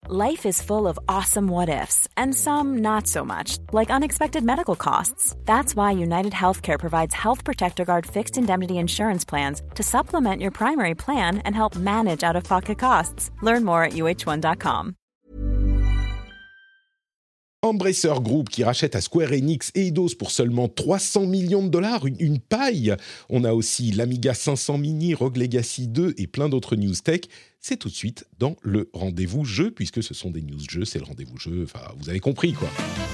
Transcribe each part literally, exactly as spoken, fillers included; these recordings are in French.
Life is full of awesome what-ifs, and some not so much, like unexpected medical costs. That's why United Healthcare provides Health Protector Guard fixed indemnity insurance plans to supplement your primary plan and help manage out-of-pocket costs. Learn more at U H one dot com. Embracer Group qui rachète à Square Enix et Eidos pour seulement trois cents millions de dollars, une, une paille. On a aussi l'Amiga cinq cents Mini, Rogue Legacy deux et plein d'autres news tech. C'est tout de suite dans le rendez-vous jeu, puisque ce sont des news jeux, c'est le rendez-vous jeu, enfin vous avez compris quoi.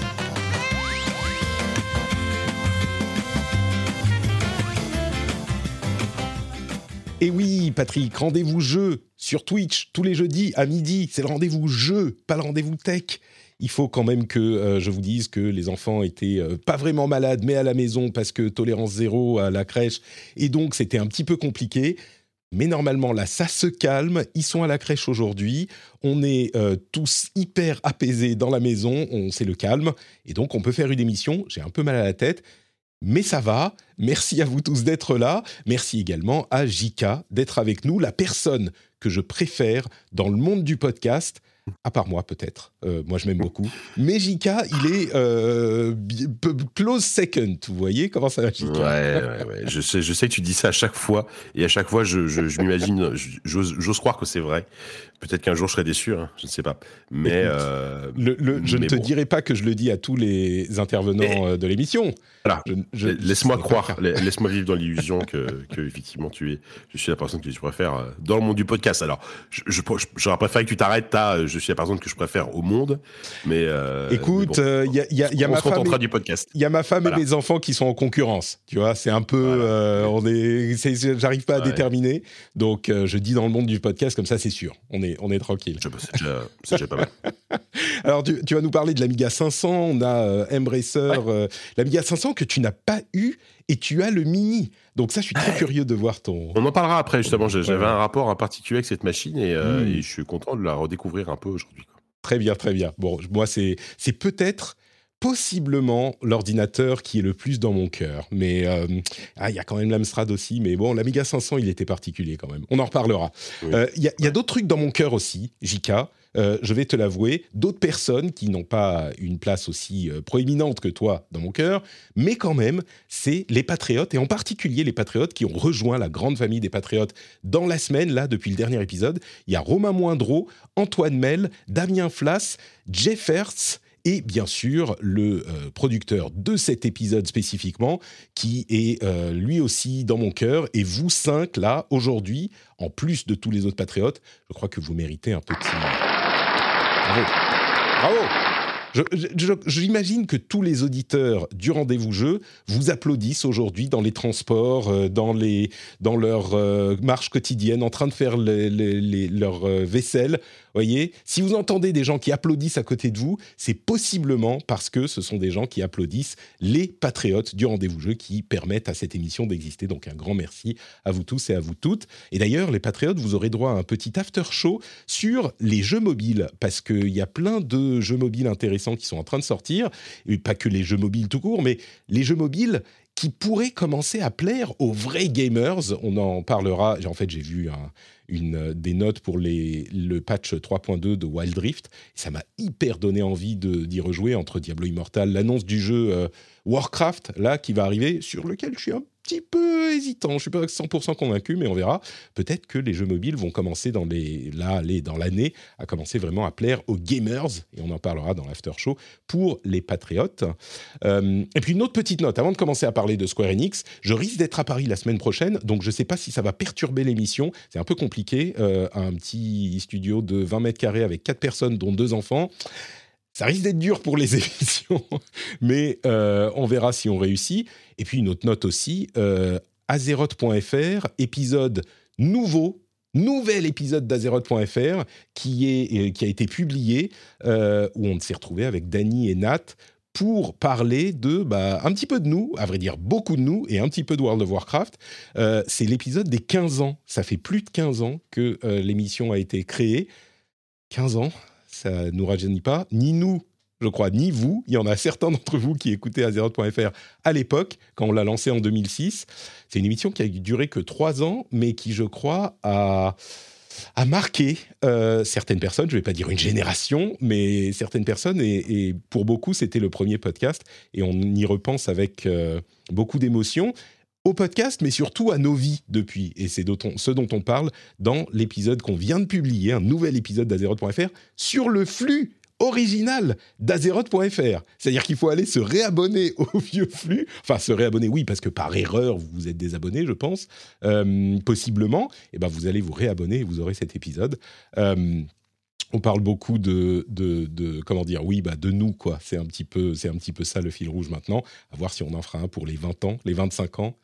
Et oui, Patrick, rendez-vous jeu sur Twitch tous les jeudis à midi, c'est le rendez-vous jeu, pas le rendez-vous tech. Il faut quand même que euh, je vous dise que les enfants étaient euh, pas vraiment malades, mais à la maison parce que tolérance zéro à la crèche, et donc c'était un petit peu compliqué. Mais normalement, là, ça se calme. Ils sont à la crèche aujourd'hui. On est euh, tous hyper apaisés dans la maison. On, c'est le calme. Et donc, on peut faire une émission. J'ai un peu mal à la tête, mais ça va. Merci à vous tous d'être là. Merci également à J K d'être avec nous, la personne que je préfère dans le monde du podcast. À part moi, peut-être. Euh, moi, je m'aime beaucoup. Mais J K, il est euh, close second. Vous voyez comment ça va, J K ? Ouais, ouais, ouais. Je sais, je sais que tu dis ça à chaque fois. Et à chaque fois, je, je, je m'imagine, j'ose, j'ose croire que c'est vrai. Peut-être qu'un jour, je serai déçu. Hein, je ne sais pas. Mais, Écoute, euh, le, le, je mais ne te bon. dirai pas que je le dis à tous les intervenants mais, de l'émission. Voilà. Je, je, laisse-moi je croire, laisse-moi vivre dans l'illusion que, que, effectivement, tu es, je suis la personne que tu préfères dans le monde du podcast. Alors, je, je, je, j'aurais préféré que tu t'arrêtes à, je suis la personne que je préfère au monde, mais euh, écoute, il bon, euh, y a, y a, y a on ma se femme, contentera du podcast. Il y a ma femme voilà. et mes enfants qui sont en concurrence. Tu vois, c'est un peu, voilà. euh, on est, c'est, c'est, j'arrive pas à ouais. déterminer. Donc, euh, je dis dans le monde du podcast comme ça, c'est sûr. On est, on est tranquille. Je, c'est, déjà, c'est déjà pas mal. Alors, tu, tu vas nous parler de l'Amiga cinq cents. On a euh, Embracer, ouais. euh, l'Amiga cinq cents que tu n'as pas eu et tu as le Mini. Donc ça, je suis très ouais. curieux de voir ton... On en parlera après, justement. J'avais ouais. un rapport en particulier avec cette machine et, euh, mmh. et je suis content de la redécouvrir un peu aujourd'hui. Très bien, très bien. Bon, moi, c'est, c'est peut-être... possiblement l'ordinateur qui est le plus dans mon cœur. Mais euh, ah, y a quand même l'Amstrad aussi. Mais bon, l'Amiga cinq cents, il était particulier quand même. On en reparlera. Il oui. euh, y, y a d'autres trucs dans mon cœur aussi, J K. Euh, je vais te l'avouer. D'autres personnes qui n'ont pas une place aussi euh, proéminente que toi dans mon cœur. Mais quand même, c'est les Patriotes. Et en particulier les Patriotes qui ont rejoint la grande famille des Patriotes dans la semaine, là, depuis le dernier épisode. Il y a Romain Moindreau, Antoine Mel, Damien Flas, Jeff Hertz, et bien sûr, le euh, producteur de cet épisode spécifiquement, qui est euh, lui aussi dans mon cœur. Et vous cinq, là, aujourd'hui, en plus de tous les autres patriotes, je crois que vous méritez un petit... Bravo. Bravo. Je, je, j'imagine que tous les auditeurs du Rendez-vous Jeu vous applaudissent aujourd'hui dans les transports, euh, dans, les, dans leur euh, marche quotidienne, en train de faire les, les, les, leur euh, vaisselle. Voyez, si vous entendez des gens qui applaudissent à côté de vous, c'est possiblement parce que ce sont des gens qui applaudissent les patriotes du Rendez-vous Jeu qui permettent à cette émission d'exister. Donc un grand merci à vous tous et à vous toutes. Et d'ailleurs, les patriotes, vous aurez droit à un petit after show sur les jeux mobiles, parce qu'il y a plein de jeux mobiles intéressants qui sont en train de sortir, et pas que les jeux mobiles tout court, mais les jeux mobiles qui pourraient commencer à plaire aux vrais gamers. On en parlera. En fait, j'ai vu un, une, des notes pour les, le patch trois point deux de Wild Rift. Ça m'a hyper donné envie de, d'y rejouer entre Diablo Immortal, l'annonce du jeu euh, Warcraft, là, qui va arriver, sur lequel je suis un petit peu hésitant. Je ne suis pas cent pour cent convaincu, mais on verra. Peut-être que les jeux mobiles vont commencer dans, les, là, les, dans l'année à commencer vraiment à plaire aux gamers, et on en parlera dans l'after show pour les patriotes. Euh, et puis une autre petite note, avant de commencer à parler de Square Enix, je risque d'être à Paris la semaine prochaine, donc je ne sais pas si ça va perturber l'émission. C'est un peu compliqué, euh, un petit studio de vingt mètres carrés avec quatre personnes, dont deux enfants. Ça risque d'être dur pour les émissions, mais euh, on verra si on réussit. Et puis une autre note aussi, euh, Azeroth point F R, épisode nouveau, nouvel épisode d'Azeroth point F R qui, est, qui a été publié, euh, où on s'est retrouvé avec Dany et Nat pour parler de, bah, un petit peu de nous, à vrai dire beaucoup de nous, et un petit peu de World of Warcraft. Euh, c'est l'épisode des quinze ans. Ça fait plus de quinze ans que euh, l'émission a été créée. quinze ans, ça ne nous rajeunit pas, ni nous, je crois, ni vous. Il y en a certains d'entre vous qui écoutaient Azeroth point F R à l'époque, quand on l'a lancé en deux mille six. C'est une émission qui a duré que trois ans, mais qui, je crois, a a marqué euh, certaines personnes, je ne vais pas dire une génération, mais certaines personnes, et, et pour beaucoup, c'était le premier podcast, et on y repense avec euh, beaucoup d'émotion, au podcast, mais surtout à nos vies depuis, et c'est dont on, ce dont on parle dans l'épisode qu'on vient de publier, un nouvel épisode d'Azeroth point F R, sur le flux original d'Azeroth point F R. C'est-à-dire qu'il faut aller se réabonner au vieux flux. Enfin, se réabonner, oui, parce que par erreur, vous vous êtes désabonné, je pense, euh, possiblement. Et ben, vous allez vous réabonner et vous aurez cet épisode. Euh, on parle beaucoup de, de, de comment dire, oui, bah, de nous, quoi. C'est un petit peu, c'est un petit peu ça le fil rouge maintenant. À voir si on en fera un pour les vingt ans, les vingt-cinq ans.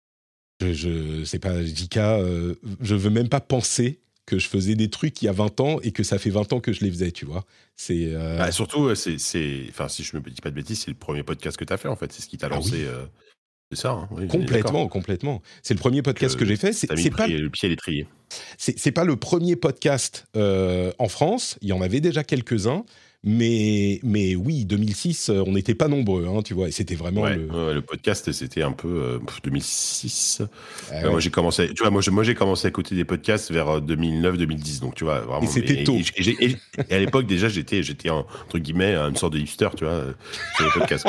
Je, je sais pas, J K, euh, je veux même pas penser que je faisais des trucs il y a vingt ans et que ça fait vingt ans que je les faisais, tu vois. C'est, euh... bah, surtout, c'est, c'est, enfin, si je ne me dis pas de bêtises, c'est le premier podcast que tu as fait, en fait. C'est ce qui t'a lancé. Ah oui. euh, c'est ça, hein, oui, complètement, complètement. C'est le premier podcast que, que j'ai fait. C'est, c'est pas le pied à l'étrier. C'est, c'est pas le premier podcast euh, en France. Il y en avait déjà quelques-uns. Mais, mais oui, deux mille six, on n'était pas nombreux, hein, tu vois, et c'était vraiment ouais, le... Ouais, le podcast, c'était un peu euh, deux mille six. Ah, euh, ouais. Moi, j'ai commencé, tu vois, moi, j'ai, moi, j'ai commencé à écouter des podcasts vers deux mille neuf deux mille dix, donc tu vois, vraiment. Et c'était et, tôt. Et, et, et, et à l'époque, déjà, j'étais, j'étais en, entre guillemets, une sorte de hipster, tu vois, sur les podcasts.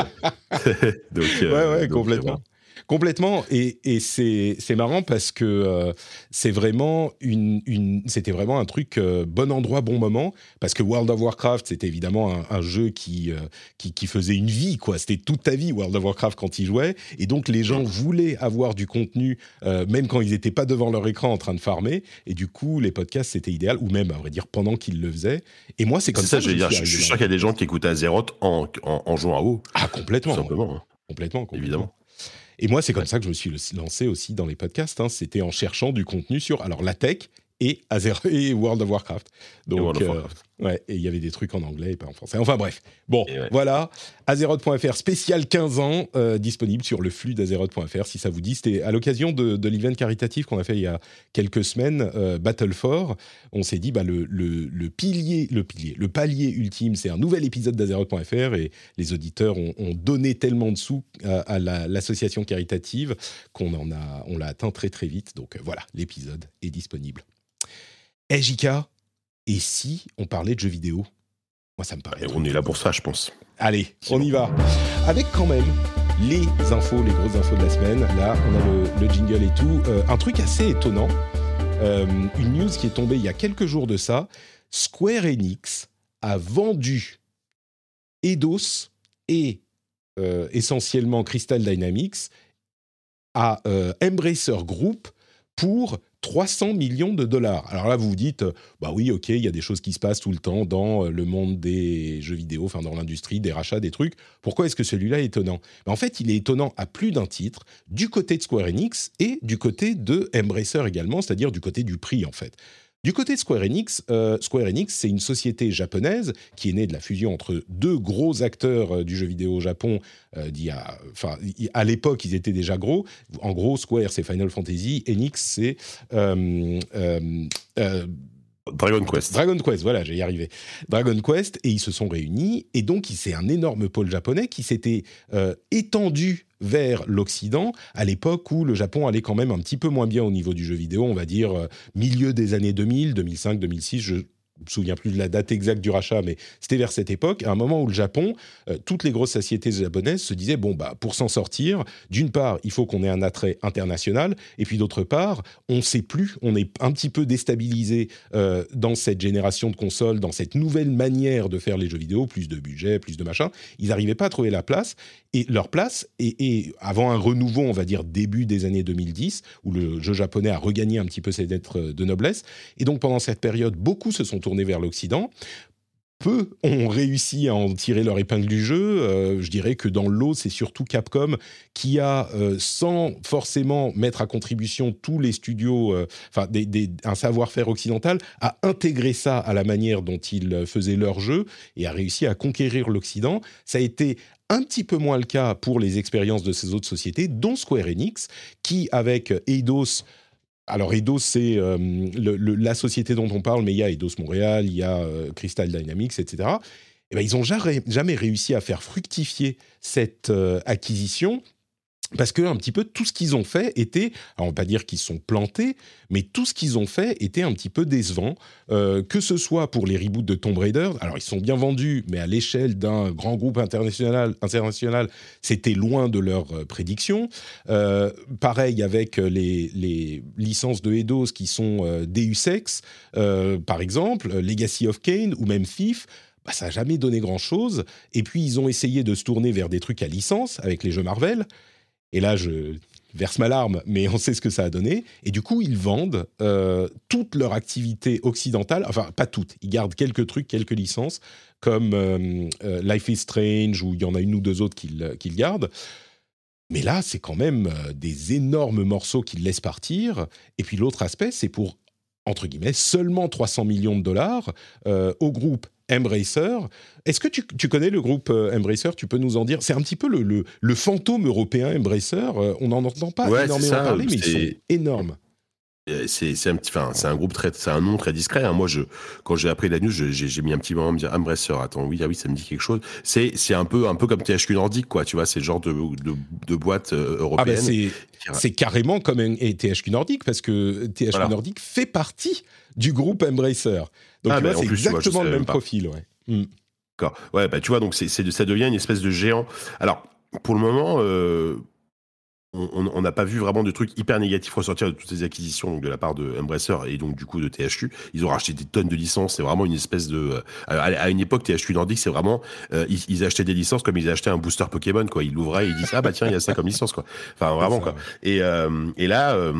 donc, euh, ouais, ouais, donc, complètement. Euh, Complètement, et, et c'est, c'est marrant parce que euh, c'est vraiment une, une, c'était vraiment un truc euh, bon endroit, bon moment, parce que World of Warcraft, c'était évidemment un, un jeu qui, euh, qui, qui faisait une vie, quoi. C'était toute ta vie, World of Warcraft, quand ils jouaient, et donc les gens voulaient avoir du contenu, euh, même quand ils n'étaient pas devant leur écran en train de farmer, et du coup, les podcasts, c'était idéal, ou même, à vrai dire, pendant qu'ils le faisaient. Et moi, c'est comme c'est ça, ça, je, dire, je, je suis sûr qu'il y a des gens qui écoutent Azeroth en, en, en jouant à WoW. Ah, complètement. Tout simplement. Hein. Complètement, complètement. Évidemment. Et moi, c'est comme ça que je me suis lancé aussi dans les podcasts. Hein. C'était en cherchant du contenu sur alors la tech et, Azer- et World of Warcraft. Donc, et World of euh, Warcraft. Ouais, et il y avait des trucs en anglais et pas en français. Enfin bref. Bon, ouais. voilà. Azeroth point F R spécial quinze ans, euh, disponible sur le flux d'Azeroth point F R, si ça vous dit. C'était à l'occasion de, de l'event caritatif qu'on a fait il y a quelques semaines, euh, Battle for. On s'est dit, bah, le, le, le, pilier, le pilier, le palier ultime, c'est un nouvel épisode d'Azeroth point F R et les auditeurs ont, ont donné tellement de sous à, à la, l'association caritative qu'on en a, on l'a atteint très très vite. Donc euh, voilà, l'épisode est disponible. Hey, J K, et si on parlait de jeux vidéo ? Moi, ça me paraît... On est là pour ça, je pense. Allez, c'est on bon. y va. Avec quand même les infos, les grosses infos de la semaine. Là, on a le, le jingle et tout. Euh, un truc assez étonnant. Euh, une news qui est tombée il y a quelques jours de ça. Square Enix a vendu Eidos et euh, essentiellement Crystal Dynamics à euh, Embracer Group pour trois cents millions de dollars. Alors là, vous vous dites, bah oui, ok, il y a des choses qui se passent tout le temps dans le monde des jeux vidéo, enfin dans l'industrie, des rachats, des trucs. Pourquoi est-ce que celui-là est étonnant ? Ben en fait, il est étonnant à plus d'un titre, du côté de Square Enix et du côté de Embracer également, c'est-à-dire du côté du prix, en fait. Du côté de Square Enix, euh, Square Enix, c'est une société japonaise qui est née de la fusion entre deux gros acteurs euh, du jeu vidéo au Japon. Euh, d'il y a, enfin, à l'époque, ils étaient déjà gros. En gros, Square, c'est Final Fantasy. Enix, c'est... Euh, euh, euh, Dragon Quest. Dragon Quest, voilà, j'ai y arrivé. Dragon Quest, et ils se sont réunis. Et donc, c'est un énorme pôle japonais qui s'était euh, étendu vers l'Occident, à l'époque où le Japon allait quand même un petit peu moins bien au niveau du jeu vidéo, on va dire euh, milieu des années deux mille, deux mille cinq, deux mille six, je ne me souviens plus de la date exacte du rachat, mais c'était vers cette époque, à un moment où le Japon, euh, toutes les grosses sociétés japonaises se disaient, bon, bah, pour s'en sortir, d'une part, il faut qu'on ait un attrait international, et puis d'autre part, on ne sait plus, on est un petit peu déstabilisé euh, dans cette génération de consoles, dans cette nouvelle manière de faire les jeux vidéo, plus de budget, plus de machin, ils n'arrivaient pas à trouver la place, et leur place, et, et avant un renouveau, on va dire début des années deux mille dix, où le jeu japonais a regagné un petit peu ses lettres de noblesse, et donc pendant cette période, beaucoup se sont tournés vers l'Occident. Peu ont réussi à en tirer leur épingle du jeu. Euh, je dirais que dans le lot, c'est surtout Capcom qui a, euh, sans forcément mettre à contribution tous les studios, euh, enfin des, des, un savoir-faire occidental, a intégré ça à la manière dont ils faisaient leur jeu et a réussi à conquérir l'Occident. Ça a été un petit peu moins le cas pour les expériences de ces autres sociétés, dont Square Enix, qui, avec Eidos... Alors, Eidos, c'est euh, le, le, la société dont on parle, mais il y a Eidos Montréal, il y a euh, Crystal Dynamics, et cetera. Et ben, ils n'ont jamais, jamais réussi à faire fructifier cette euh, acquisition. Parce que un petit peu tout ce qu'ils ont fait était, alors on va pas dire qu'ils sont plantés, mais tout ce qu'ils ont fait était un petit peu décevant, euh, que ce soit pour les reboots de Tomb Raider. Alors ils sont bien vendus, mais à l'échelle d'un grand groupe international, international, c'était loin de leurs euh, prédictions. Euh, pareil avec les, les licences de Eidos qui sont euh, Deus Ex, euh, par exemple, Legacy of Kain ou même Thief. Bah, ça n'a jamais donné grand-chose. Et puis ils ont essayé de se tourner vers des trucs à licence avec les jeux Marvel. Et là, je verse ma larme, mais on sait ce que ça a donné. Et du coup, ils vendent euh, toute leur activité occidentale, enfin, pas toutes, ils gardent quelques trucs, quelques licences, comme euh, euh, Life is Strange, où il y en a une ou deux autres qu'ils, qu'ils gardent. Mais là, c'est quand même euh, des énormes morceaux qu'ils laissent partir. Et puis l'autre aspect, c'est pour, entre guillemets, seulement trois cents millions de dollars euh, au groupe Embracer. Est-ce que tu, tu connais le groupe euh, Embracer ? Tu peux nous en dire ? C'est un petit peu le, le, le fantôme européen Embracer. Euh, on n'en entend pas ouais, énormément ça, parler, mais c'est... ils sont énormes. C'est, c'est, un petit, enfin, c'est un groupe très, c'est un nom très discret. Hein. Moi, je, quand j'ai appris la news, je, j'ai, j'ai mis un petit moment à me dire Embracer. Attends, oui, ah oui, ça me dit quelque chose. C'est, c'est un peu, un peu comme T H Q Nordic, quoi. Tu vois, c'est le genre de, de, de boîte euh, européenne. Ah ben c'est, c'est carrément comme un, et T H Q Nordic parce que T H Q voilà. Nordic fait partie du groupe Embracer. Donc ah, tu vois, c'est plus, exactement tu vois, le même profil, ouais. Mm. D'accord. Ouais, bah tu vois, donc c'est, c'est, ça devient une espèce de géant. Alors, pour le moment. Euh, on n'a pas vu vraiment de trucs hyper négatifs ressortir de toutes ces acquisitions donc de la part de Embracer et donc du coup de T H Q. Ils ont racheté des tonnes de licences. C'est vraiment une espèce de... Euh, à une époque, T H Q Nordic, c'est vraiment... Euh, ils, ils achetaient des licences comme ils achetaient un booster Pokémon, quoi. Ils l'ouvraient et ils disent « Ah bah tiens, il y a ça comme licence, quoi. » Enfin, vraiment, ça, quoi. Ouais. Et, euh, et là... Euh,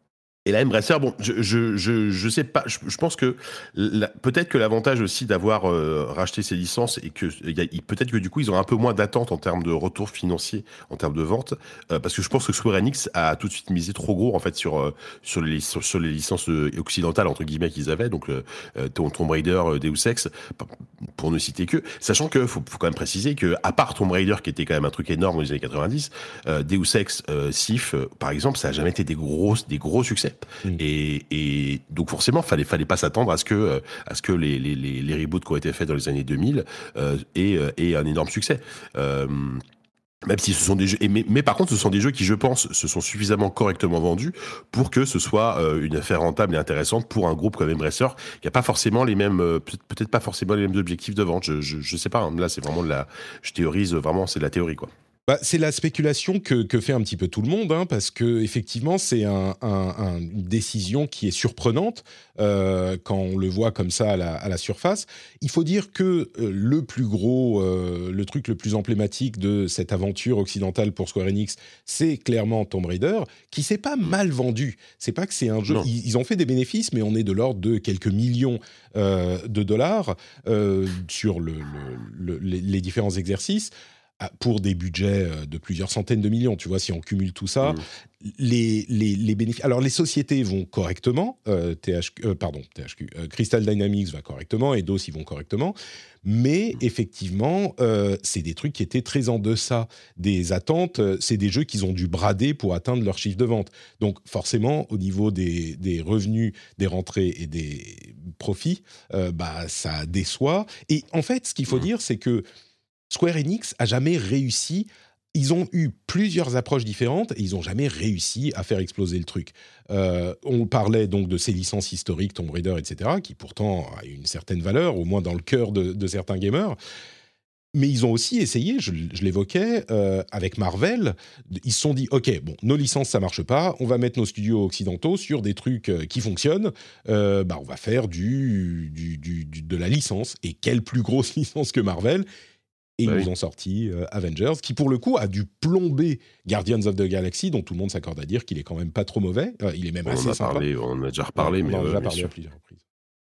Et là, Embracer, bon, je, je, je, je sais pas, je, je pense que la, peut-être que l'avantage aussi d'avoir euh, racheté ces licences et que y a, peut-être que du coup ils ont un peu moins d'attente en termes de retour financier, en termes de vente, euh, parce que je pense que Square Enix a tout de suite misé trop gros en fait sur euh, sur les sur, sur les licences occidentales entre guillemets qu'ils avaient, donc euh, Tomb Raider, Deus Ex, pour ne citer que, sachant que faut, faut quand même préciser que à part Tomb Raider qui était quand même un truc énorme dans les années quatre-vingt-dix, euh, Deus Ex, euh, Thief, euh, par exemple, ça a jamais été des gros des gros succès. Mmh. Et, et donc forcément, fallait fallait pas s'attendre à ce que à ce que les les les, les reboots qui ont été faits dans les années deux mille euh, aient, aient un énorme succès. Euh, Même si ce sont des jeux, et mais, mais par contre, ce sont des jeux qui, je pense, se sont suffisamment correctement vendus pour que ce soit euh, une affaire rentable et intéressante pour un groupe comme Embracer, qui a pas forcément les mêmes, euh, peut-être pas forcément les mêmes objectifs de vente. Je, je, je sais pas. Hein, là, c'est vraiment de la, je théorise vraiment, c'est de la théorie, quoi. Bah, c'est la spéculation que, que fait un petit peu tout le monde, hein, parce que effectivement, c'est un, un, un, une décision qui est surprenante euh, quand on le voit comme ça à la, à la surface. Il faut dire que euh, le plus gros, euh, le truc le plus emblématique de cette aventure occidentale pour Square Enix, c'est clairement Tomb Raider, qui s'est pas mal vendu. C'est pas que c'est un jeu. Ils, ils ont fait des bénéfices, mais on est de l'ordre de quelques millions euh, de dollars euh, sur le, le, le, les, les différents exercices. Pour des budgets de plusieurs centaines de millions, tu vois, si on cumule tout ça, mmh. les, les, les bénéfices... Alors, les sociétés vont correctement, euh, T H Q, euh, pardon, T H Q, euh, Crystal Dynamics va correctement, Eidos, ils vont correctement, mais effectivement, euh, c'est des trucs qui étaient très en deçà des attentes, c'est des jeux qu'ils ont dû brader pour atteindre leur chiffre de vente. Donc, forcément, au niveau des, des revenus, des rentrées et des profits, euh, bah, ça déçoit. Et en fait, ce qu'il faut mmh. dire, c'est que Square Enix a jamais réussi. Ils ont eu plusieurs approches différentes et ils n'ont jamais réussi à faire exploser le truc. Euh, on parlait donc de ces licences historiques, Tomb Raider, et cetera, qui pourtant a une certaine valeur, au moins dans le cœur de, de certains gamers. Mais ils ont aussi essayé, je, je l'évoquais, euh, avec Marvel, ils se sont dit, OK, bon, nos licences, ça marche pas, on va mettre nos studios occidentaux sur des trucs euh, qui fonctionnent, euh, bah, on va faire du, du, du, du, de la licence. Et quelle plus grosse licence que Marvel ? Et ils bah nous oui. ont sorti euh, Avengers, qui pour le coup a dû plomber Guardians of the Galaxy, dont tout le monde s'accorde à dire qu'il est quand même pas trop mauvais. Euh, il est même on assez en a sympa. Parlé, on en a déjà reparlé, on mais en a déjà euh, parlé à plusieurs reprises.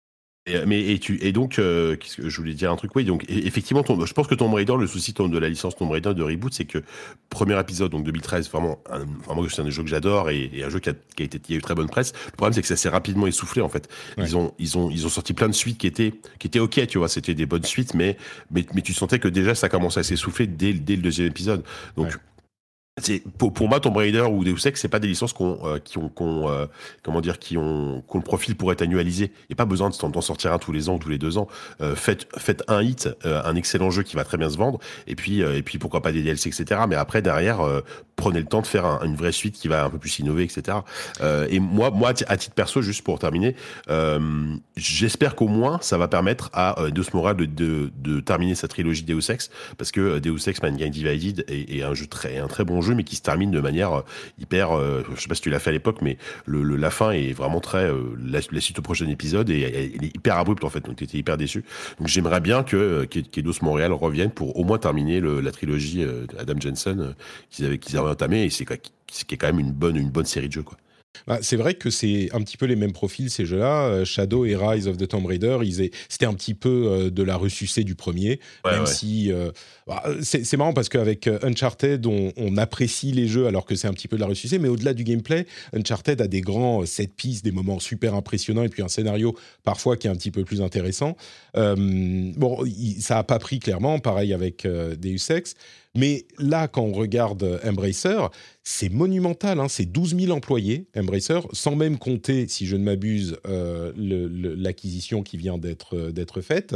Et, mais, et, tu, et donc, euh, qu'est-ce que je voulais dire un truc, oui, donc effectivement, ton, je pense que Tomb Raider, le souci de la licence Tomb Raider de reboot, c'est que premier épisode, donc deux mille treize, vraiment, un, vraiment c'est un jeu que j'adore et, et un jeu qui a, qui a été, qui a eu très bonne presse. Le problème, c'est que ça s'est rapidement essoufflé en fait. Ouais. Ils ont, ils ont, ils ont sorti plein de suites qui étaient, qui étaient ok, tu vois, c'était des bonnes suites, mais, mais, mais tu sentais que déjà ça commençait à s'essouffler dès, dès le deuxième épisode. Donc ouais. C'est, pour, pour moi, Tomb Raider ou Deus Ex, c'est pas des licences qu'on, euh, qui ont, qu'on, euh, comment dire, qui ont, qu'on le profil pour être annualisé. Il n'y a pas besoin de, d'en sortir un tous les ans ou tous les deux ans. Euh, faites, faites un hit, euh, un excellent jeu qui va très bien se vendre, et puis, euh, et puis pourquoi pas des D L C, et cetera. Mais après, derrière, euh, prenez le temps de faire un, une vraie suite qui va un peu plus innover, et cetera. Euh, et moi, moi, à titre perso, juste pour terminer, euh, j'espère qu'au moins, ça va permettre à euh, Eidos Montréal de, de, de terminer sa trilogie Deus Ex, parce que Deus Ex Mankind Divided est, est un jeu très, un très bon jeu, mais qui se termine de manière hyper, euh, je sais pas si tu l'as fait à l'époque, mais le, le la fin est vraiment très, euh, la, la suite au prochain épisode et elle est hyper abrupte en fait, donc t'étais hyper déçu. Donc j'aimerais bien que qu'Eidos Montréal revienne pour au moins terminer le, la trilogie euh, Adam Jensen euh, qu'ils avaient qu'ils avaient entamé, et c'est ce qui est quand même une bonne une bonne série de jeux, quoi. Bah, c'est vrai que c'est un petit peu les mêmes profils, ces jeux-là. Shadow et Rise of the Tomb Raider, ils aient, c'était un petit peu euh, de la ressucée du premier, ouais, même ouais. si... Euh, bah, c'est, c'est marrant parce qu'avec Uncharted, on, on apprécie les jeux alors que c'est un petit peu de la ressucée, mais au-delà du gameplay, Uncharted a des grands set pieces, des moments super impressionnants, et puis un scénario parfois qui est un petit peu plus intéressant. Euh, bon, il, ça n'a pas pris clairement, pareil avec euh, Deus Ex. Mais là, quand on regarde Embracer, c'est monumental, hein, c'est douze mille employés, Embracer, sans même compter, si je ne m'abuse, euh, le, le, l'acquisition qui vient d'être, d'être faite.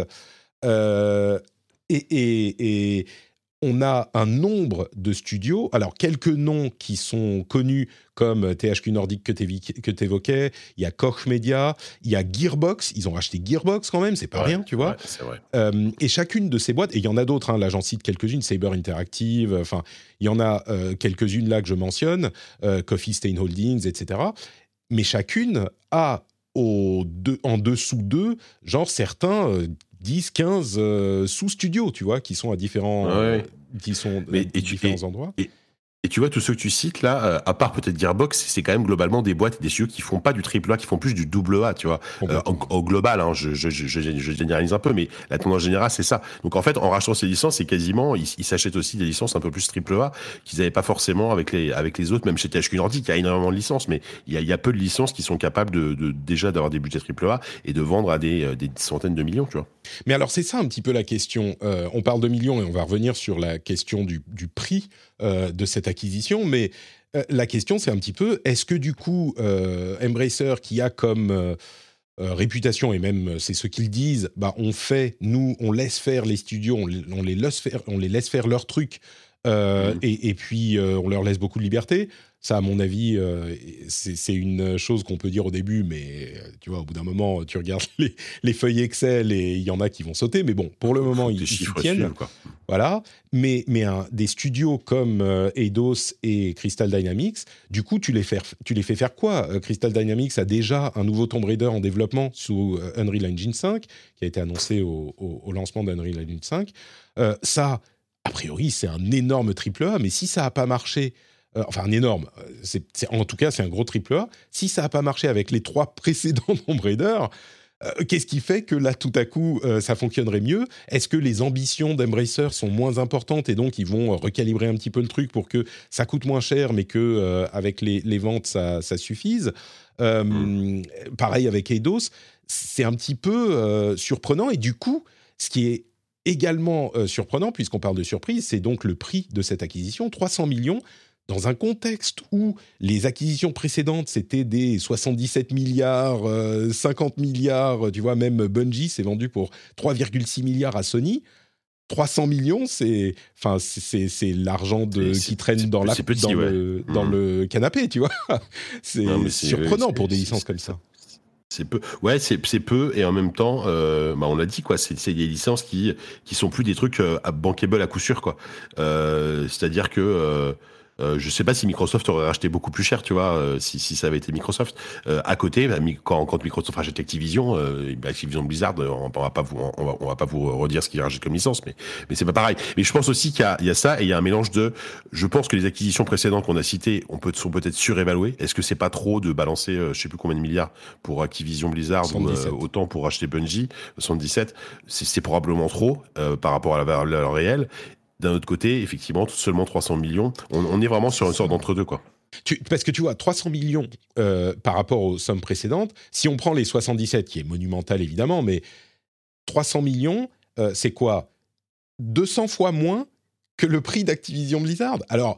Euh, et, et, et on a un nombre de studios, alors quelques noms qui sont connus comme T H Q Nordic que tu évoquais, il y a Koch Media, il y a Gearbox, ils ont racheté Gearbox quand même, c'est pas ouais, rien, tu vois. Ouais, c'est vrai. Euh, et chacune de ces boîtes, et il y en a d'autres, hein, là j'en cite quelques-unes, Saber Interactive, enfin il y en a euh, quelques-unes là que je mentionne, euh, Coffee Stain Holdings, et cetera. Mais chacune a au deux, en dessous d'eux, genre certains... Euh, dix, quinze euh, sous-studios, tu vois, qui sont à différents, ouais. euh, qui sont Mais, à différents et, endroits. Et, et tu vois, tous ceux que tu cites là, euh, à part peut-être Gearbox, c'est quand même globalement des boîtes, des studios qui font pas du triple A, qui font plus du double A, tu vois. Euh, au, au global, hein, je, je, je, je, je généralise un peu, mais la tendance générale, c'est ça. Donc en fait, en rachetant ces licences, c'est quasiment, ils, ils s'achètent aussi des licences un peu plus triple A qu'ils n'avaient pas forcément avec les, avec les autres, même chez T H Q Nordic, il y a énormément de licences, mais il y a, il y a peu de licences qui sont capables de, de déjà d'avoir des budgets triple A et de vendre à des, des centaines de millions, tu vois. Mais alors, c'est ça un petit peu la question. Euh, on parle de millions et on va revenir sur la question du, du prix euh, de cette acquisition, mais euh, la question, c'est un petit peu, est-ce que du coup, euh, Embracer, qui a comme euh, euh, réputation, et même c'est ce qu'ils disent, bah, on fait, nous, on laisse faire les studios, on, on, les, laisse faire, on les laisse faire leur truc, euh, mmh. et, et puis euh, on leur laisse beaucoup de liberté. Ça, à mon avis, euh, c'est, c'est une chose qu'on peut dire au début, mais tu vois, au bout d'un moment, tu regardes les, les feuilles Excel et il y en a qui vont sauter. Mais bon, pour le moment, ils, ils s'y tiennent. Quoi. Voilà. Mais, mais un, des studios comme euh, Eidos et Crystal Dynamics, du coup, tu les, fais, tu les fais faire quoi ? euh, Crystal Dynamics a déjà un nouveau Tomb Raider en développement sous euh, Unreal Engine cinq, qui a été annoncé au, au, au lancement d'Unreal Engine cinq. Euh, ça, a priori, c'est un énorme triple A, mais si ça n'a pas marché... Euh, enfin, un énorme. C'est, c'est, en tout cas, c'est un gros triple A. Si ça n'a pas marché avec les trois précédents Tomb Raider, euh, qu'est-ce qui fait que là, tout à coup, euh, ça fonctionnerait mieux ? Est-ce que les ambitions d'Embracer sont moins importantes et donc ils vont recalibrer un petit peu le truc pour que ça coûte moins cher, mais que euh, avec les, les ventes, ça, ça suffise ? euh, mmh. Pareil avec Eidos. C'est un petit peu euh, surprenant. Et du coup, ce qui est également euh, surprenant, puisqu'on parle de surprise, c'est donc le prix de cette acquisition, trois cents millions. Dans un contexte où les acquisitions précédentes, c'était des soixante-dix-sept milliards, euh, cinquante milliards, tu vois, même Bungie s'est vendu pour trois virgule six milliards à Sony. trois cents millions, c'est, enfin, c'est, c'est, c'est l'argent de, c'est, qui traîne dans, la, petit, dans, ouais. le, dans mmh. le canapé, tu vois. C'est, non, c'est surprenant c'est, pour des licences comme ça. C'est peu, ouais, c'est, c'est peu, et en même temps, euh, bah on l'a dit, quoi, c'est, c'est des licences qui, qui sont plus des trucs euh, bankable à coup sûr, quoi. Euh, c'est-à-dire que... Euh, Euh, je sais pas si Microsoft aurait racheté beaucoup plus cher, tu vois, euh, si, si ça avait été Microsoft. Euh, à côté, bah, quand, quand Microsoft rachète Activision, euh, bah, Activision Blizzard, on, on va pas vous, on va, on va pas vous redire ce qu'il rachète comme licence, mais, mais c'est pas pareil. Mais je pense aussi qu'il y a, il y a ça, et il y a un mélange de, je pense que les acquisitions précédentes qu'on a citées, on peut, sont peut-être surévaluées. Est-ce que c'est pas trop de balancer, euh, je sais plus combien de milliards pour Activision Blizzard ou euh, autant pour racheter Bungie, soixante-dix-sept, c'est, c'est probablement trop, euh, par rapport à la valeur réelle. D'un autre côté, effectivement, seulement trois cents millions. On, on est vraiment sur une sorte d'entre-deux, quoi. Tu, parce que tu vois, trois cents millions euh, par rapport aux sommes précédentes, si on prend les soixante-dix-sept, qui est monumental évidemment, mais trois cents millions, euh, c'est quoi ? deux cents fois moins que le prix d'Activision Blizzard. Alors,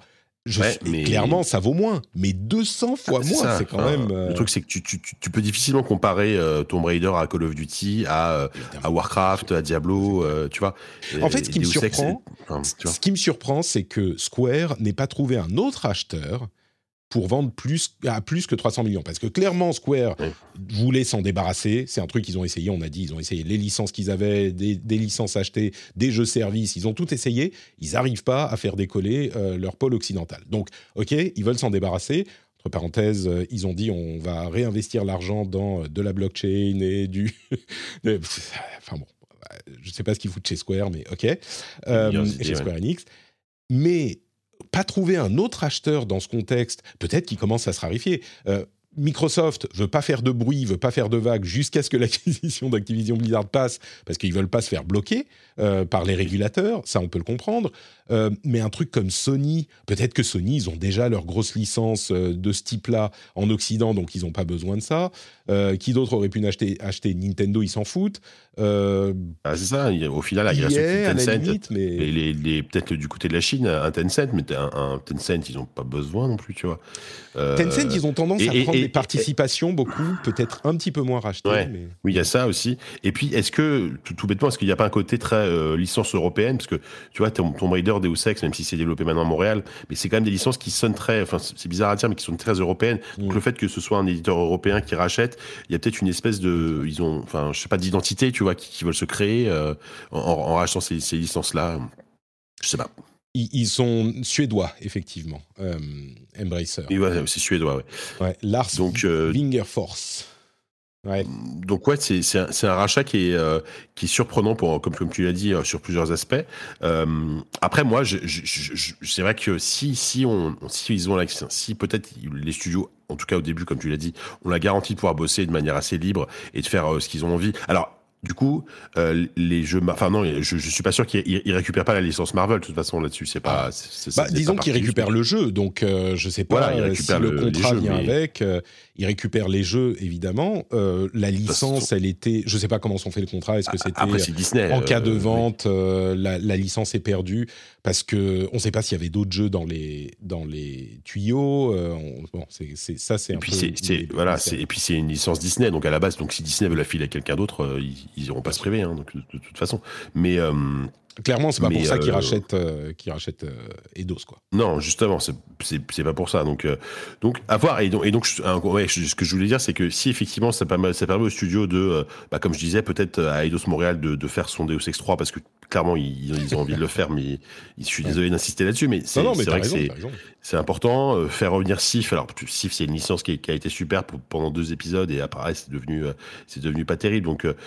Je Ouais, suis- mais Clairement, ça vaut moins, mais deux cents ah, fois c'est moins, ça. c'est quand Enfin, même le euh, truc, c'est que tu, tu, tu, tu peux difficilement comparer euh, Tomb Raider à Call of Duty, à, euh, à évidemment. Bien sûr, Warcraft, à c'est Diablo, clair. euh, tu vois. En fait, ce Et qui me Deus Ex, c'est- surprend, enfin, tu vois. ce qui me surprend, c'est que Square n'ait pas trouvé un autre acheteur pour vendre plus à plus que trois cents millions. Parce que clairement, Square Ouais. voulait s'en débarrasser. C'est un truc qu'ils ont essayé, on a dit, ils ont essayé les licences qu'ils avaient, des, des licences achetées, des jeux services, ils ont tout essayé. Ils n'arrivent pas à faire décoller euh, leur pôle occidental. Donc, ok, ils veulent s'en débarrasser. Entre parenthèses, euh, ils ont dit on va réinvestir l'argent dans euh, de la blockchain et du... de- enfin bon, je ne sais pas ce qu'ils foutent chez Square, mais ok. Les Euh, meilleures chez idées, ouais. Square Enix. Mais pas trouver un autre acheteur dans ce contexte, peut-être qu'il commence à se rarifier. Euh, Microsoft veut pas faire de bruit, veut pas faire de vagues jusqu'à ce que l'acquisition d'Activision Blizzard passe, parce qu'ils veulent pas se faire bloquer euh, par les régulateurs, ça on peut le comprendre. Euh, mais un truc comme Sony, peut-être que Sony, ils ont déjà leur grosse licence euh, de ce type-là en Occident, donc ils n'ont pas besoin de ça. Euh, qui d'autre aurait pu acheter, acheter Nintendo, ils s'en foutent. Euh, Ah, c'est ça. il y a- Au final, la E création A, à de la Tencent, limite, mais... et les, les, peut-être du côté de la Chine, un Tencent, mais un, un Tencent, ils n'ont pas besoin non plus, tu vois. Euh, Tencent, ils ont tendance et, à et, prendre et, des et- participations, beaucoup, peut-être un petit peu moins rachetées. Ouais. Mais... Oui, il y a ça aussi. Et puis, est-ce que, tout, tout bêtement, est-ce qu'il n'y a pas un côté très euh, licence européenne? Parce que, tu vois, Tomb Tomb Raider, Deus Ex, même si c'est développé maintenant à Montréal, mais c'est quand même des licences qui sonnent très, enfin, c'est bizarre à dire, mais qui sont très européennes. Donc, Mm. le fait que ce soit un éditeur européen qui rachète, il y a peut-être une espèce de, ils ont, enfin, je sais pas, d'identité, tu vois, qui, qui veulent se créer euh, en, en rachetant ces, ces licences-là. Je sais pas. Ils, ils sont suédois, effectivement, euh, Embracer. Mais ouais, c'est suédois, ouais. Ouais, Lars Donc, euh, Wingerfors. Ouais. Donc ouais, c'est c'est un, c'est un rachat qui est euh, qui est surprenant pour comme comme tu l'as dit euh, sur plusieurs aspects. Euh, après moi, je, je, je, je- c'est vrai que si si on si ils ont la, si peut-être les studios, en tout cas au début comme tu l'as dit, ont la garantie de pouvoir bosser de manière assez libre et de faire euh, ce qu'ils ont envie. Alors du coup, euh, les jeux, enfin non, je, je suis pas sûr qu'ils ils récupèrent pas la licence Marvel de toute façon là-dessus. C'est pas. Ah. c'est- c'est- Bah, c'est disons pas qu'ils parti, récupèrent le jeu, donc euh, je sais pas Voilà, ils euh, si récupèrent le le- les contrat jeux, vient mais- avec. Euh, ils récupèrent les jeux, évidemment. Euh, la licence, elle était... Je sais pas comment sont fait le contrat. Est-ce que c'était Après c'est Disney. en cas de euh, oui. vente, euh, la, la licence est perdue parce que on sait pas s'il y avait d'autres jeux dans les dans les tuyaux. Euh, on- bon, c'est, c'est ça, c'est Et un puis peu c'est, c'est des- voilà, des- c'est, et puis c'est une licence Disney, donc à la base, donc si Disney veut la filer à quelqu'un d'autre, euh, ils, ils iront pas se priver, hein, donc de, de toute façon. Mais euh, Clairement, c'est pas Mais, pour ça qu'ils euh, rachètent, euh, qu'ils rachètent euh, Eidos, quoi. non, justement, c'est, c'est, c'est pas pour ça. Donc, euh, donc à voir. Et donc, et donc, je- un- ouais, je- ce que je voulais dire, c'est que si effectivement ça permet, ça permet au studio de, euh, bah, comme je disais, peut-être à Eidos Montréal de, de faire son Deus Ex trois, parce que clairement ils, ils ont envie de le faire, mais je suis désolé d'insister là-dessus, mais c'est, Non, non, mais c'est t'as vrai raison, que c'est, t'as raison. c'est important. Euh, faire revenir Sif. Alors Sif, c'est une licence qui, qui a été super pour- pendant deux épisodes et après c'est devenu, euh, c'est devenu pas terrible. Donc euh,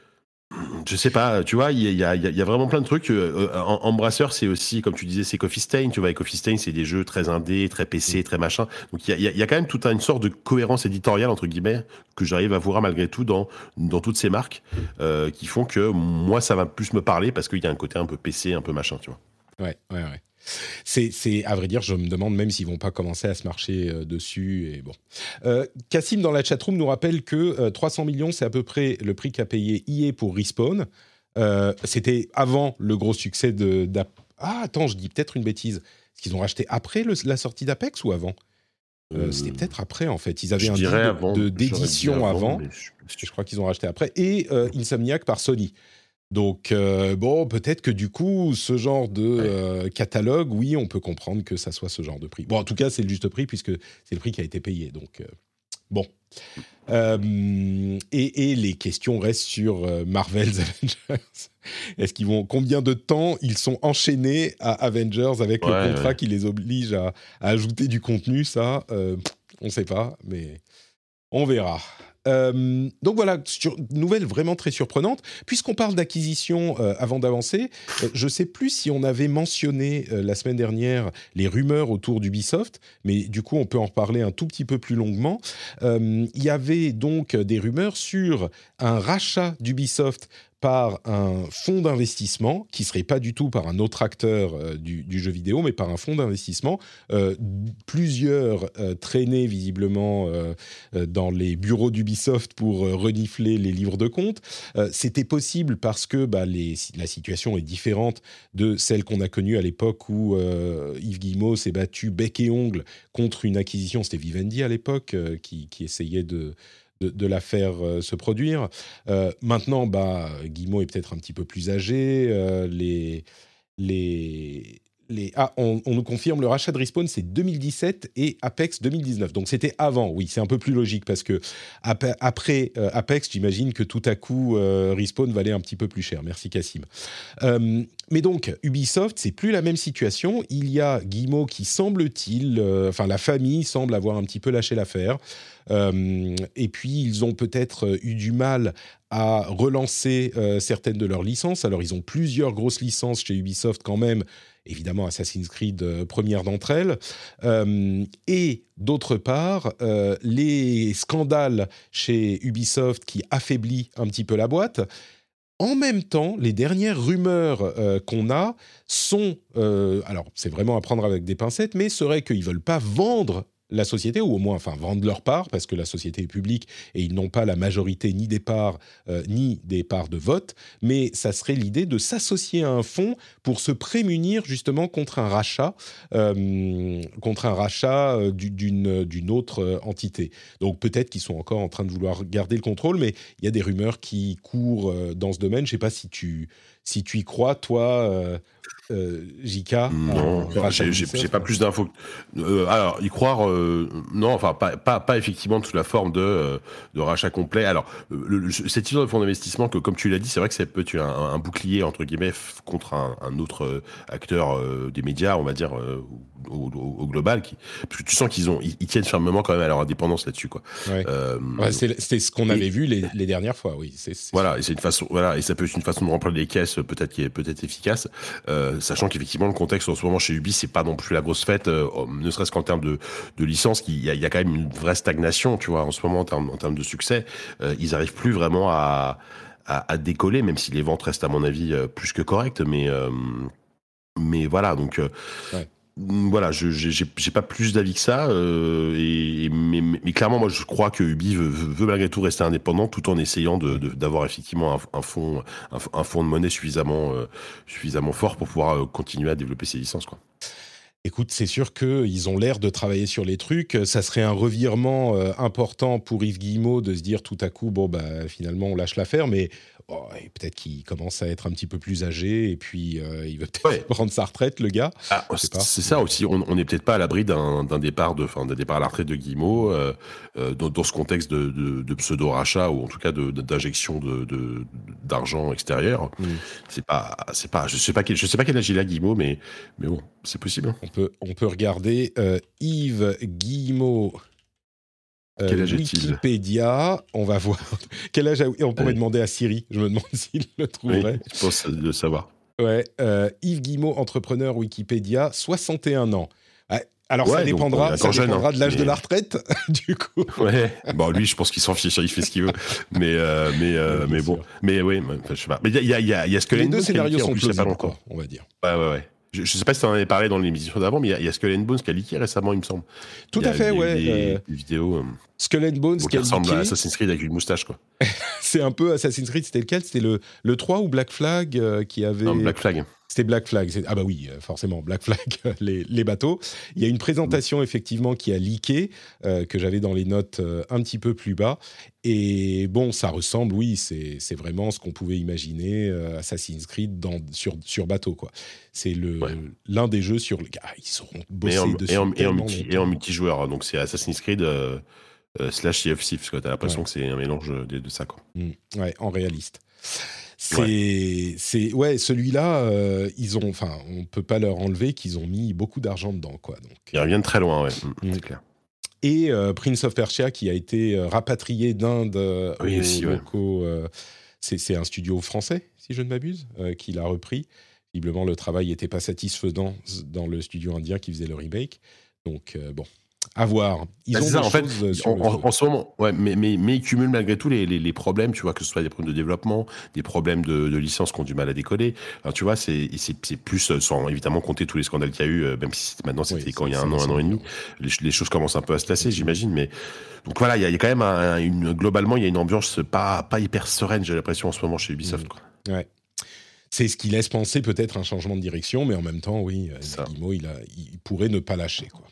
je sais pas, tu vois, il y a, il y a- il y a vraiment plein de trucs. Euh, en- Embracer, c'est aussi, comme tu disais, c'est Coffee Stain. Tu vois, et Coffee Stain, c'est des jeux très indés, très P C, très machin. Donc il y a, il y a- il y a quand même toute une sorte de cohérence éditoriale, entre guillemets, que j'arrive à voir malgré tout dans, dans toutes ces marques, euh, qui font que moi, ça va plus me parler parce qu'il y a un côté un peu P C, un peu machin, tu vois. Ouais, ouais, ouais. C'est, c'est, à vrai dire, je me demande même s'ils vont pas commencer à se marcher euh, dessus. Et bon. Euh, Cassim, dans la chatroom, nous rappelle que euh, trois cents millions, c'est à peu près le prix qu'a payé E A pour Respawn. Euh, c'était avant le gros succès de... d'Ap- Ah, attends, je dis peut-être une bêtise. Est-ce qu'ils ont racheté après le- la sortie d'Apex ou avant Euh, Euh, C'était peut-être après, en fait. Ils avaient je un deal dirais de- avant, de, j'aurais dit d'édition avant. mais je- Je crois qu'ils ont racheté après. Et euh, Insomniac par Sony. Donc, euh, bon, peut-être que du coup, ce genre de Ouais. euh, catalogue, oui, on peut comprendre que ça soit ce genre de prix. Bon, en tout cas, c'est le juste prix puisque c'est le prix qui a été payé. Donc, euh, bon. Euh, et, et les questions restent sur euh, Marvel's Avengers. Est-ce qu'ils vont, combien de temps ils sont enchaînés à Avengers avec Ouais, le contrat ouais. qui les oblige à, à ajouter du contenu? Ça, euh, on ne sait pas, mais on verra. Euh, donc voilà, sur, nouvelle vraiment très surprenante. Puisqu'on parle d'acquisition, euh, avant d'avancer, euh, je ne sais plus si on avait mentionné euh, la semaine dernière les rumeurs autour d'Ubisoft, mais du coup on peut en reparler un tout petit peu plus longuement. Euh, il y avait donc des rumeurs sur un rachat d'Ubisoft par un fonds d'investissement qui serait pas du tout par un autre acteur euh, du, du jeu vidéo, mais par un fonds d'investissement. Euh, plusieurs euh, traînaient visiblement euh, euh, dans les bureaux d'Ubisoft pour euh, renifler les livres de compte. Euh, c'était possible parce que bah, les, la situation est différente de celle qu'on a connue à l'époque où euh, Yves Guillemot s'est battu bec et ongle contre une acquisition. C'était Vivendi à l'époque euh, qui, qui essayait de De, de la faire euh, se produire. Euh, maintenant, bah, Guillemot est peut-être un petit peu plus âgé. Euh, les, les, les... Ah, on, on nous confirme, le rachat de Respawn, c'est deux mille dix-sept et Apex deux mille dix-neuf. Donc, c'était avant. Oui, c'est un peu plus logique parce que ap- après euh, Apex, j'imagine que tout à coup, euh, Respawn valait un petit peu plus cher. Merci, Cassim. Euh, mais donc, Ubisoft, c'est plus la même situation. Il y a Guillemot qui semble-t-il... Euh, enfin, la famille semble avoir un petit peu lâché l'affaire. Euh, et puis, ils ont peut-être eu du mal à relancer euh, certaines de leurs licences. Alors, ils ont plusieurs grosses licences chez Ubisoft quand même. Évidemment, Assassin's Creed, euh, première d'entre elles. Euh, et d'autre part, euh, les scandales chez Ubisoft qui affaiblissent un petit peu la boîte. En même temps, les dernières rumeurs euh, qu'on a sont... Euh, alors, c'est vraiment à prendre avec des pincettes, mais serait qu'ils ne veulent pas vendre la société, ou au moins enfin, vendre leur part, parce que la société est publique et ils n'ont pas la majorité ni des parts, euh, ni des parts de vote, mais ça serait l'idée de s'associer à un fonds pour se prémunir justement contre un rachat, euh, contre un rachat euh, d'une, d'une autre euh, entité. Donc peut-être qu'ils sont encore en train de vouloir garder le contrôle, mais il y a des rumeurs qui courent euh, dans ce domaine. Je ne sais pas si tu, si tu y crois, toi... Euh, Euh, J K. Non, euh, j'ai, j'ai, j'ai pas plus d'infos. Euh, alors, y croire, euh, non, enfin, pas, pas, pas effectivement sous la forme de, euh, de rachat complet. Alors, le, le, cette histoire de fonds d'investissement, que comme tu l'as dit, c'est vrai que ça peut être un, un bouclier, entre guillemets, contre un, un autre euh, acteur euh, des médias, on va dire, euh, au, au, au global, qui, parce que tu sens qu'ils ont, ils, ils tiennent fermement quand même à leur indépendance là-dessus, quoi. Ouais. Euh, ouais, c'est, c'est ce qu'on avait et, vu les, les dernières fois, oui. C'est, c'est voilà, et c'est une façon, voilà, et ça peut être une façon de remplir les caisses, peut-être qui est peut-être efficace. Euh, Sachant qu'effectivement le contexte en ce moment chez Ubi c'est pas non plus la grosse fête, euh, ne serait-ce qu'en termes de, de licence, il y, a, il y a quand même une vraie stagnation, tu vois, en ce moment en termes, en termes de succès, euh, ils arrivent plus vraiment à, à, à décoller, même si les ventes restent à mon avis euh, plus que correctes, mais euh, mais voilà donc. Euh, ouais. Voilà, je j'ai, j'ai pas plus d'avis que ça, euh, et, mais, mais clairement, moi, je crois que Ubi veut, veut malgré tout rester indépendant, tout en essayant de, de d'avoir effectivement un, un fonds, un, un fonds de monnaie suffisamment, euh, suffisamment fort pour pouvoir euh, continuer à développer ses licences, quoi. Écoute, c'est sûr qu'ils ont l'air de travailler sur les trucs. Ça serait un revirement euh, important pour Yves Guillemot de se dire tout à coup, bon, bah, finalement, on lâche l'affaire, mais oh, et peut-être qu'il commence à être un petit peu plus âgé et puis euh, il veut peut-être ouais. prendre sa retraite, le gars. Ah, c'est, pas. c'est ça aussi. On n'est peut-être pas à l'abri d'un, d'un départ de, enfin, d'un départ à la retraite de Guillemot euh, euh, dans, dans ce contexte de, de, de pseudo-rachat ou en tout cas de, de, d'injection de, de, d'argent extérieur. Mm. C'est pas, c'est pas. Je sais pas quel, je sais pas quel âge il a Guillemot, mais, mais bon, c'est possible. Hein. On peut, on peut regarder euh, Yves Guillemot. Euh, Quel âge Wikipédia, est-il ? On va voir. Quel âge a... On pourrait oui. demander à Siri. Je me demande s'il le trouverait. Oui, je pense le savoir. Ouais. Euh, Yves Guillemot, entrepreneur Wikipédia, soixante et un ans. Alors ouais, ça dépendra, donc, ça dépendra jeune, de l'âge mais... de la retraite, du coup. Ouais. Bon, lui, je pense qu'il s'en fiche, il fait ce qu'il veut. Mais, euh, mais, euh, mais bon, mais oui, je sais pas. Mais il y a, il y a, il y a Skull and Bones. Les deux scénarios sont plausibles, encore, on va dire. Ouais, ouais, ouais. Je ne sais pas si tu en avais parlé dans l'émission d'avant, mais il y, y a Skull and Bones qui a leaké récemment, il me semble. Tout à fait, ouais. Des, euh... des vidéos. Euh... Skull and Bones bon, qui a ressemble leaké. à Assassin's Creed avec une moustache, quoi. C'est un peu Assassin's Creed, c'était lequel ? C'était le, le trois ou Black Flag euh, qui avait... Non, Black Flag. C'était Black Flag. C'est... Ah bah oui, forcément, Black Flag, les, les bateaux. Il y a une présentation, mmh. effectivement, qui a leaké, euh, que j'avais dans les notes euh, un petit peu plus bas. Et bon, ça ressemble, oui, c'est, c'est vraiment ce qu'on pouvait imaginer, euh, Assassin's Creed dans, sur, sur bateau, quoi. C'est le, ouais. l'un des jeux sur lesquels ah, ils seront bossés en, dessus. Et en, et, en multi, et en multijoueur, donc c'est Assassin's Creed euh, euh, slash Sea of Thieves, parce que t'as l'impression ouais. que c'est un mélange de, de ça, quoi. Mmh. Ouais, en réaliste. C'est, ouais. c'est, ouais, celui-là, euh, ils ont, enfin, on peut pas leur enlever qu'ils ont mis beaucoup d'argent dedans, quoi. Donc, ils reviennent très loin, ouais, mmh, c'est clair. Et euh, Prince of Persia qui a été euh, rapatrié d'Inde euh, oui, aux aussi, locaux. Ouais. Euh, c'est, c'est un studio français, si je ne m'abuse, euh, qui l'a repris. Visiblement, le travail n'était pas satisfaisant dans le studio indien qui faisait le remake. Donc, euh, bon, à voir. Ils bah, ont c'est ça, des en fait, choses sur en, le en, feu. en ce moment, ouais, mais, mais, mais ils cumulent malgré tout les, les, les problèmes, tu vois, que ce soit des problèmes de développement, des problèmes de, de licences qui ont du mal à décoller. Alors, tu vois, c'est, c'est, c'est plus, sans évidemment compter tous les scandales qu'il y a eu, euh, même si maintenant c'était Oui, quand c'est- il y a c'est un an, un an et demi, récent. les, les choses commencent un peu à se tasser, j'imagine, mais donc voilà, il y a, il y a quand même un, une, globalement, il y a une ambiance pas, pas hyper sereine, j'ai l'impression, en ce moment chez Ubisoft, Mhm. quoi. Ouais. C'est ce qui laisse penser peut-être un changement de direction, mais en même temps, oui, Ça. Guillemot, il, a, il pourrait ne pas lâcher, quoi.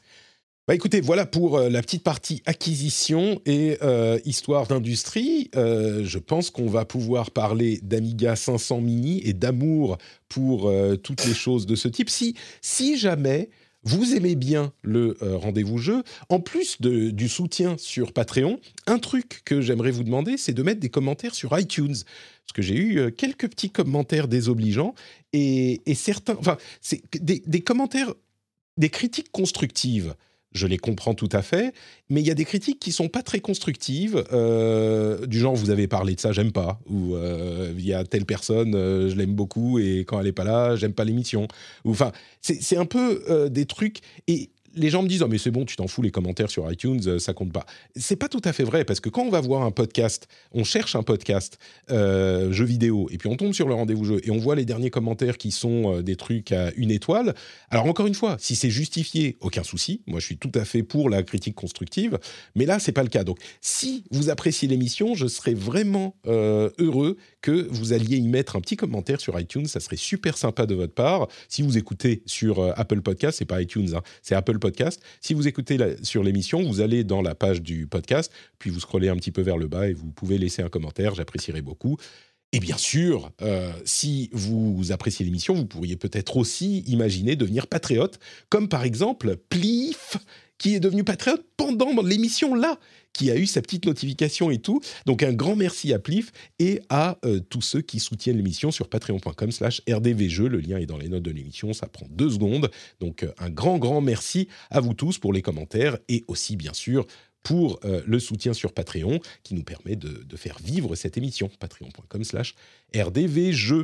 Bah écoutez, voilà pour euh, la petite partie acquisition et euh, histoire d'industrie. Euh, je pense qu'on va pouvoir parler d'Amiga cinq cents Mini et d'amour pour euh, toutes les choses de ce type. Si, si jamais vous aimez bien le euh, rendez-vous jeu, en plus de, du soutien sur Patreon, un truc que j'aimerais vous demander, c'est de mettre des commentaires sur iTunes. Parce que j'ai eu euh, quelques petits commentaires désobligeants et, et certains... Enfin, c'est des, des commentaires, des critiques constructives. Je les comprends tout à fait, mais il y a des critiques qui sont pas très constructives, euh, du genre vous avez parlé de ça, j'aime pas, ou euh, il y a telle personne, euh, je l'aime beaucoup et quand elle est pas là, j'aime pas l'émission. Ou enfin, c'est, c'est un peu euh, des trucs et les gens me disent oh mais c'est bon, tu t'en fous, les commentaires sur iTunes, euh, ça compte pas. C'est pas tout à fait vrai parce que quand on va voir un podcast, on cherche un podcast euh, jeu vidéo et puis on tombe sur le rendez-vous jeu et on voit les derniers commentaires qui sont euh, des trucs à une étoile. Alors encore une fois, si c'est justifié, aucun souci. Moi, je suis tout à fait pour la critique constructive, mais là, c'est pas le cas. Donc, si vous appréciez l'émission, je serais vraiment euh, heureux que vous alliez y mettre un petit commentaire sur iTunes. Ça serait super sympa de votre part. Si vous écoutez sur euh, Apple Podcast, c'est pas iTunes, hein, c'est Apple Podcast. Si vous écoutez la, sur l'émission, vous allez dans la page du podcast, puis vous scrollez un petit peu vers le bas et vous pouvez laisser un commentaire. J'apprécierais beaucoup. Et bien sûr, euh, si vous appréciez l'émission, vous pourriez peut-être aussi imaginer devenir patriote, comme par exemple Plif, qui est devenu patriote pendant l'émission là, qui a eu sa petite notification et tout. Donc un grand merci à Plif et à euh, tous ceux qui soutiennent l'émission sur patreon.com slash rdvjeux. Le lien est dans les notes de l'émission, ça prend deux secondes. Donc euh, un grand, grand merci à vous tous pour les commentaires et aussi bien sûr pour euh, le soutien sur Patreon qui nous permet de, de faire vivre cette émission. Patreon.com slash rdvjeux.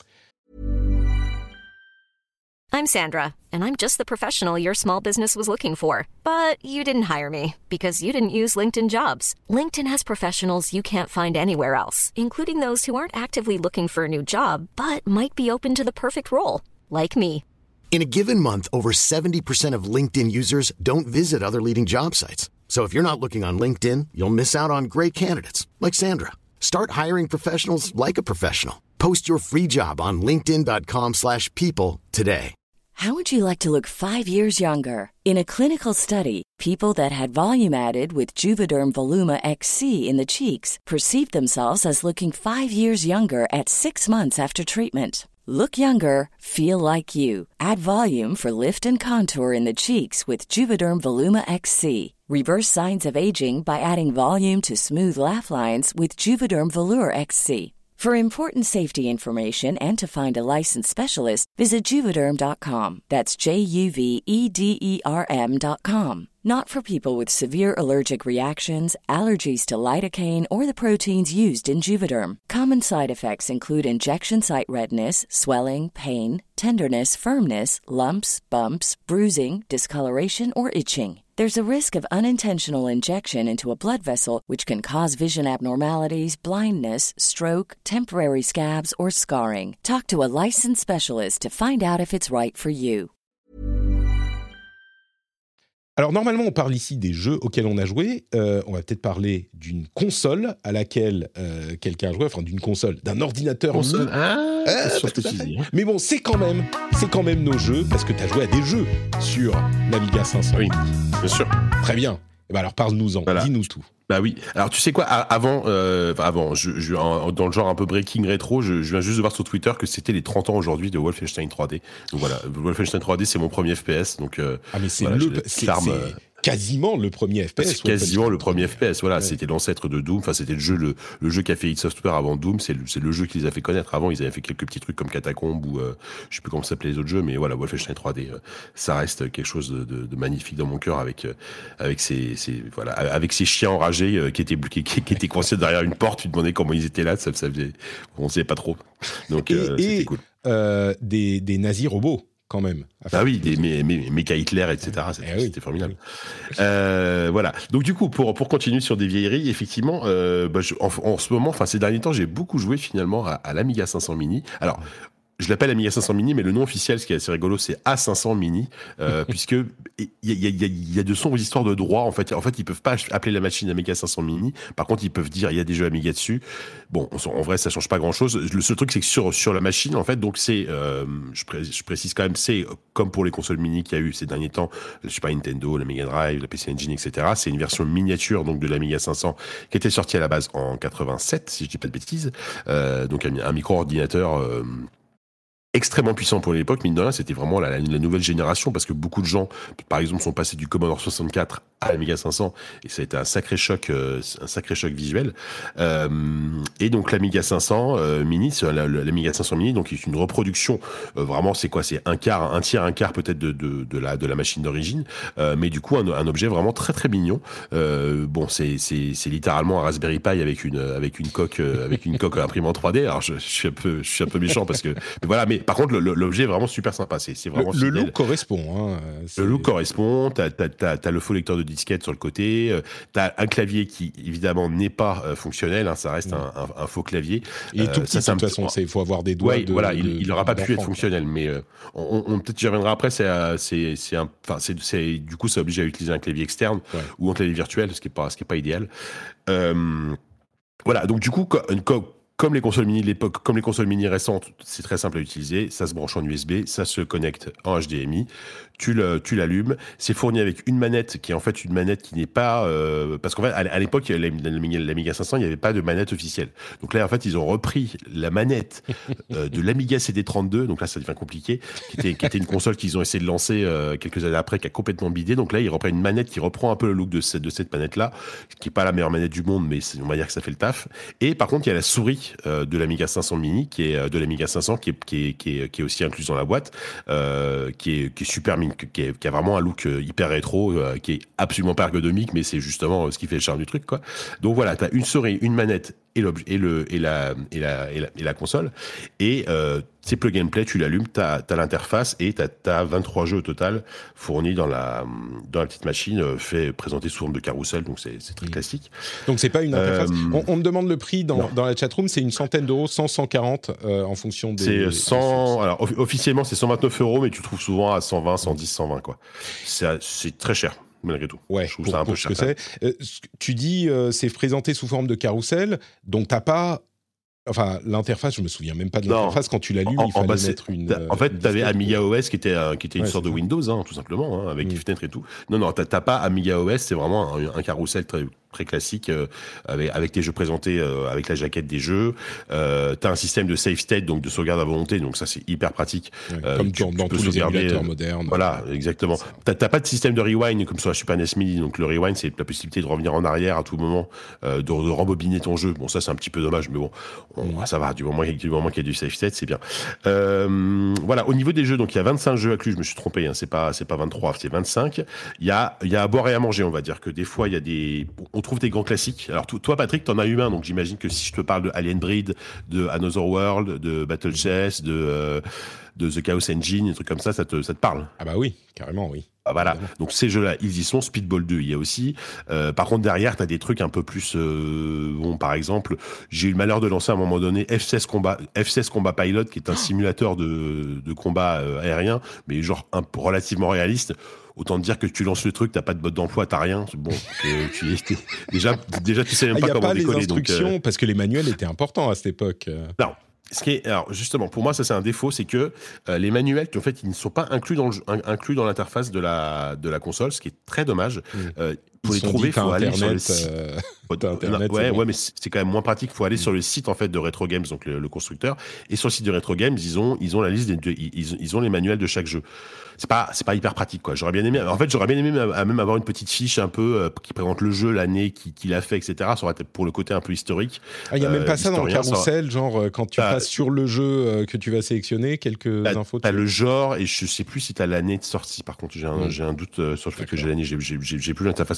I'm Sandra, and I'm just the professional your small business was looking for. But you didn't hire me because you didn't use LinkedIn Jobs. LinkedIn has professionals you can't find anywhere else, including those who aren't actively looking for a new job, but might be open to the perfect role, like me. In a given month, over seventy percent of LinkedIn users don't visit other leading job sites. So if you're not looking on LinkedIn, you'll miss out on great candidates like Sandra. Start hiring professionals like a professional. Post your free job on linkedin.com slash people today. How would you like to look five years younger? In a clinical study, people that had volume added with Juvederm Voluma X C in the cheeks perceived themselves as looking five years younger at six months after treatment. Look younger, feel like you. Add volume for lift and contour in the cheeks with Juvederm Voluma X C. Reverse signs of aging by adding volume to smooth laugh lines with Juvederm Volure X C. For important safety information and to find a licensed specialist, visit Juvederm dot com. That's J U V E D E R M dot com. Not for people with severe allergic reactions, allergies to lidocaine, or the proteins used in Juvederm. Common side effects include injection site redness, swelling, pain, tenderness, firmness, lumps, bumps, bruising, discoloration, or itching. There's a risk of unintentional injection into a blood vessel, which can cause vision abnormalities, blindness, stroke, temporary scabs, or scarring. Talk to a licensed specialist to find out if it's right for you. Alors normalement, on parle ici des jeux auxquels on a joué. Euh, on va peut-être parler d'une console à laquelle euh, quelqu'un a joué, enfin d'une console, d'un ordinateur. Console. Ah, euh, c'est sûr que tout à tu fait. dis. Mais bon, c'est quand même, c'est quand même nos jeux parce que tu as joué à des jeux sur l'Amiga cinq cents. Oui, bien sûr. Très bien. Eh ben alors parle-nous-en, Voilà. dis-nous tout. Bah oui. Alors tu sais quoi, avant, euh, avant, je, je, en, dans le genre un peu breaking rétro, je, je viens juste de voir sur Twitter que c'était les trente ans aujourd'hui de Wolfenstein trois D. Donc voilà, Wolfenstein trois D, c'est mon premier F P S. Donc euh, Ah mais c'est voilà, le, je- c'est, Charme, c'est euh, quasiment le premier F P S. c'est quasiment le premier F P S. Voilà, Ouais. c'était l'ancêtre de Doom. Enfin, c'était le jeu, le, le jeu qu'a fait id Software avant Doom. C'est le, c'est le jeu qui les a fait connaître. Avant, ils avaient fait quelques petits trucs comme Catacomb ou euh, je sais plus comment s'appelaient les autres jeux, mais voilà, Wolfenstein trois D, euh, ça reste quelque chose de, de, de magnifique dans mon cœur avec euh, avec ces, ces voilà, avec ces chiens enragés euh, qui étaient qui, qui, qui étaient coincés derrière une porte. Tu te demandais comment ils étaient là. Ça, ça faisait, on savait pas trop. Donc Et, euh, et, c'était cool. euh, des, des nazis robots. quand même. Ah oui, des mé- mé- méca Hitler, et cetera. C'était, eh oui, c'était formidable. oui. Euh, voilà. Donc du coup, pour pour continuer sur des vieilleries, effectivement, euh, bah, je, en, en ce moment, enfin ces derniers temps, j'ai beaucoup joué finalement à, à l'Amiga cinq cents Mini. Alors. Je l'appelle Amiga cinq cents Mini, mais le nom officiel, ce qui est assez rigolo, c'est A cinq cents Mini, euh, puisque il y a, y, a, y, a, y a de sombres histoires de droit. En fait, en fait, ils peuvent pas appeler la machine Amiga cinq cents Mini. Par contre, ils peuvent dire il y a des jeux Amiga dessus. Bon, en vrai, ça change pas grand-chose. Le seul truc, c'est que sur sur la machine, en fait, donc c'est, euh, je, pré- je précise quand même, c'est comme pour les consoles Mini qu'il y a eu ces derniers temps, le Super Nintendo, la Mega Drive, la P C Engine, et cetera. C'est une version miniature donc de l'Amiga cinq cents qui était sortie à la base en quatre-vingt-sept, si je dis pas de bêtises. Euh, donc un, un micro-ordinateur. Euh, extrêmement puissant pour l'époque, mine de rien, c'était vraiment la, la, la nouvelle génération, parce que beaucoup de gens, par exemple, sont passés du Commodore soixante-quatre à l'Amiga cinq cents, et ça a été un sacré choc, euh, un sacré choc visuel. Euh, et donc l'Amiga cinq cents euh, Mini, c'est la, la, l'Amiga cinq cents Mini, donc c'est une reproduction. Euh, vraiment, c'est quoi ? C'est un quart, un tiers, un quart peut-être de de, de la de la machine d'origine, euh, mais du coup un, un objet vraiment très très mignon. Euh, bon, c'est c'est c'est littéralement un Raspberry Pi avec une avec une coque euh, avec une coque imprimée en trois D. Alors je, je suis un peu je suis un peu méchant parce que mais voilà, mais par contre, le, l'objet est vraiment super sympa. C'est, c'est vraiment le, le look correspond. Hein, le look correspond. T'as, t'as, t'as, t'as le faux lecteur de disquette sur le côté. Euh, t'as un clavier qui, évidemment, n'est pas euh, fonctionnel. Hein, ça reste ouais. un, un, un faux clavier. Et euh, tout petit, ça, de toute façon. Il faut avoir des doigts. Ouais, de, voilà, de, il, il aura pas pu être fonctionnel. Quoi. Mais euh, on, on, peut-être j'y reviendrai après. C'est, c'est, c'est un, enfin, c'est, c'est, du coup, ça oblige à utiliser un clavier externe ouais. ou un clavier virtuel, ce qui est pas, ce qui est pas idéal. Euh, voilà. Donc, du coup, une co- Comme les consoles mini de l'époque, comme les consoles mini récentes, c'est très simple à utiliser. Ça se branche en U S B, ça se connecte en H D M I. Tu le, tu l'allumes. C'est fourni avec une manette qui est en fait une manette qui n'est pas, euh, parce qu'en fait, à, à l'époque, l'Amiga cinq cents, il n'y avait pas de manette officielle. Donc là, en fait, ils ont repris la manette euh, de l'Amiga C D trente-deux. Donc là, ça devient compliqué. Qui était, qui était une console qu'ils ont essayé de lancer euh, quelques années après, qui a complètement bidé. Donc là, ils reprennent une manette qui reprend un peu le look de cette, de cette manette-là, qui est pas la meilleure manette du monde, mais on va dire que ça fait le taf. Et par contre, il y a la souris de l'Amiga cinq cents Mini, qui est de l'Amiga cinq cents, qui est qui est qui est, qui est aussi incluse dans la boîte, euh, qui est qui est super mine, qui, est, qui a vraiment un look hyper rétro, euh, qui est absolument pas ergonomique, mais c'est justement ce qui fait le charme du truc, quoi. Donc voilà, t'as une souris, une manette et l'objet et le et la et la et la, et la console, et euh, c'est plug and play, tu l'allumes, t'as t'as l'interface et t'as t'as vingt-trois jeux au total fournis dans la dans la petite machine, euh, fait présenter sous forme de carrousel, donc c'est c'est très mmh. classique. Donc c'est pas une interface. Euh, on, on me demande le prix dans non. dans la chatroom, c'est une centaine d'euros, cent, cent quarante euh, en fonction des. C'est cent. Alors officiellement c'est cent vingt-neuf euros, mais tu trouves souvent à cent vingt, cent dix, cent vingt quoi. C'est c'est très cher. Malgré tout. Ouais, je trouve pour, ça un pour peu ce cher. que c'est. Euh, tu dis euh, c'est présenté sous forme de carrousel, donc t'as pas. Enfin, l'interface, je me souviens même pas de l'interface. Non. Quand tu l'allumes, en, il fallait bas, mettre une. En fait, tu avais Amiga ou... O S qui était, euh, qui était une ouais, sorte de Windows, hein, tout simplement, hein, avec mmh. des fenêtres et tout. Non, non, t'as, t'as pas Amiga O S, c'est vraiment un, un carrousel très, très classique, euh, avec, avec tes jeux présentés, euh, avec la jaquette des jeux. Euh, t'as un système de save state, donc de sauvegarde à volonté, donc ça c'est hyper pratique. Ouais, euh, comme tu, dans, tu dans tous les émulateurs modernes. Voilà, exactement. T'as, t'as pas de système de rewind comme sur la Super N E S Mini, donc le rewind c'est la possibilité de revenir en arrière à tout moment, euh, de, de rembobiner ton jeu. Bon, ça c'est un petit peu dommage, mais bon, on, mmh. ça va, du moment, du moment qu'il y a du save state, c'est bien. Euh, voilà, au niveau des jeux, donc il y a vingt-cinq jeux inclus, je me suis trompé, hein, c'est pas, c'est pas vingt-trois, c'est vingt-cinq. Il y a, il y a à boire et à manger, on va dire que des fois il y a des, on trouve des grands classiques. Alors toi, Patrick, t'en as eu un, donc j'imagine que si je te parle de Alien Breed, de Another World, de Battle Chess, de, euh, de The Chaos Engine, des trucs comme ça, ça te, ça te parle? Ah bah oui, carrément, oui. Ah, voilà, donc ces jeux-là, ils y sont. Speedball deux, il y a aussi. Euh, par contre, derrière, t'as des trucs un peu plus... Euh, bon, par exemple, j'ai eu le malheur de lancer à un moment donné F seize Combat, F seize Combat Pilot, qui est un simulateur de, de combat euh, aérien, mais genre un, relativement réaliste. Autant te dire que tu lances le truc, t'as pas de mode d'emploi, t'as rien. Bon, euh, tu, déjà, déjà, tu sais même pas ah, comment pas décoller. Il y a pas les instructions, donc, euh... parce que les manuels étaient importants à cette époque. Non. Ce qui est, alors justement, pour moi, ça c'est un défaut, c'est que euh, les manuels, en fait, ils ne sont pas inclus dans le jeu, inclus dans l'interface de la de la console, ce qui est très dommage. Mmh. Euh, pour ils les trouver, il faut aller sur le site. Euh... Internet, ouais, ouais, mais c'est quand même moins pratique. Il faut aller mmh. sur le site en fait de Retro Games, donc le, le constructeur, et sur le site de Retro Games, ils ont ils ont la liste des, ils, ils ont les manuels de chaque jeu. C'est pas c'est pas hyper pratique quoi. J'aurais bien aimé. En fait, j'aurais bien aimé même, même avoir une petite fiche un peu euh, qui présente le jeu, l'année qui qu'il a fait, et cetera. Ça aurait été pour le côté un peu historique. Ah, il y a même euh, pas ça dans le carrousel, ça... genre quand tu bah, passes sur le jeu euh, que tu vas sélectionner, quelques t'as, infos. T'as le genre et je sais plus si t'as l'année de sortie. Par contre, j'ai un mmh. j'ai un doute euh, sur le fait D'accord. que j'ai l'année. J'ai, j'ai j'ai j'ai plus l'interface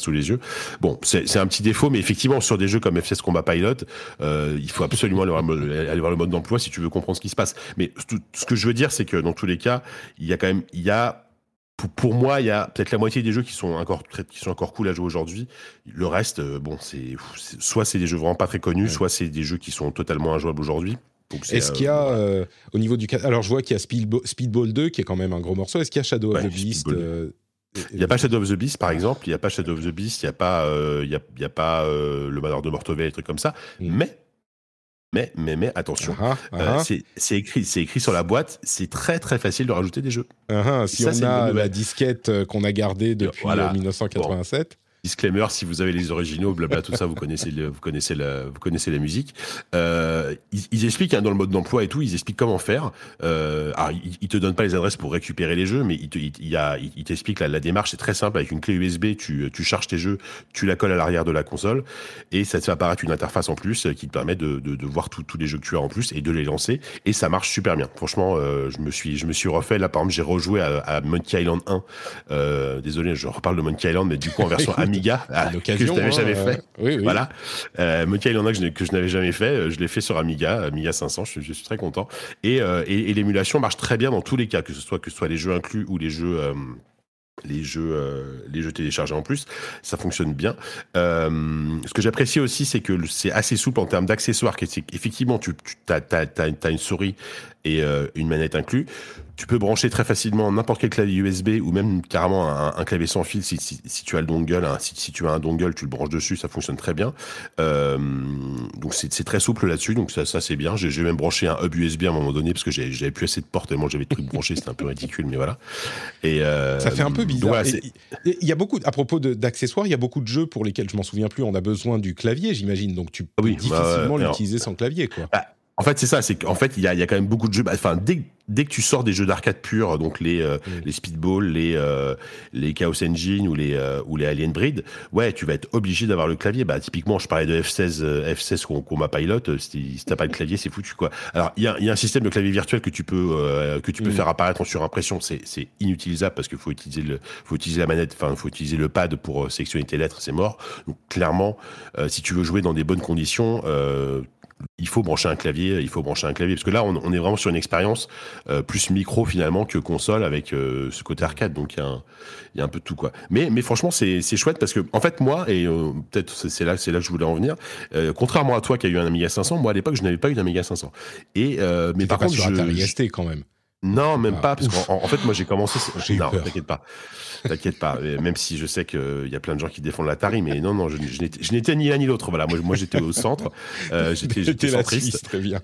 sous les yeux. Bon, c'est, c'est un petit défaut, mais effectivement, sur des jeux comme F C S Combat Pilot, euh, il faut absolument aller voir, aller voir le mode d'emploi si tu veux comprendre ce qui se passe. Mais tout, ce que je veux dire, c'est que dans tous les cas, il y a quand même, il y a Pour, pour moi, il y a peut-être la moitié des jeux qui sont encore qui sont encore cool à jouer aujourd'hui. Le reste, euh, bon, c'est, c'est soit c'est des jeux vraiment pas très connus, ouais. soit c'est des jeux qui sont totalement injouables aujourd'hui. Donc c'est, Est-ce euh, qu'il y a euh, au niveau du alors je vois qu'il y a Speedball, Speedball deux qui est quand même un gros morceau. Est-ce qu'il y a Shadow ouais, of the Beast euh, Il n'y a pas Shadow of the Beast par exemple. Il n'y a pas Shadow of the Beast. Il n'y a pas euh, il y a, il y a pas euh, le Manoir de Mortevel, des trucs comme ça. Mm. Mais Mais, mais, mais, attention, uh-huh, uh-huh. Euh, c'est, c'est, écrit, c'est écrit sur la boîte, c'est très très facile de rajouter des jeux. Uh-huh, si ça, on a la disquette qu'on a gardée depuis voilà. dix-neuf cent quatre-vingt-sept. Bon. Disclaimer, si vous avez les originaux, blabla, tout ça, vous connaissez, le, vous connaissez la, vous connaissez la musique. Euh, ils, ils expliquent hein, dans le mode d'emploi et tout, ils expliquent comment faire. Euh, alors, ils, ils te donnent pas les adresses pour récupérer les jeux, mais ils, te, ils, il y a, ils t'expliquent la, la démarche, c'est très simple. Avec une clé U S B, tu, tu charges tes jeux, tu la colles à l'arrière de la console, et ça te fait apparaître une interface en plus qui te permet de, de, de voir tous les jeux que tu as en plus et de les lancer. Et ça marche super bien. Franchement, euh, je me suis, je me suis refait. Là, par exemple, j'ai rejoué à, à Monkey Island un. Euh, désolé, je reparle de Monkey Island, mais du coup en version Amiga. Ah, que je n'avais hein, jamais fait. Euh, oui, oui. Voilà. Euh, Monkey Island que je, que je n'avais jamais fait, je l'ai fait sur Amiga, Amiga cinq cents. Je, je suis très content. Et, euh, et, et l'émulation marche très bien dans tous les cas, que ce soit que ce soit les jeux inclus ou les jeux. Euh, les jeux euh, les jeux téléchargés en plus, ça fonctionne bien. Euh, ce que j'apprécie aussi, c'est que c'est assez souple en termes d'accessoires. Effectivement, tu, tu t'as, t'as, t'as, t'as une souris et euh, une manette inclus. Tu peux brancher très facilement n'importe quel clavier U S B ou même carrément un, un clavier sans fil si, si, si tu as le dongle. Hein, si, si tu as un dongle, tu le branches dessus, ça fonctionne très bien. Euh, donc c'est, c'est très souple là-dessus, donc ça, ça c'est bien. J'ai, j'ai même branché un hub U S B à un moment donné parce que j'avais, j'avais plus assez de portes tellement j'avais de trucs branchés, c'était un peu ridicule, mais voilà. Et euh, ça fait un peu bizarre. Voilà, il y a beaucoup, à propos de, d'accessoires, il y a beaucoup de jeux pour lesquels je m'en souviens plus. On a besoin du clavier, j'imagine, donc tu peux oui, difficilement bah, l'utiliser alors, sans clavier, quoi. Bah, en fait, c'est ça. C'est qu'en fait, il y a, il y a quand même beaucoup de jeux. Enfin, dès, dès que tu sors des jeux d'arcade purs, donc les, euh, mmh. les Speedball, les, euh, les Chaos Engine ou les, euh, ou les Alien Breed, ouais, tu vas être obligé d'avoir le clavier. Bah, typiquement, je parlais de F seize, euh, F seize Combat Pilot. Si, si t'as pas le clavier, c'est foutu, quoi. Alors, il y a, il y a un système de clavier virtuel que tu peux, euh, que tu peux mmh. faire apparaître en surimpression. C'est, c'est inutilisable parce qu'il faut utiliser le, faut utiliser la manette, enfin, faut utiliser le pad pour euh, sélectionner tes lettres. C'est mort. Donc, clairement, euh, si tu veux jouer dans des bonnes conditions, euh, il faut brancher un clavier, il faut brancher un clavier parce que là on, on est vraiment sur une expérience euh, plus micro finalement que console avec euh, ce côté arcade, donc il y a un, il y a un peu de tout quoi. Mais mais franchement c'est c'est chouette parce que en fait moi et euh, peut-être c'est, c'est là c'est là que je voulais en venir. Euh, contrairement à toi qui a eu un Amiga cinq cents, moi à l'époque je n'avais pas eu d'Amiga cinq cents. Et euh, mais C'était par pas contre sur je, Atari S T quand même. Non, même ah, pas, parce qu'en en fait, moi, j'ai commencé... J'ai non, eu peur. t'inquiète pas. T'inquiète pas. Même si je sais qu'il y a plein de gens qui défendent l'Atari, mais non, non, je, je, n'étais, je n'étais ni l'un ni l'autre. Voilà, moi, moi j'étais au centre. Euh, j'étais j'étais centriste. La Suisse, très bien.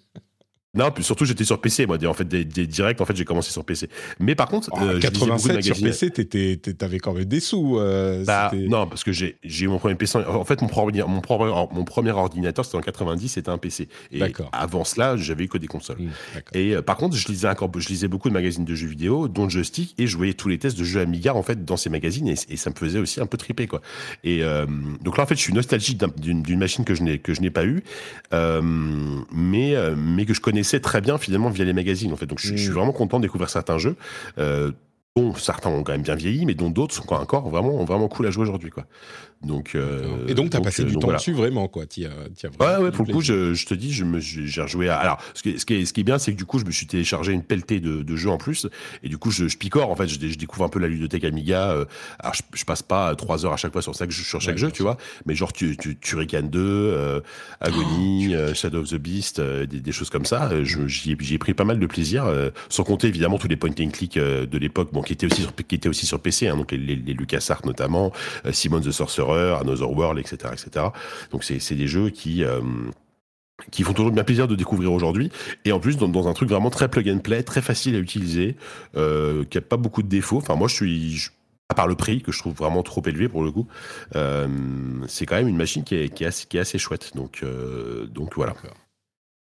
Non, puis surtout j'étais sur P C, moi. En fait, des, des directs, en fait, j'ai commencé sur P C. Mais par contre, oh, euh, quatre-vingt-sept sur P C, t'étais, t'avais quand même des sous. Euh, bah, non, parce que j'ai, j'ai eu mon premier P C. En fait, mon, mon, mon, mon premier ordinateur, c'était en quatre-vingt-dix, c'était un P C. Et d'accord. Avant cela, j'avais eu que des consoles. Mmh, et euh, par contre, je lisais encore, je lisais beaucoup de magazines de jeux vidéo, dont Joystick, et je voyais tous les tests de jeux Amiga en fait dans ces magazines, et, et ça me faisait aussi un peu triper, quoi. Et euh, donc là, en fait, je suis nostalgique d'un, d'une, d'une machine que je n'ai que je n'ai pas eue, euh, mais euh, mais que je connaissais très bien finalement via les magazines en fait. Donc je, mmh. je suis vraiment content de découvrir certains jeux euh, dont certains ont quand même bien vieilli, mais dont d'autres sont encore vraiment vraiment cool à jouer aujourd'hui, quoi. Donc euh, et donc t'as donc, passé euh, du donc, temps voilà. dessus vraiment, quoi. T'y as, t'y as ouais ouais pour le coup je, je te dis je me j'ai rejoué à alors ce qui est, ce qui est ce qui est bien c'est que du coup je me suis téléchargé une pelletée de, de jeux en plus et du coup je, je picore en fait je, je découvre un peu la ludothèque Amiga. Euh, alors je, je passe pas trois heures à chaque fois sur chaque sur chaque ouais, jeu tu vois, mais genre tu tu Turrican deux, euh, Agony, oh, euh, Shadow of the Beast, euh, des, des choses comme ça. Euh, je, j'y ai, j'y ai pris pas mal de plaisir, euh, sans compter évidemment tous les point and click euh, de l'époque, bon qui étaient aussi sur, qui étaient aussi sur P C, hein, donc les, les, les LucasArts notamment, euh, Simon the Sorcerer, Another World, et cetera, et cetera. Donc c'est c'est des jeux qui euh, qui font toujours bien plaisir de découvrir aujourd'hui, et en plus dans, dans un truc vraiment très plug and play, très facile à utiliser, euh, qui a pas beaucoup de défauts. Enfin moi je suis je, à part le prix que je trouve vraiment trop élevé pour le coup, euh, c'est quand même une machine qui est qui est assez, qui est assez chouette. Donc euh, donc voilà.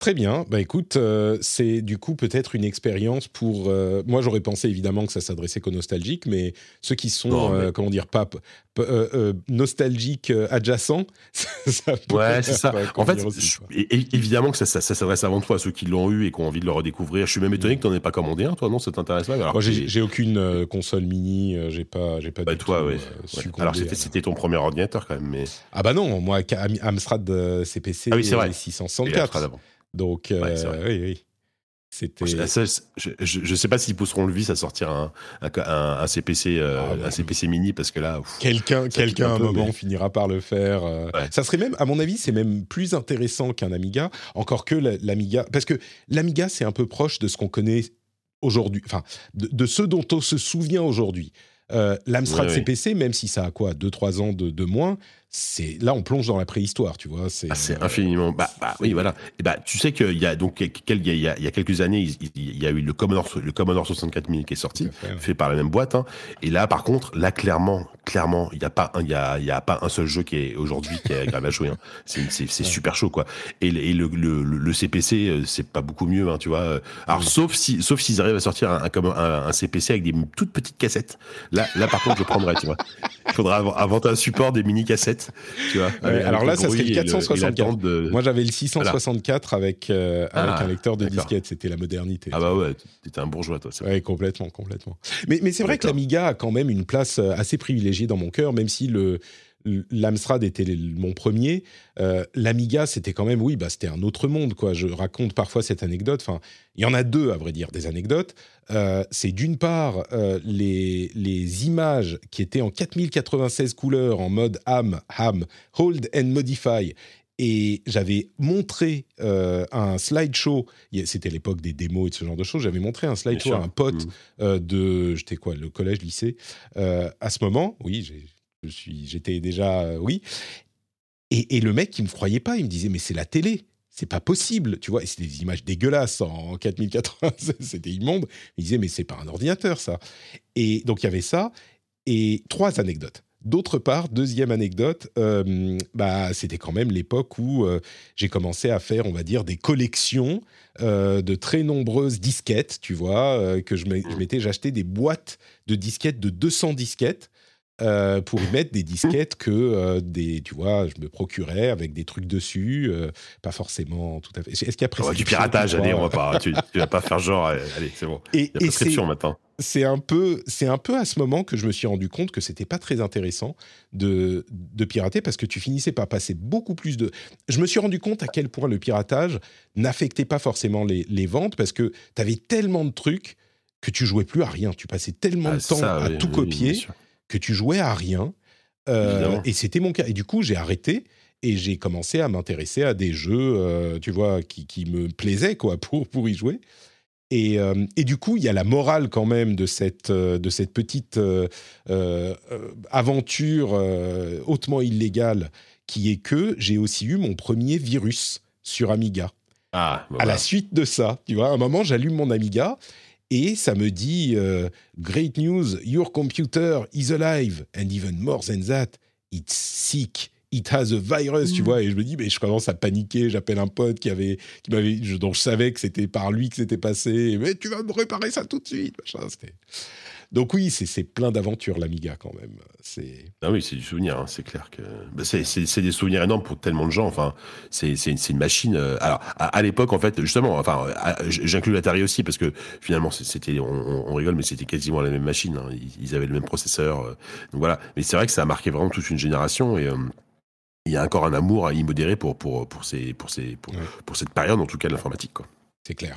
Très bien. Bah écoute, euh, c'est du coup peut-être une expérience pour. Euh, moi, j'aurais pensé évidemment que ça s'adressait qu'aux nostalgiques, mais ceux qui sont, Non, mais- euh, comment dire, pas p- p- euh, euh, nostalgiques euh, adjacents, ça pourrait Ouais, c'est ça. pas En fait, convenir aussi, je- quoi. é- é- évidemment que ça, ça, ça s'adresse avant tout à ceux qui l'ont eu et qui ont envie de le redécouvrir. Je suis même étonné que tu n'en aies pas commandé un, toi, non? Ça t'intéresse pas? Alors Moi, que j'ai, t'es- j'ai aucune euh, console mini, euh, j'ai pas, j'ai pas bah, du toi, tout ouais. euh, Ouais. succombé Alors c'était, à- c'était ton premier ordinateur quand même, mais. Ah bah non, moi, Am- Amstrad euh, C P C Ah oui, c'est vrai. six cent Et Amstrad soixante-quatre. avant. Donc, euh, Ouais, c'est vrai. oui, oui. C'était. Ça, ça, je, je, je sais pas s'ils pousseront le vice à sortir un, un, un, un C P C, euh, Ah, bah, un C P C mini parce que là. Ouf, Quelqu'un, ça quelqu'un pique à un un peu, moment mais- finira par le faire. euh. Ouais. Ça serait même, à mon avis, c'est même plus intéressant qu'un Amiga, encore que la- l'Amiga, parce que l'Amiga c'est un peu proche de ce qu'on connaît aujourd'hui, enfin de, de ce dont on se souvient aujourd'hui. Euh, L'Amstrad Ouais, ouais. C P C, même si ça a quoi, deux trois ans de, de moins, c'est là on plonge dans la préhistoire, tu vois. C'est, Ah, c'est euh, infiniment. Bah, bah oui, voilà. Et bah, tu sais qu'il y a donc quel- il y a, il y a quelques années, il, il y a eu le Commodore, le Commodore soixante-quatre mini qui est sorti, Tout à fait, ouais. fait par la même boîte. Hein. Et là, par contre, là clairement, clairement, il y a pas, un- il y a, il y a pas un seul jeu qui est aujourd'hui qui est agréable à jouer. Hein. C'est, c'est, c'est Ouais. super chaud, quoi. Et, le, et le, le, le C P C, euh, c'est pas beaucoup mieux, hein, tu vois. Alors, Mm. sauf si, sauf s'ils arrivent à sortir un, un, comme un, un C P C avec des toutes petites cassettes. Là, là, par contre, je prendrais, tu vois. Il faudra av- inventer un support des mini cassettes, tu vois. Ouais, avec- alors avec là, le ça serait bruit le et quatre cent soixante-quatre. et l'attente de- Moi, j'avais le six cent soixante-quatre avec euh, avec Ah, un lecteur de d'accord. disquette. C'était la modernité. Ah bah ouais, t'étais un bourgeois, toi. c'est Ouais, complètement, complètement. Mais, mais c'est vrai que D'accord. l'Amiga a quand même une place euh, assez privilégiée dans mon cœur, même si le l'Amstrad était le- mon premier. Euh, L'Amiga, c'était quand même, oui, bah, c'était un autre monde, quoi. Je raconte parfois cette anecdote. Enfin, il y en a deux, à vrai dire, des anecdotes. Euh, c'est d'une part euh, les, les images qui étaient en quatre mille quatre-vingt-seize couleurs en mode ham, ham, hold and modify. Et j'avais montré euh, un slideshow, il y a- c'était l'époque des démos et de ce genre de choses, j'avais montré un slideshow sûr. à un pote Mmh. euh, de, j'étais quoi, le collège, lycée, euh, à ce moment, oui, j'ai, je suis, j'étais déjà, euh, oui, et, et le mec, il me croyait pas, il me disait, mais c'est la télé, c'est pas possible, tu vois, et c'était des images dégueulasses en quatre mille quatre-vingt-seize, c'était immonde, il disait, mais c'est pas un ordinateur, ça. Et donc, il y avait ça, et trois anecdotes. D'autre part, deuxième anecdote, euh, bah, c'était quand même l'époque où euh, j'ai commencé à faire, on va dire, des collections euh, de très nombreuses disquettes, tu vois, euh, que je m'ai- je m'étais, j'achetais des boîtes de disquettes de deux cents disquettes euh, pour y mettre des disquettes que euh, des, tu vois, je me procurais avec des trucs dessus, euh, pas forcément tout à fait. Est-ce qu'il y a Ah ouais, prescription du piratage, pour allez, toi on va pas, tu, tu vas pas faire genre, allez, allez, c'est bon. Et, Il y a et c'est, prescription maintenant. c'est un peu, c'est un peu à ce moment que je me suis rendu compte que c'était pas très intéressant de, de pirater parce que tu finissais par passer beaucoup plus de. Je me suis rendu compte à quel point le piratage n'affectait pas forcément les, les ventes parce que tu avais tellement de trucs que tu jouais plus à rien. Tu passais tellement Ah, de temps ça, à oui, tout oui, copier bien sûr. que tu jouais à rien. Euh, Évidemment. et c'était mon cas. Et du coup, j'ai arrêté et j'ai commencé à m'intéresser à des jeux, euh, tu vois, qui, qui me plaisaient quoi pour pour y jouer. Et, euh, et du coup, il y a la morale quand même de cette, euh, de cette petite euh, euh, aventure euh, hautement illégale qui est que j'ai aussi eu mon premier virus sur Amiga. Ah, bah À voilà. la suite de ça, tu vois, à un moment, j'allume mon Amiga et ça me dit euh, « Great news, your computer is alive and even more than that, it's sick. It has a virus, tu vois, et je me dis, mais je commence à paniquer, j'appelle un pote qui avait, qui m'avait, je- dont je savais que c'était par lui que c'était passé, mais tu vas me réparer ça tout de suite, machin, c'était... Donc oui, c'est, c'est plein d'aventures, l'Amiga, quand même. C'est... Ah oui, c'est du souvenir, hein, c'est clair que bah, c'est, c'est, c'est des souvenirs énormes pour tellement de gens. Enfin, c'est, c'est, une, c'est une machine. euh, Alors, à, à l'époque, en fait, justement, enfin, à- j'inclus l'Atari aussi parce que finalement, c'est- c'était, on, on- on rigole, mais c'était quasiment la même machine. Hein, ils, ils avaient le même processeur, euh, donc voilà. Mais c'est vrai que ça a marqué vraiment toute une génération et euh, il y a encore un amour immodéré pour pour pour ces pour ces pour, Ouais. pour cette période, en tout cas de l'informatique, quoi. C'est clair.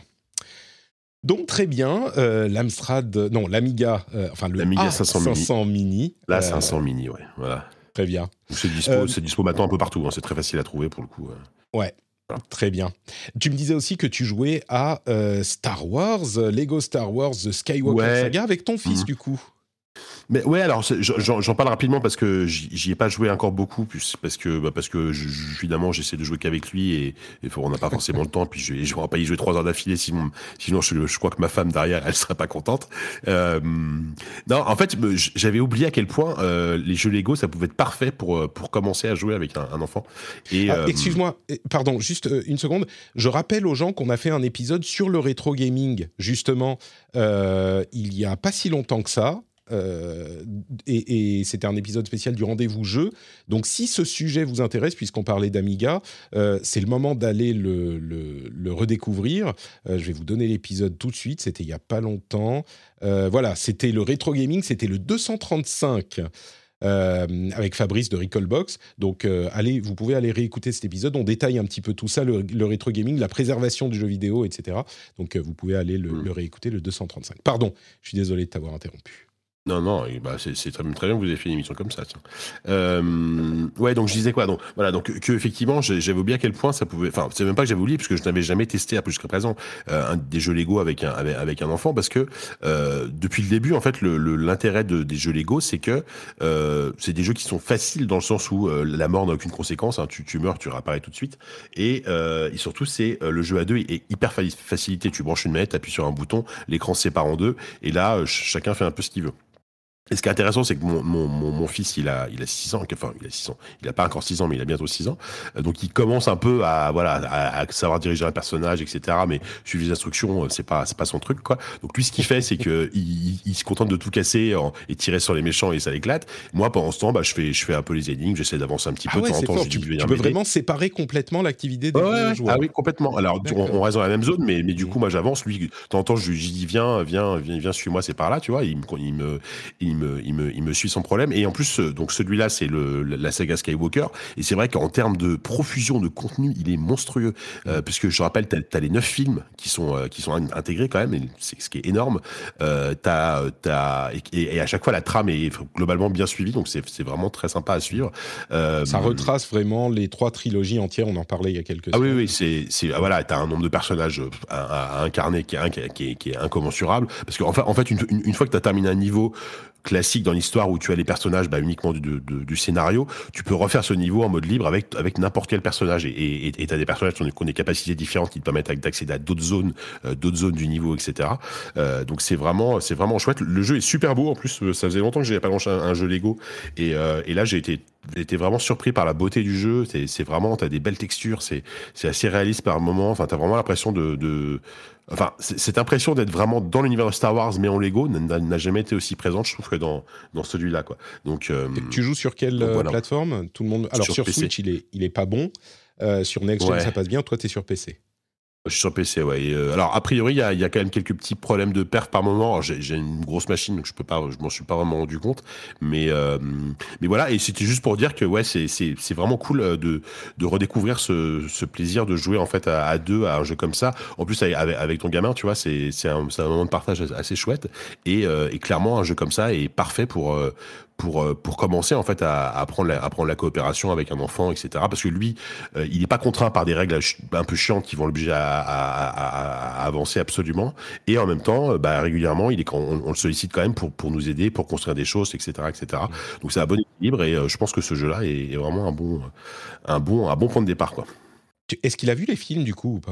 Donc très bien, euh, l'Amstrad, non, l'Amiga, euh, enfin le L'Amiga A cinq cents cinq cents Mini. Là, euh, cinq cents mini, ouais, voilà. Très bien. C'est dispo, Euh, c'est dispo maintenant un peu partout. Hein, c'est très facile à trouver pour le coup. euh. Ouais, très bien. Tu me disais aussi que tu jouais à euh, Star Wars, euh, Lego Star Wars, The Skywalker Ouais. Saga, avec ton fils, Mhm. du coup. Mais ouais, alors j'en, j'en parle rapidement parce que j'y, j'y ai pas joué encore beaucoup, parce que bah parce que je, évidemment j'essaie de jouer qu'avec lui et, et on n'a pas forcément le temps. Puis je, je ne vais pas y jouer trois heures d'affilée, sinon sinon je, je crois que ma femme derrière elle serait pas contente. Euh, non, en fait j'avais oublié à quel point euh, les jeux Lego ça pouvait être parfait pour pour commencer à jouer avec un, un enfant. Et ah, euh, excuse-moi, pardon, juste une seconde. Je rappelle aux gens qu'on a fait un épisode sur le rétro gaming justement euh, il y a pas si longtemps que ça. Euh, et, et c'était un épisode spécial du rendez-vous jeu. Donc, si ce sujet vous intéresse, puisqu'on parlait d'Amiga, euh, c'est le moment d'aller le, le, le redécouvrir. Euh, je vais vous donner l'épisode tout de suite. C'était il y a pas longtemps. Euh, voilà, c'était le rétro gaming. C'était le deux cent trente-cinq. Euh, avec Fabrice de Recallbox. Donc, euh, allez, vous pouvez aller réécouter cet épisode. On détaille un petit peu tout ça, le, le rétro gaming, la préservation du jeu vidéo, et cetera. Donc, euh, vous pouvez aller le, mmh. le réécouter, le deux cent trente-cinq. Pardon, je suis désolé de t'avoir interrompu. Non, non, bah c'est, c'est très, très bien que vous ayez fait une émission comme ça. Tiens. Euh, ouais, donc je disais quoi donc voilà, donc que effectivement, j'avais oublié à quel point ça pouvait. Enfin, c'est même pas que j'avais oublié, parce que je n'avais jamais testé jusqu'à présent euh, un, des jeux Lego avec un avec, avec un enfant, parce que euh, depuis le début, en fait, le, le, l'intérêt de, des jeux Lego, c'est que euh, c'est des jeux qui sont faciles dans le sens où euh, la mort n'a aucune conséquence. Hein, tu, tu meurs, tu réapparais tout de suite, et, euh, et surtout, c'est euh, le jeu à deux est hyper facilité. Tu branches une manette, t'appuies sur un bouton, l'écran se sépare en deux, et là, euh, chacun fait un peu ce qu'il veut. Et ce qui est intéressant, c'est que mon, mon, mon, mon fils, il a, il a six ans, enfin, il a six ans. Il a pas encore six ans, mais il a bientôt six ans. Donc, il commence un peu à, voilà, à, à savoir diriger un personnage, et cetera. Mais suivre les instructions, c'est pas, c'est pas son truc, quoi. Donc, lui, ce qu'il fait, c'est que, il, il se contente de tout casser en, et tirer sur les méchants et ça l'éclate. Moi, pendant ce temps, bah, je fais, je fais un peu les énigmes, j'essaie d'avancer un petit peu. Ah ouais, de temps en c'est temps, fort. je Tu, dis, tu peux vraiment séparer complètement l'activité des ouais, joueurs. Ah oui, complètement. Alors, on, on reste dans la même zone, mais, mais du coup, moi, j'avance. Lui, de temps en temps, je lui dis, viens, viens, viens, viens, suis-moi, c'est par là, tu vois. Il me, il me, il me, il me, il me suit sans problème. Et en plus, donc celui-là, c'est le, la saga Skywalker. Et c'est vrai qu'en termes de profusion de contenu, il est monstrueux. Euh, puisque je rappelle, t'as, t'as les neuf films qui sont, euh, qui sont intégrés quand même, et c'est ce qui est énorme. Euh, t'as, t'as, et, et à chaque fois, la trame est globalement bien suivie. Donc c'est, c'est vraiment très sympa à suivre. Euh, Ça retrace vraiment les trois trilogies entières. On en parlait il y a quelques ah semaines. Ah oui, oui, c'est, c'est, voilà, t'as un nombre de personnages à, à incarner qui est, qui est, qui est incommensurable. Parce qu'en fait, en fait, une, une, une fois que t'as terminé un niveau classique dans l'histoire où tu as les personnages bah, uniquement du, du, du scénario, tu peux refaire ce niveau en mode libre avec, avec n'importe quel personnage. Et tu as des personnages qui ont des capacités différentes qui te permettent d'accéder à d'autres zones, euh, d'autres zones du niveau, et cetera. Euh, donc c'est vraiment, c'est vraiment chouette. Le jeu est super beau en plus. Ça faisait longtemps que j'avais pas lancé un, un jeu Lego. Et, euh, et là, j'ai été, j'ai été vraiment surpris par la beauté du jeu. C'est, c'est vraiment, tu as des belles textures. C'est, c'est assez réaliste par moments. Enfin, tu as vraiment l'impression de... de Enfin, cette impression d'être vraiment dans l'univers de Star Wars, mais en Lego, n'a, n'a jamais été aussi présente, je trouve, que dans, dans celui-là, quoi. Donc, euh, tu joues sur quelle donc, voilà. plateforme ? Tout le monde. Alors, sur, sur Switch, il est, il est pas bon. Euh, sur Next Gen, ouais. ça passe bien. Toi, t'es sur P C. Je suis sur P C, ouais. Et euh, alors, a priori, il y a, y a quand même quelques petits problèmes de perf par moment. Alors, j'ai, j'ai une grosse machine, donc je peux pas, je m'en suis pas vraiment rendu compte. Mais, euh, mais voilà. Et c'était juste pour dire que, ouais, c'est, c'est, c'est vraiment cool de, de redécouvrir ce, ce plaisir de jouer, en fait, à, à deux, à un jeu comme ça. En plus, avec, avec ton gamin, tu vois, c'est, c'est un, c'est un moment de partage assez chouette. Et, euh, et clairement, un jeu comme ça est parfait pour, euh, pour pour commencer en fait à, à apprendre la, à apprendre la coopération avec un enfant, et cetera. Parce que lui, euh, il n'est pas contraint par des règles un peu chiantes qui vont l'obliger à, à, à, à avancer absolument. Et en même temps, bah, régulièrement, il est on, on le sollicite quand même pour pour nous aider, pour construire des choses, et cetera, et cetera. Donc c'est un bon équilibre et euh, je pense que ce jeu-là est, est vraiment un bon un bon un bon point de départ, quoi. Est-ce qu'il a vu les films du coup ou pas ?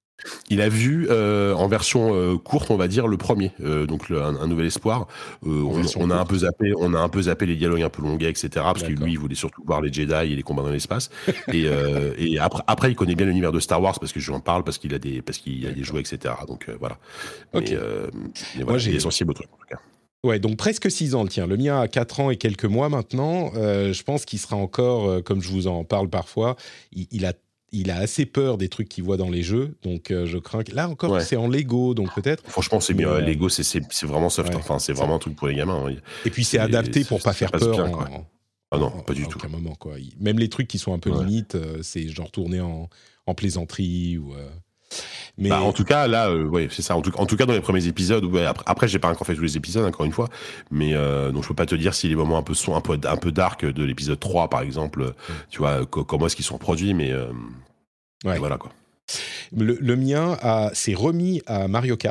Il a vu euh, en version euh, courte, on va dire, le premier, euh, donc le, un, un nouvel espoir. Euh, on, on a un peu zappé, on a un peu zappé les dialogues un peu longuets, et cetera. Parce D'accord. que lui, il voulait surtout voir les Jedi et les combats dans l'espace. et, euh, et après, après, il connaît bien l'univers de Star Wars parce que je lui en parle, parce qu'il a des, parce qu'il a des jouets, et cetera. Donc euh, voilà. Okay. Mais, euh, mais voilà, Moi, j'ai... il est sensible au truc en tout cas. Ouais, donc presque six ans le tien. Le mien a quatre ans et quelques mois maintenant. Euh, je pense qu'il sera encore, euh, comme je vous en parle parfois, il, il a Il a assez peur des trucs qu'il voit dans les jeux, donc euh, je crains que... Là encore, ouais. c'est en Lego, donc peut-être... Franchement, c'est bien. Euh, Lego, c'est, c'est, c'est vraiment soft. Ouais, enfin, c'est vraiment un truc pour les gamins. Hein. Et puis, c'est, c'est adapté pour pas faire peur. Bien, en, ah non, en, pas du en tout. Aucun moment, quoi. Même les trucs qui sont un peu ouais. limites, euh, c'est genre tourné en, en plaisanterie ou... Euh... Mais... Bah, en tout cas, là, euh, ouais, c'est ça. En tout, en tout cas, dans les premiers épisodes, ouais, après, après, j'ai pas encore fait tous les épisodes, encore une fois, mais euh, donc je peux pas te dire si les moments un peu sont un peu un peu dark de l'épisode trois, par exemple, ouais. tu vois, comment est-ce qu'ils sont produits, mais euh, ouais. voilà quoi. Le, le mien a, s'est remis à Mario Kart.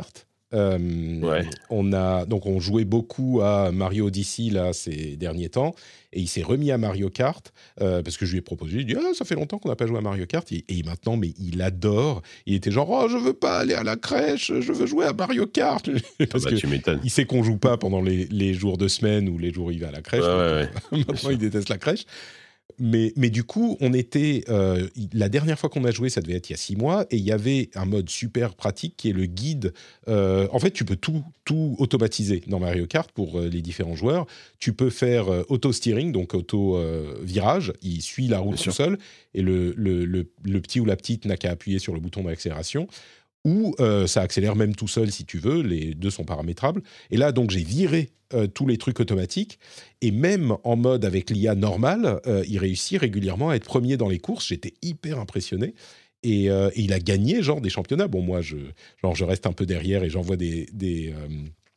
Euh, Ouais. On a donc on jouait beaucoup à Mario Odyssey là ces derniers temps, et il s'est remis à Mario Kart euh, parce que je lui ai proposé. Il dit ah ça fait longtemps qu'on n'a pas joué à Mario Kart, et, et maintenant mais il adore. Il était genre oh je veux pas aller à la crèche, je veux jouer à Mario Kart parce bah, que tu m'étonnes. il sait qu'on joue pas pendant les, les jours de semaine ou les jours où il va à la crèche. Ouais, donc, ouais, ouais. maintenant il déteste la crèche. Mais, mais du coup, on était euh, la dernière fois qu'on a joué, ça devait être il y a six mois, et il y avait un mode super pratique qui est le guide. Euh, en fait, tu peux tout, tout automatiser dans Mario Kart pour euh, les différents joueurs. Tu peux faire euh, auto-steering, donc auto-virage. Euh, il suit la route Bien tout sûr. seul, et le, le, le, le petit ou la petite n'a qu'à appuyer sur le bouton d'accélération. Ou euh, ça accélère même tout seul si tu veux, les deux sont paramétrables. Et là, donc, j'ai viré euh, tous les trucs automatiques, et même en mode avec l'I A normale, euh, il réussit régulièrement à être premier dans les courses. J'étais hyper impressionné. Et, euh, et il a gagné, genre, des championnats. Bon, moi, je, genre, je reste un peu derrière et j'envoie des, des, euh,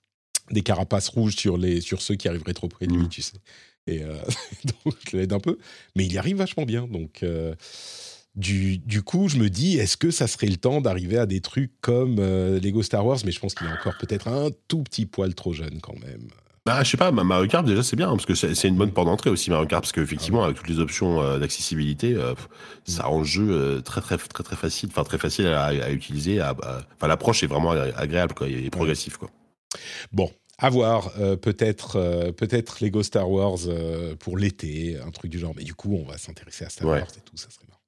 des carapaces rouges sur, les, sur ceux qui arriveraient trop près de lui, Mmh. tu sais. Et euh, donc, je l'aide un peu. Mais il y arrive vachement bien, donc... Euh, Du, du coup, je me dis, est-ce que ça serait le temps d'arriver à des trucs comme euh, Lego Star Wars? Mais je pense qu'il est encore peut-être un tout petit poil trop jeune quand même. Bah, je sais pas, Mario Kart, déjà, c'est bien, parce que c'est, c'est une bonne porte d'entrée aussi, Mario Kart, parce qu'effectivement, avec toutes les options euh, d'accessibilité, euh, ça rend le jeu euh, très, très, très, très facile, enfin, très facile à, à utiliser. À, à, enfin, l'approche est vraiment agréable, quoi, et progressive, quoi. Bon, à voir. Euh, peut-être, euh, peut-être Lego Star Wars euh, pour l'été, un truc du genre. Mais du coup, on va s'intéresser à Star Ouais. Wars et tout, ça serait marrant.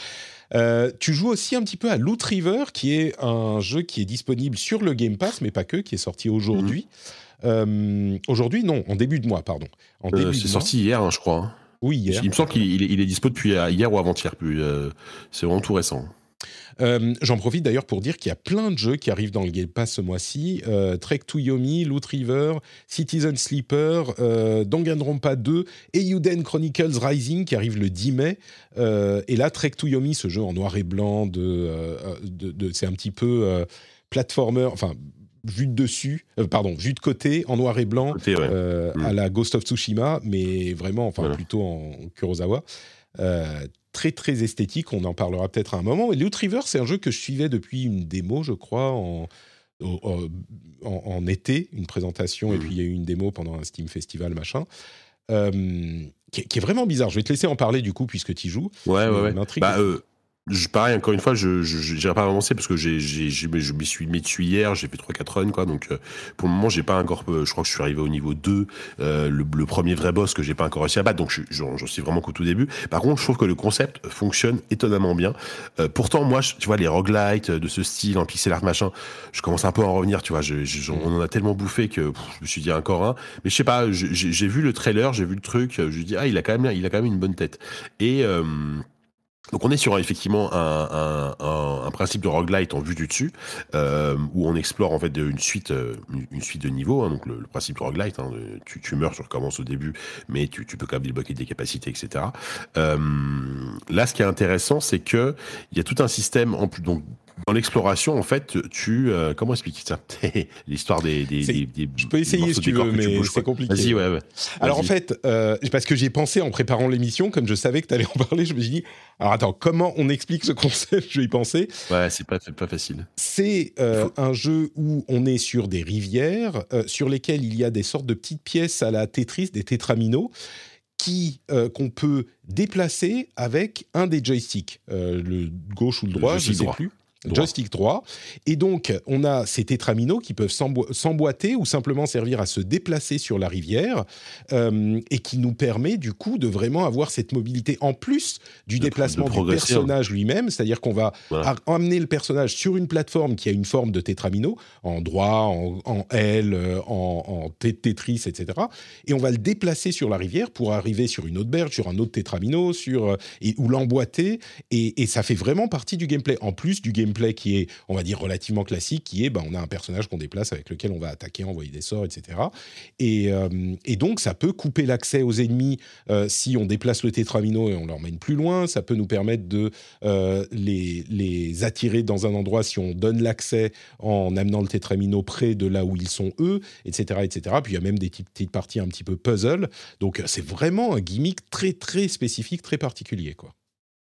Euh, tu joues aussi un petit peu à Loot River, qui est un jeu qui est disponible sur le Game Pass, mais pas que, qui est sorti aujourd'hui. Mmh. Euh, aujourd'hui, non, en début de mois, pardon. En Euh, début c'est de sorti mois. hier, hein, je crois. Hein. Oui, hier. Il me semble qu'il il est, il est dispo depuis hier ou avant-hier. Puis, euh, c'est vraiment tout récent. Euh, j'en profite d'ailleurs pour dire qu'il y a plein de jeux qui arrivent dans le Game Pass ce mois-ci. Euh, Trek to Yomi, Loot River, Citizen Sleeper, euh, Danganronpa deux et Eiyuden Chronicles Rising qui arrive le dix mai. Euh, et là, Trek to Yomi, ce jeu en noir et blanc, de, euh, de, de, c'est un petit peu euh, platformer, enfin vue de dessus, euh, pardon, vue de côté, en noir et blanc, Côté, ouais. euh, mmh. à la Ghost of Tsushima, mais vraiment, enfin voilà. Plutôt en Kurosawa. Euh, très très esthétique, on en parlera peut-être à un moment. Et Loot River, c'est un jeu que je suivais depuis une démo, je crois, en, en, en, en été, une présentation, mmh. et puis il y a eu une démo pendant un Steam Festival, machin, euh, qui, est, qui est vraiment bizarre. Je vais te laisser en parler du coup, puisque tu y joues. Ouais, ouais, ouais. Bah, euh, je, pareil, encore une fois, je n'irai pas avancer parce que j'ai, j'ai, j'ai, je m'y suis mis dessus hier, j'ai fait trois quatre runs, quoi. Donc, euh, pour le moment, j'ai pas encore, euh, je crois que je suis arrivé au niveau deux, euh, le, le premier vrai boss que j'ai pas encore réussi à battre. Donc, je, j'en, j'en suis vraiment qu'au tout début. Par contre, je trouve que le concept fonctionne étonnamment bien. Euh, pourtant, moi, je, tu vois, les roguelites de ce style, en pixel art, machin, je commence un peu à en revenir, tu vois. Je, je, on en a tellement bouffé que pff, je me suis dit encore un. Mais je sais pas, j'ai, j'ai vu le trailer, j'ai vu le truc, je me suis dit, ah, il a quand même, il a quand même une bonne tête. Et, euh, donc on est sur effectivement un, un, un, un principe de roguelite en vue du dessus, euh, où on explore en fait une suite, une, une suite de niveaux. Hein, donc le, le principe de roguelite, hein, tu, tu meurs, tu recommences au début, mais tu, tu peux quand même débloquer des capacités, et cetera. Euh, là, ce qui est intéressant, c'est que il y a tout un système en plus. Donc dans l'exploration, en fait, tu euh, comment expliquer ça? L'histoire des, des, des, des je peux essayer si tu veux, mais tu bouges, c'est compliqué. Vas-y, ouais, ouais. Alors Vas-y. en fait, euh, parce que j'ai pensé en préparant l'émission, comme je savais que tu allais en parler, je me suis dit, alors attends, comment on explique ce concept? Je vais y penser. Ouais, c'est pas, c'est pas facile. C'est euh, Faut... un jeu où on est sur des rivières, euh, sur lesquelles il y a des sortes de petites pièces à la Tetris, des tétraminos, qui euh, qu'on peut déplacer avec un des joysticks, euh, le gauche ou le droit, le je ne sais droit. plus. Droit. Joystick droit. Et donc, on a ces tétraminos qui peuvent s'embo- s'emboîter ou simplement servir à se déplacer sur la rivière euh, et qui nous permet, du coup, de vraiment avoir cette mobilité en plus du de, déplacement de du personnage lui-même. C'est-à-dire qu'on va voilà. amener le personnage sur une plateforme qui a une forme de tétramino, en droit, en, en L, en, en Tetris, et cetera. Et on va le déplacer sur la rivière pour arriver sur une autre berge, sur un autre tétramino, sur, et, ou l'emboîter. Et, et ça fait vraiment partie du gameplay. En plus du gameplay qui est, on va dire, relativement classique, qui est, ben, on a un personnage qu'on déplace avec lequel on va attaquer, envoyer des sorts, et cetera. Et, euh, et donc, ça peut couper l'accès aux ennemis euh, si on déplace le tétramino et on l'emmène plus loin. Ça peut nous permettre de euh, les, les attirer dans un endroit si on donne l'accès en amenant le tétramino près de là où ils sont eux, et cetera, et cetera. Puis, il y a même des petites parties un petit peu puzzle. Donc, c'est vraiment un gimmick très, très spécifique, très particulier, quoi.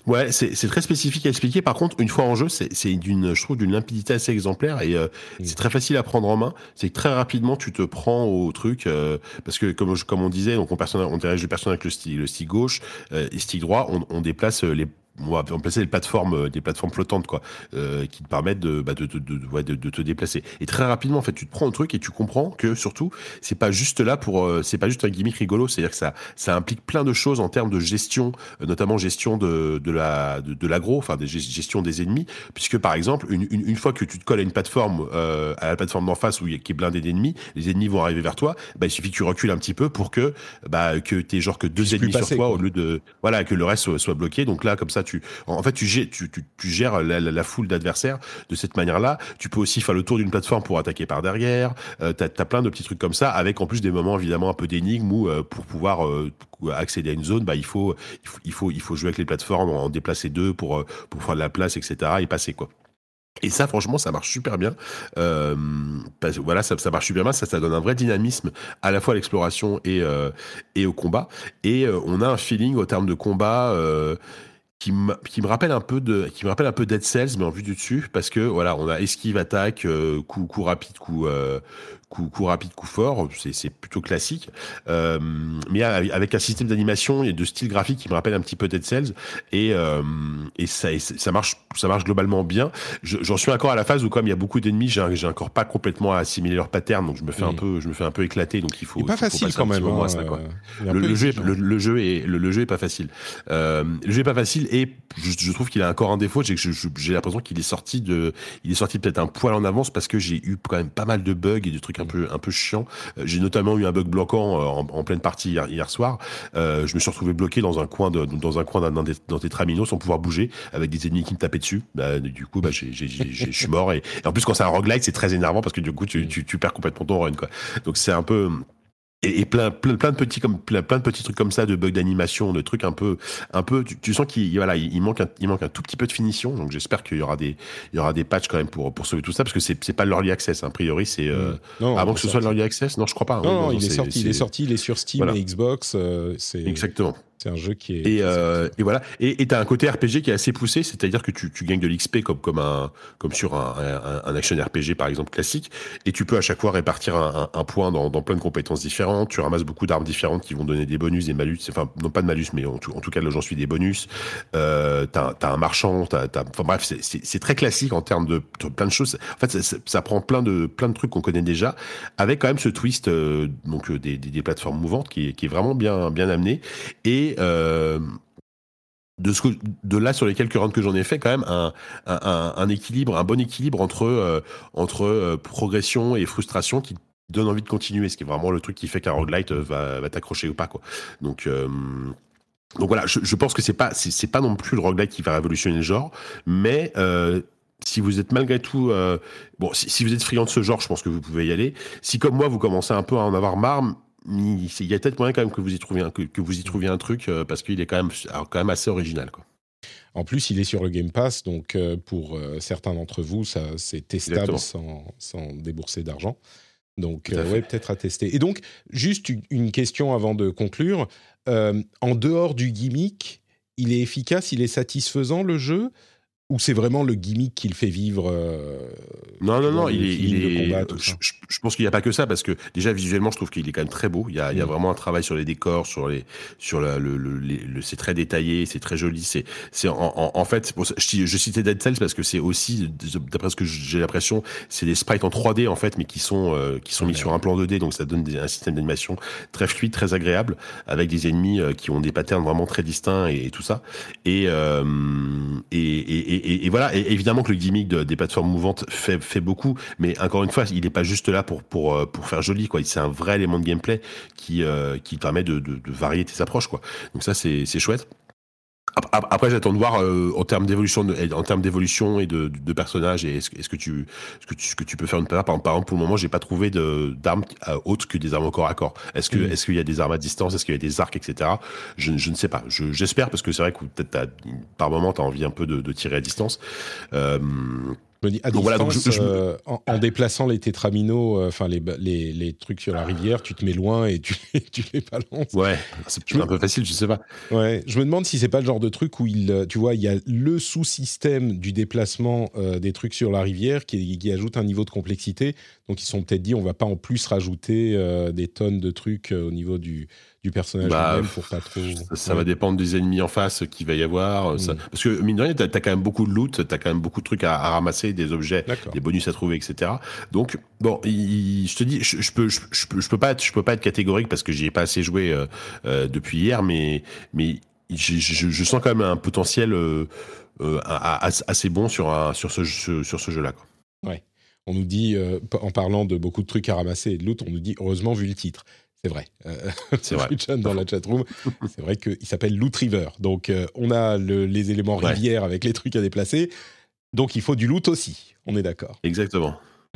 Ouais, c'est, c'est très spécifique à expliquer. Par contre, une fois en jeu, c'est, c'est d'une, je trouve, d'une limpidité assez exemplaire et euh, mmh. c'est très facile à prendre en main. C'est que très rapidement, tu te prends au truc euh, parce que comme, comme on disait, donc on, on dirige le personnage avec le stick, le stick gauche euh, et stick droit, on, on déplace les on va remplacer les plateformes, des plateformes flottantes, quoi, euh, qui te permettent de, bah, de, de, de, de, de, de te déplacer. Et très rapidement, en fait, tu te prends un truc et tu comprends que surtout, c'est pas juste là pour, euh, c'est pas juste un gimmick rigolo. C'est-à-dire que ça, ça implique plein de choses en termes de gestion, euh, notamment gestion de, de la, de, de l'aggro, enfin, des gestion des ennemis, puisque par exemple, une, une, une fois que tu te colles à une plateforme, euh, à la plateforme d'en face où il y a, qui est blindée d'ennemis, les ennemis vont arriver vers toi. Bah, il suffit que tu recules un petit peu pour que, bah, que t'aies genre que deux ennemis passer, sur toi quoi. Au lieu de, voilà, que le reste soit, soit bloqué. Donc là, comme ça, tu, en fait, tu gères, tu, tu, tu gères la, la, la foule d'adversaires de cette manière-là. Tu peux aussi faire le tour d'une plateforme pour attaquer par derrière. Euh, t'as, t'as plein de petits trucs comme ça, avec en plus des moments évidemment un peu d'énigmes où euh, pour pouvoir euh, accéder à une zone, bah il faut, il faut, il faut, il faut jouer avec les plateformes, en déplacer deux pour pour faire de la place, et cetera et passer quoi. Et ça, franchement, ça marche super bien. Euh, parce, voilà, ça, ça marche super bien. Ça, ça donne un vrai dynamisme à la fois à l'exploration et euh, et au combat. Et euh, on a un feeling au terme de combat. Euh, qui me, qui me rappelle un peu de, qui me rappelle un peu Dead Cells, mais en vue du dessus, parce que, voilà, on a esquive, attaque, euh, coup, coup rapide, coup, euh, coup, coup rapide, coup fort, c'est, c'est plutôt classique, euh, mais avec un système d'animation et de style graphique qui me rappelle un petit peu Dead Cells, et, euh, et ça, et ça marche, ça marche globalement bien. Je, j'en suis encore à la phase où, comme il y a beaucoup d'ennemis, j'ai, j'ai encore pas complètement assimiler leurs patterns, donc je me fais oui. un peu, je me fais un peu éclater, donc il faut. Il est pas faut, facile faut quand même. Hein, ça, quoi. Euh, le, le jeu, le, le jeu est, le, le jeu est pas facile. Euh, le jeu est pas facile. Et je, je trouve qu'il a encore un défaut, c'est que je, je, j'ai l'impression qu'il est sorti de, il est sorti peut-être un poil en avance parce que j'ai eu quand même pas mal de bugs et de trucs un peu, un peu chiants. Euh, j'ai notamment eu un bug bloquant en, en pleine partie hier, hier soir. Euh, je me suis retrouvé bloqué dans un coin de, dans un coin d'un, d'un, d'un tétramino sans pouvoir bouger, avec des ennemis qui me tapaient dessus. Bah, du coup, bah, j'ai, j'ai, j'ai, j'ai, je suis mort. Et, et en plus, quand c'est un roguelike, c'est très énervant parce que du coup, tu, tu, tu perds complètement ton run, quoi. Donc c'est un peu. Et, et plein, plein, plein de petits comme plein, plein de petits trucs comme ça, de bugs d'animation, de trucs un peu, un peu. Tu, tu sens qu'il, voilà, il, il manque, un, il manque un tout petit peu de finition. Donc j'espère qu'il y aura des, il y aura des patchs quand même pour pour sauver tout ça, parce que c'est c'est pas l'early access. Hein, a priori, c'est euh, non, avant que ce soit l'early access. Non, je crois pas. Non, oui, non, non, il c'est, est sorti, c'est, il est sorti, il est sur Steam voilà. et Xbox. Euh, c'est exactement. C'est un jeu qui est. Et, euh, et voilà. Et t'as un côté R P G qui est assez poussé, c'est-à-dire que tu, tu gagnes de l'X P comme comme un comme sur un, un, un action R P G par exemple classique, et tu peux à chaque fois répartir un, un, un point dans, dans plein de compétences différentes. Tu ramasses beaucoup d'armes différentes qui vont donner des bonus, des malus. Enfin, non pas de malus, mais en tout, en tout cas là j'en suis des bonus. Euh, t'as, t'as un marchand. T'as, t'as, enfin bref, c'est, c'est, c'est très classique en termes de, de plein de choses. En fait, ça, ça prend plein de plein de trucs qu'on connaît déjà, avec quand même ce twist euh, donc des, des, des plateformes mouvantes qui est, qui est vraiment bien bien amené. Et euh, de ce que, de là sur les quelques rounds que j'en ai fait, quand même un, un, un équilibre, un bon équilibre entre euh, entre euh, progression et frustration qui donne envie de continuer, ce qui est vraiment le truc qui fait qu'un roguelite va, va t'accrocher ou pas, quoi. Donc euh, donc voilà, je, je pense que c'est pas c'est, c'est pas non plus le roguelite qui va révolutionner le genre, mais euh, si vous êtes malgré tout euh, bon, si, si vous êtes friand de ce genre, je pense que vous pouvez y aller. Si comme moi vous commencez un peu à en avoir marre, il y a peut-être moyen quand même que vous y trouviez un, que, que vous y trouviez un truc euh, parce qu'il est quand même, alors, quand même assez original, quoi. En plus, il est sur le Game Pass, donc euh, pour euh, certains d'entre vous, ça, c'est testable sans, sans débourser d'argent. Donc, euh, ouais, peut-être à tester. Et donc, juste une, une question avant de conclure. Euh, en dehors du gimmick, il est efficace, il est satisfaisant, le jeu ? Ou c'est vraiment le gimmick qui le fait vivre euh, Non, non, non, il est. Il est combat, je, je, je pense qu'il n'y a pas que ça, parce que déjà visuellement, je trouve qu'il est quand même très beau. Il y a, mmh. il y a vraiment un travail sur les décors, sur les, sur la, le, le, le, le, c'est très détaillé, c'est très joli. C'est, c'est en, en, en fait, pour, je, je citais Dead Cells parce que c'est aussi, d'après ce que j'ai l'impression, c'est des sprites en trois D en fait, mais qui sont, euh, qui sont mis ouais. sur un plan deux D, donc ça donne des, un système d'animation très fluide, très agréable, avec des ennemis euh, qui ont des patterns vraiment très distincts et, et tout ça. Et, euh, et, et, et Et, et voilà, et évidemment que le gimmick de, des plateformes mouvantes fait, fait beaucoup, mais encore une fois, il n'est pas juste là pour, pour, pour faire joli, quoi. C'est un vrai élément de gameplay qui, euh, qui permet de, de, de varier tes approches, quoi. Donc ça, c'est, c'est chouette. Après, j'attends de voir euh, en termes d'évolution, de, en termes d'évolution et de, de, de personnages. Et est-ce, est-ce que tu, est-ce que tu, ce que tu peux faire une part. Par exemple, pour le moment, j'ai pas trouvé de d'armes euh, autres que des armes au corps à corps. Est-ce que, mmh. est-ce qu'il y a des armes à distance, est-ce qu'il y a des arcs, et cetera. Je, je ne sais pas. Je, j'espère parce que c'est vrai que peut-être t'as, par moment, t'as envie un peu de, de tirer à distance. Euh, Je me dis, à Donc distance, voilà, donc je- je- euh, en, en déplaçant les tétraminaux, enfin les, ba- les, les trucs sur la rivière, tu te mets loin et tu, tu les balances. Ouais, c'est peut-être un peu facile, je sais pas. Ouais, je me demande si c'est pas le genre de truc où il, euh, tu vois, il y a le sous-système du déplacement euh, des trucs sur la rivière qui, qui ajoute un niveau de complexité. Donc ils se sont peut-être dit, on va pas en plus rajouter euh, des tonnes de trucs euh, au niveau du, du personnage Bah, lui-même pour pas trop. Ça, ça Ouais. va dépendre des ennemis en face qu'il va y avoir. ça- Mm. Parce que, mine de rien, t'as as quand même beaucoup de loot, t'as quand même beaucoup de trucs à, à ramasser, des objets, D'accord. des bonus à trouver, et cetera. Donc, bon, il- je te dis, je, je peux, je, je peux, je peux pas, être- je peux pas être catégorique parce que j'y ai pas assez joué euh, euh, depuis hier, mais, mais je, je, je sens quand même un potentiel euh, euh, a- a- assez bon sur, un, sur ce, jeu- sur ce jeu-là, quoi. Ouais. On nous dit, euh, en parlant de beaucoup de trucs à ramasser et de loot, on nous dit, heureusement, vu le titre. C'est vrai. Euh, C'est vrai. Richard dans la chatroom, c'est vrai qu'il s'appelle Loot River. Donc, euh, on a le- les éléments Ouais. rivière avec les trucs à déplacer. Donc, il faut du loot aussi. On est d'accord. Exactement.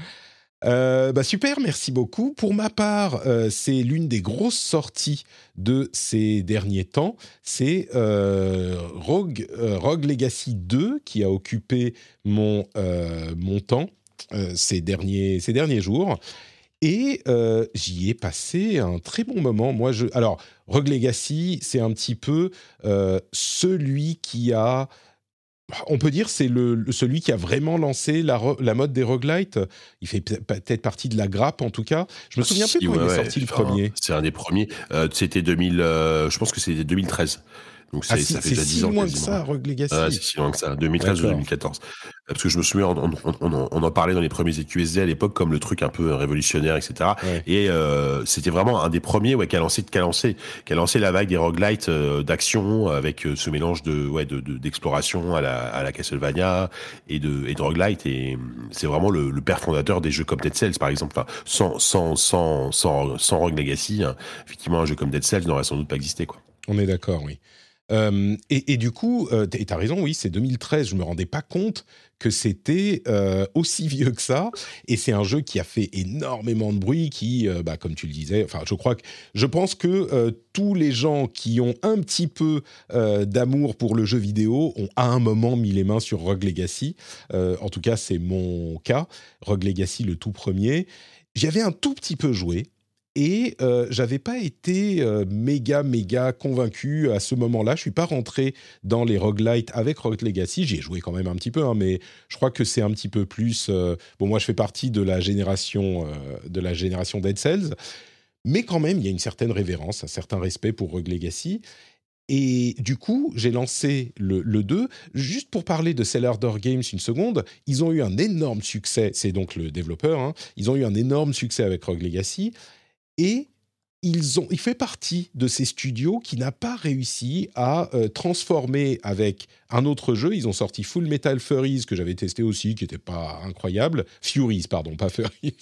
Euh, bah super, merci beaucoup. Pour ma part, euh, c'est l'une des grosses sorties de ces derniers temps. C'est euh, Rogue, euh, Rogue Legacy deux qui a occupé mon, euh, mon temps euh, ces, derniers, ces derniers jours. Et euh, j'y ai passé un très bon moment. Moi, je... Alors, Rogue Legacy, c'est un petit peu euh, celui qui a... On peut dire c'est le, le- celui qui a vraiment lancé la, ro- la mode des roguelites. Il fait peut- peut-être partie de la grappe, en tout cas. Je me souviens Si, plus quand ouais, il est ouais, sorti le enfin, premier. C'est un des premiers. Euh, c'était deux mille, euh, je pense que c'était deux mille treize. Donc Ah, c'est, si, ça fait c'est déjà si dix ans loin que quasiment. ça, Rogue Legacy. Ah, c'est si loin que ça, deux mille treize ou D'accord. deux mille quatorze. Euh, Parce que je me souviens, on, on, on, on en parlait dans les premiers E Q S D à l'époque comme le truc un peu révolutionnaire, et cetera. Ouais. Et euh, c'était vraiment un des premiers ouais, qui a lancé, qui a lancé, qui a lancé la vague des roguelites euh, d'action avec euh, ce mélange de, ouais, de, de, d'exploration à la, à la Castlevania et de, et de roguelite. Et hum, c'est vraiment le, le père fondateur des jeux comme Dead Cells, par exemple. Enfin, sans, sans, sans, sans, sans Rogue Legacy, hein, effectivement, un jeu comme Dead Cells n'aurait sans doute pas existé, quoi. On est d'accord, oui. Euh, et, et du coup, euh, t- et t'as raison, oui, c'est deux mille treize. Je me rendais pas compte que c'était euh, aussi vieux que ça. Et c'est un jeu qui a fait énormément de bruit, qui, euh, bah, comme tu le disais, enfin, je crois que, je pense que euh, tous les gens qui ont un petit peu euh, d'amour pour le jeu vidéo ont à un moment mis les mains sur Rogue Legacy. Euh, en tout cas, c'est mon cas. Rogue Legacy, le tout premier. J'y avais un tout petit peu joué. Et euh, j'avais pas été euh, méga méga convaincu à ce moment-là. Je suis pas rentré dans les roguelites avec Rogue Legacy. J'y ai joué quand même un petit peu, hein, mais je crois que c'est un petit peu plus. Euh, bon, moi, je fais partie de la génération euh, de la génération Dead Cells, mais quand même, il y a une certaine révérence, un certain respect pour Rogue Legacy. Et du coup, j'ai lancé le, le deux. Juste pour parler de Cellar Door Games une seconde, ils ont eu un énorme succès. C'est donc le développeur. Hein, ils ont eu un énorme succès avec Rogue Legacy. Et ils ont, il fait partie de ces studios qui n'a pas réussi à euh, transformer avec un autre jeu. Ils ont sorti Full Metal Furries, que j'avais testé aussi, qui n'était pas incroyable. Furies, pardon, pas Furries.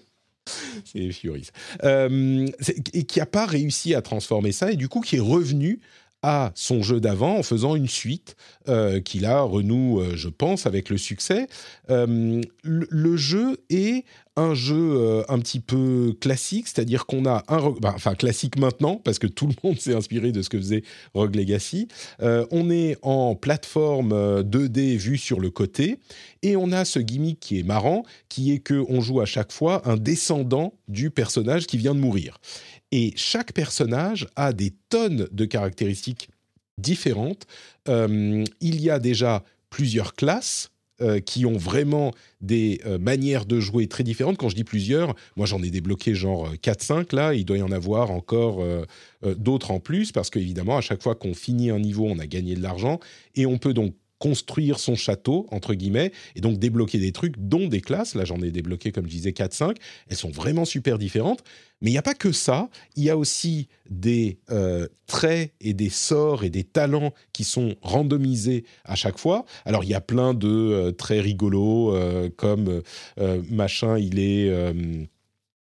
C'est Furies. Euh, c'est- et qui n'a pas réussi à transformer ça, et du coup qui est revenu à son jeu d'avant en faisant une suite euh, qui là renoue, euh, je pense, avec le succès. Euh, le, le jeu est un jeu euh, un petit peu classique, c'est-à-dire qu'on a un... re- bah, enfin, classique maintenant, parce que tout le monde s'est inspiré de ce que faisait Rogue Legacy. Euh, on est en plateforme euh, deux D vue sur le côté, et on a ce gimmick qui est marrant, qui est qu'on joue à chaque fois un descendant du personnage qui vient de mourir. Et chaque personnage a des tonnes de caractéristiques différentes. Euh, il y a déjà plusieurs classes euh, qui ont vraiment des euh, manières de jouer très différentes. Quand je dis plusieurs, moi j'en ai débloqué genre quatre cinq là, il doit y en avoir encore euh, euh, d'autres en plus, parce qu'évidemment, à chaque fois qu'on finit un niveau, on a gagné de l'argent, et on peut donc construire son château, entre guillemets, et donc débloquer des trucs, dont des classes. Là, j'en ai débloqué, comme je disais, quatre cinq. Elles sont vraiment super différentes. Mais il n'y a pas que ça. Il y a aussi des euh, traits et des sorts et des talents qui sont randomisés à chaque fois. Alors, il y a plein de euh, traits rigolos, euh, comme euh, machin, il est... Euh,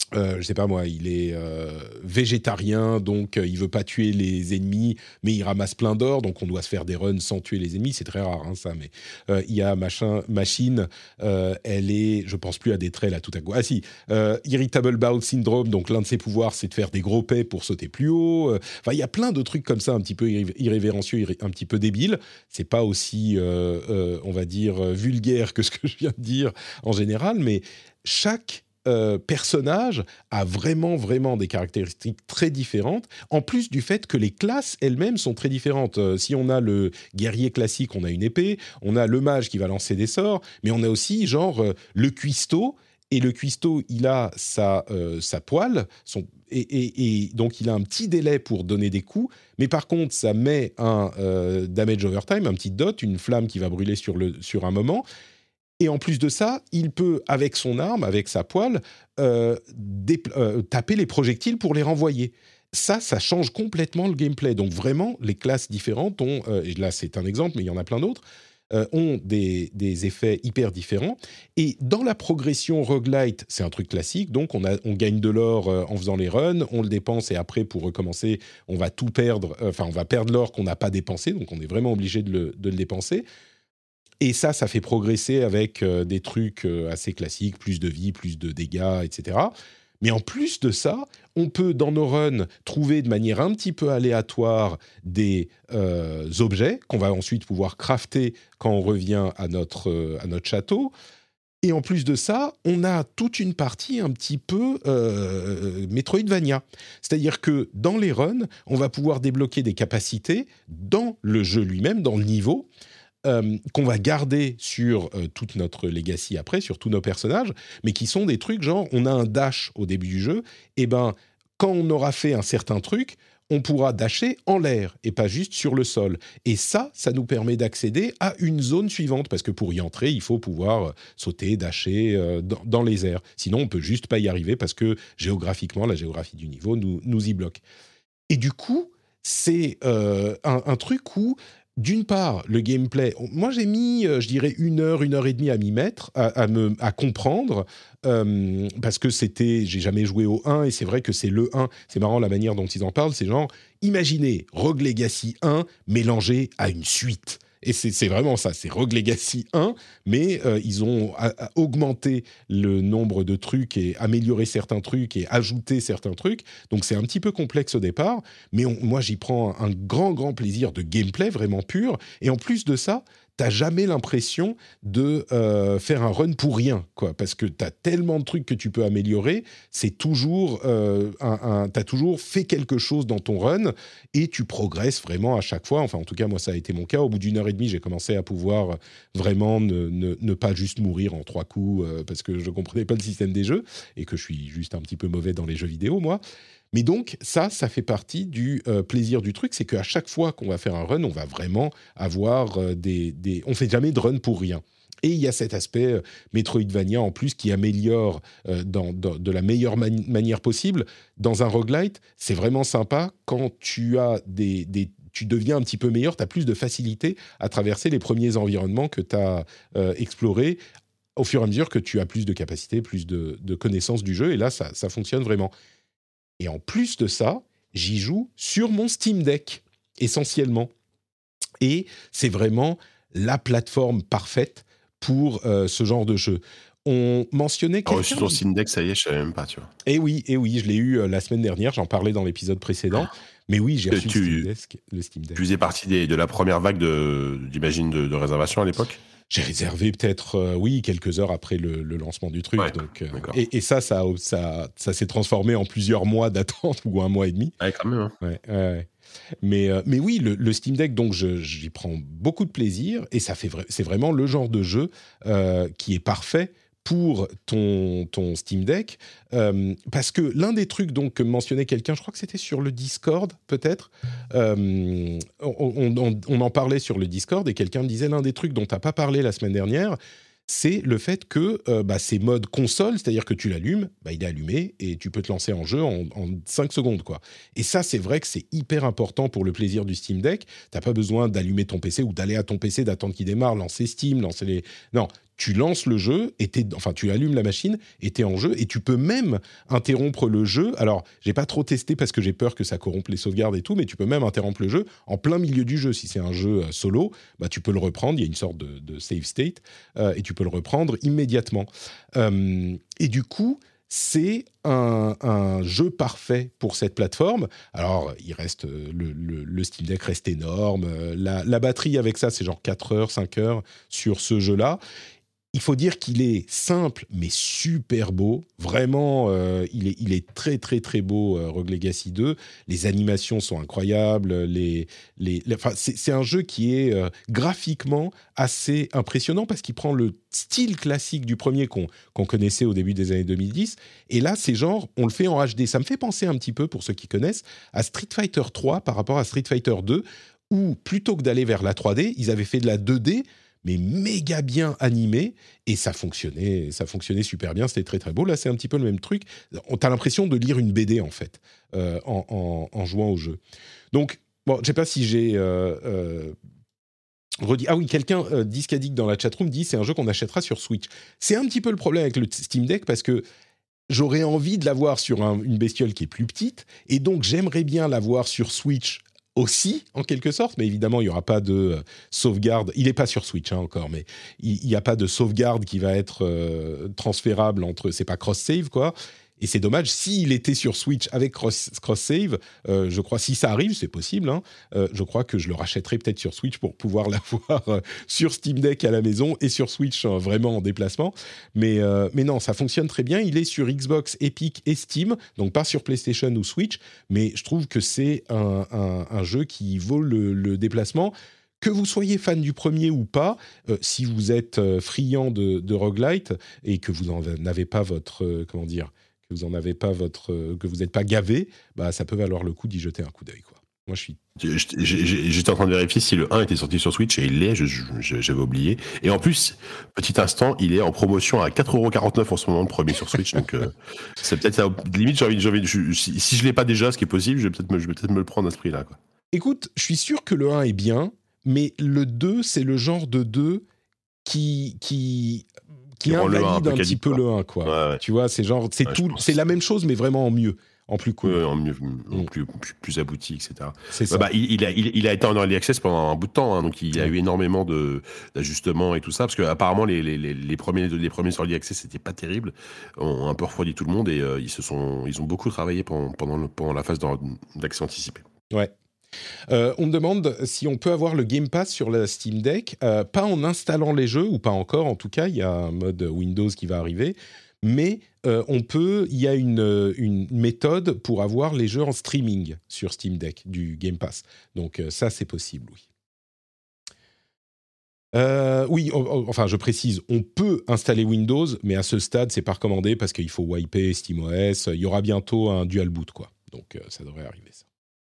Euh, je sais pas moi, il est euh, végétarien, donc euh, il veut pas tuer les ennemis, mais il ramasse plein d'or, donc on doit se faire des runs sans tuer les ennemis. C'est très rare, hein, ça. Mais euh, il y a machin, machine, euh, elle est, je pense plus à des traits là tout à coup. Ah si, euh, irritable bowel syndrome, donc l'un de ses pouvoirs, c'est de faire des gros pets pour sauter plus haut. Enfin, il y a plein de trucs comme ça, un petit peu irré- irrévérencieux, irré- un petit peu débiles. C'est pas aussi, euh, euh, on va dire, vulgaire que ce que je viens de dire en général, mais chaque Euh, personnage a vraiment, vraiment des caractéristiques très différentes, en plus du fait que les classes elles-mêmes sont très différentes. Euh, si on a le guerrier classique, on a une épée, on a le mage qui va lancer des sorts, mais on a aussi genre euh, le cuistot, et le cuistot, il a sa, euh, sa poêle, son, et, et, et donc il a un petit délai pour donner des coups, mais par contre, ça met un euh, damage over time, un petit dot, une flamme qui va brûler sur, le, sur un moment. Et en plus de ça, il peut, avec son arme, avec sa poêle, euh, dépl- euh, taper les projectiles pour les renvoyer. Ça, ça change complètement le gameplay. Donc vraiment, les classes différentes ont, euh, et là c'est un exemple, mais il y en a plein d'autres, euh, ont des, des effets hyper différents. Et dans la progression roguelite, c'est un truc classique, donc on, a, on gagne de l'or euh, en faisant les runs, on le dépense et après, pour recommencer, on va tout perdre, euh, enfin on va perdre l'or qu'on n'a pas dépensé, donc on est vraiment obligé de le, de le dépenser. Et ça, ça fait progresser avec euh, des trucs euh, assez classiques, plus de vie, plus de dégâts, et cetera. Mais en plus de ça, on peut, dans nos runs, trouver de manière un petit peu aléatoire des euh, objets qu'on va ensuite pouvoir crafter quand on revient à notre, euh, à notre château. Et en plus de ça, on a toute une partie un petit peu euh, Metroidvania. C'est-à-dire que dans les runs, on va pouvoir débloquer des capacités dans le jeu lui-même, dans le niveau, Euh, qu'on va garder sur euh, toute notre legacy après, sur tous nos personnages, mais qui sont des trucs genre, on a un dash au début du jeu, et ben quand on aura fait un certain truc, on pourra dasher en l'air et pas juste sur le sol. Et ça, ça nous permet d'accéder à une zone suivante, parce que pour y entrer, il faut pouvoir sauter, dasher euh, dans, dans les airs. Sinon, on peut juste pas y arriver parce que géographiquement, la géographie du niveau nous, nous y bloque. Et du coup, c'est euh, un, un truc où d'une part, le gameplay, moi j'ai mis, euh, je dirais, une heure, une heure et demie à m'y mettre, à, à, me, à comprendre, euh, parce que c'était, j'ai jamais joué au un, et c'est vrai que c'est le un, c'est marrant la manière dont ils en parlent, c'est genre, imaginez Rogue Legacy un mélangé à une suite. Et c'est, c'est vraiment ça, c'est Rogue Legacy un, mais euh, ils ont a, a augmenté le nombre de trucs et amélioré certains trucs et ajouté certains trucs. Donc c'est un petit peu complexe au départ, mais on, moi j'y prends un, un grand, grand plaisir de gameplay vraiment pur. Et en plus de ça, t'as jamais l'impression de euh, faire un run pour rien, quoi, parce que t'as tellement de trucs que tu peux améliorer, c'est toujours, euh, un, un, t'as toujours fait quelque chose dans ton run et tu progresses vraiment à chaque fois. Enfin, en tout cas, moi, ça a été mon cas. Au bout d'une heure et demie, j'ai commencé à pouvoir vraiment ne, ne, ne pas juste mourir en trois coups euh, parce que je comprenais pas le système des jeux et que je suis juste un petit peu mauvais dans les jeux vidéo, moi. Mais donc, ça, ça fait partie du euh, plaisir du truc, c'est qu'à chaque fois qu'on va faire un run, on va vraiment avoir euh, des, des... On fait jamais de run pour rien. Et il y a cet aspect euh, Metroidvania en plus qui améliore euh, dans, dans, de la meilleure mani- manière possible. Dans un roguelite, c'est vraiment sympa quand tu as des... des tu deviens un petit peu meilleur, tu as plus de facilité à traverser les premiers environnements que tu as euh, explorés au fur et à mesure que tu as plus de capacité, plus de, de connaissances du jeu. Et là, ça, ça fonctionne vraiment. Et en plus de ça, j'y joue sur mon Steam Deck, essentiellement. Et c'est vraiment la plateforme parfaite pour euh, ce genre de jeu. On mentionnait quelqu'un... Alors, sur ton Steam Deck, ça y est, je savais même pas, tu vois. Eh oui, eh oui, je l'ai eu euh, la semaine dernière, j'en parlais dans l'épisode précédent. Mais oui, j'ai reçu tu, le, Steam Deck, le Steam Deck. Tu faisais partie des, de la première vague, de, j'imagine, de, de réservation à l'époque ? J'ai réservé peut-être, euh, oui, quelques heures après le, le lancement du truc. Ouais, donc, euh, et, et ça, ça, ça, ça s'est transformé en plusieurs mois d'attente ou un mois et demi. Ouais, quand même. Hein. Ouais, ouais. Mais, euh, mais oui, le, le Steam Deck, donc je, j'y prends beaucoup de plaisir et ça fait vra- c'est vraiment le genre de jeu euh, qui est parfait pour ton, ton Steam Deck, euh, parce que l'un des trucs donc, que mentionnait quelqu'un, je crois que c'était sur le Discord peut-être, euh, on, on, on en parlait sur le Discord et quelqu'un me disait l'un des trucs dont tu n'as pas parlé la semaine dernière, c'est le fait que euh, bah, c'est mode console, c'est-à-dire que tu l'allumes, bah, il est allumé et tu peux te lancer en jeu en, en cinq secondes, quoi. Et ça, c'est vrai que c'est hyper important pour le plaisir du Steam Deck. Tu n'as pas besoin d'allumer ton P C ou d'aller à ton P C, d'attendre qu'il démarre, lancer Steam, lancer les... Non, tu lances le jeu, et t'es, enfin tu allumes la machine et t'es en jeu, et tu peux même interrompre le jeu. Alors, j'ai pas trop testé parce que j'ai peur que ça corrompe les sauvegardes et tout, mais tu peux même interrompre le jeu en plein milieu du jeu. Si c'est un jeu euh, solo, bah, tu peux le reprendre, il y a une sorte de, de save state, euh, et tu peux le reprendre immédiatement. Euh, et du coup, c'est un, un jeu parfait pour cette plateforme. Alors, il reste le, le, le Steam Deck reste énorme. La, la batterie avec ça, c'est genre quatre heures, cinq heures sur ce jeu-là. Il faut dire qu'il est simple, mais super beau. Vraiment, euh, il, est, il est très, très, très beau, euh, Rogue Legacy deux. Les animations sont incroyables. Les, les, les, enfin, c'est, c'est un jeu qui est euh, graphiquement assez impressionnant parce qu'il prend le style classique du premier qu'on, qu'on connaissait au début des années deux mille dix. Et là, c'est genre, on le fait en H D. Ça me fait penser un petit peu, pour ceux qui connaissent, à Street Fighter trois par rapport à Street Fighter deux, où plutôt que d'aller vers la trois D, ils avaient fait de la deux D, mais méga bien animé, et ça fonctionnait, ça fonctionnait super bien, c'était très très beau. Là, c'est un petit peu le même truc. T'as l'impression de lire une B D, en fait, euh, en, en, en jouant au jeu. Donc, bon, je sais pas si j'ai euh, euh, redit... Ah oui, quelqu'un, euh, Disc Addict dans la chatroom, dit c'est un jeu qu'on achètera sur Switch. C'est un petit peu le problème avec le Steam Deck, parce que j'aurais envie de l'avoir sur un, une bestiole qui est plus petite, et donc j'aimerais bien l'avoir sur Switch aussi, en quelque sorte, mais évidemment, il n'y aura pas de euh, sauvegarde. Il n'est pas sur Switch hein, encore, mais il n'y a pas de sauvegarde qui va être euh, transférable entre... C'est pas cross-save, quoi. Et c'est dommage, s'il était sur Switch avec cross, cross-save, euh, je crois, si ça arrive, c'est possible, hein, euh, je crois que je le rachèterai peut-être sur Switch pour pouvoir l'avoir euh, sur Steam Deck à la maison et sur Switch euh, vraiment en déplacement. Mais, euh, mais non, ça fonctionne très bien. Il est sur Xbox, Epic et Steam, donc pas sur PlayStation ou Switch, mais je trouve que c'est un, un, un jeu qui vaut le, le déplacement. Que vous soyez fan du premier ou pas, euh, si vous êtes euh, friand de, de roguelite et que vous n'en avez pas votre... Euh, comment dire que vous en avez pas votre, euh, que vous n'êtes pas gavé, bah ça peut valoir le coup d'y jeter un coup d'œil, quoi. Moi, je suis. J'étais en train de vérifier si le un était sorti sur Switch, et il l'est, je, je, j'avais oublié. Et en plus, petit instant, il est en promotion à quatre euros quarante-neuf en ce moment, le premier sur Switch. Donc, euh, c'est peut-être ça. Limite, j'ai envie, j'ai envie je, si, si je l'ai pas déjà, ce qui est possible, je vais peut-être me, je vais peut-être me le prendre à ce prix-là, quoi. Écoute, je suis sûr que le un est bien, mais le deux, c'est le genre de deux qui. qui... qui invalide un, un petit quali, peu quoi. Le un, quoi. Ouais, ouais. Tu vois, c'est genre, c'est ouais, tout, c'est la même chose, mais vraiment en mieux, en plus cool. Ouais, en mieux, en plus, plus, plus abouti, et cetera. C'est ouais, ça. Bah, il, il, a, il, il a été en early access pendant un bout de temps, hein, donc il y a ouais. eu énormément de, d'ajustements et tout ça, parce que apparemment les, les, les, les premiers, les premiers sur early access, c'était pas terrible, ont un peu refroidi tout le monde, et euh, ils se sont, ils ont beaucoup travaillé pendant, pendant, le, pendant la phase d'accès anticipé. Ouais. Euh, on me demande si on peut avoir le Game Pass sur la Steam Deck, euh, pas en installant les jeux, ou pas encore en tout cas, il y a un mode Windows qui va arriver, mais euh, on peut, il y a une, une méthode pour avoir les jeux en streaming sur Steam Deck du Game Pass. Donc euh, ça, c'est possible, oui. Euh, oui, on, on, enfin je précise, on peut installer Windows, mais à ce stade, c'est pas recommandé parce qu'il faut wiper SteamOS, il y aura bientôt un dual boot, quoi. Donc euh, ça devrait arriver, ça.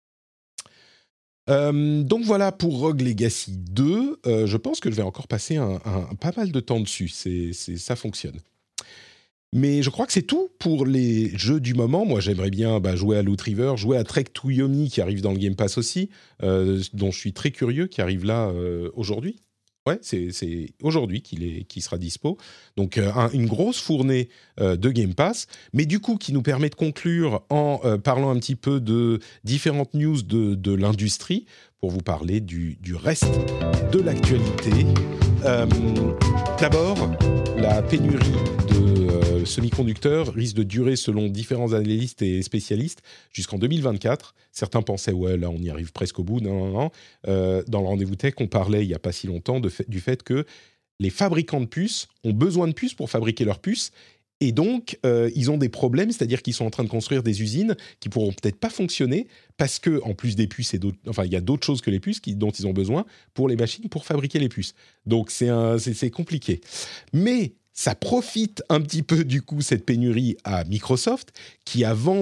Euh, donc voilà pour Rogue Legacy deux. Euh, je pense que je vais encore passer un, un, un, pas mal de temps dessus. C'est, c'est, ça fonctionne. Mais je crois que c'est tout pour les jeux du moment. Moi, j'aimerais bien bah, jouer à Loot River, jouer à Trek to Yomi qui arrive dans le Game Pass aussi, euh, dont je suis très curieux, qui arrive là euh, aujourd'hui. Ouais, c'est, c'est aujourd'hui qu'il, est, qu'il sera dispo. Donc, euh, un, une grosse fournée euh, de Game Pass, mais du coup, qui nous permet de conclure en euh, parlant un petit peu de différentes news de, de l'industrie, pour vous parler du, du reste de l'actualité. Euh, d'abord, la pénurie de euh, semi-conducteurs risque de durer, selon différents analystes et spécialistes, jusqu'en deux mille vingt-quatre. Certains pensaient, ouais, là, on y arrive presque au bout. Non, non, non. Euh, dans le rendez-vous tech, on parlait, il n'y a pas si longtemps, de fait, du fait que les fabricants de puces ont besoin de puces pour fabriquer leurs puces. Et donc, euh, ils ont des problèmes, c'est-à-dire qu'ils sont en train de construire des usines qui pourront peut-être pas fonctionner parce que, en plus des puces, et d'autres, enfin, il y a d'autres choses que les puces qui, dont ils ont besoin pour les machines pour fabriquer les puces. Donc, c'est, un, c'est, c'est compliqué. Mais ça profite un petit peu, du coup, cette pénurie à Microsoft, qui a vendu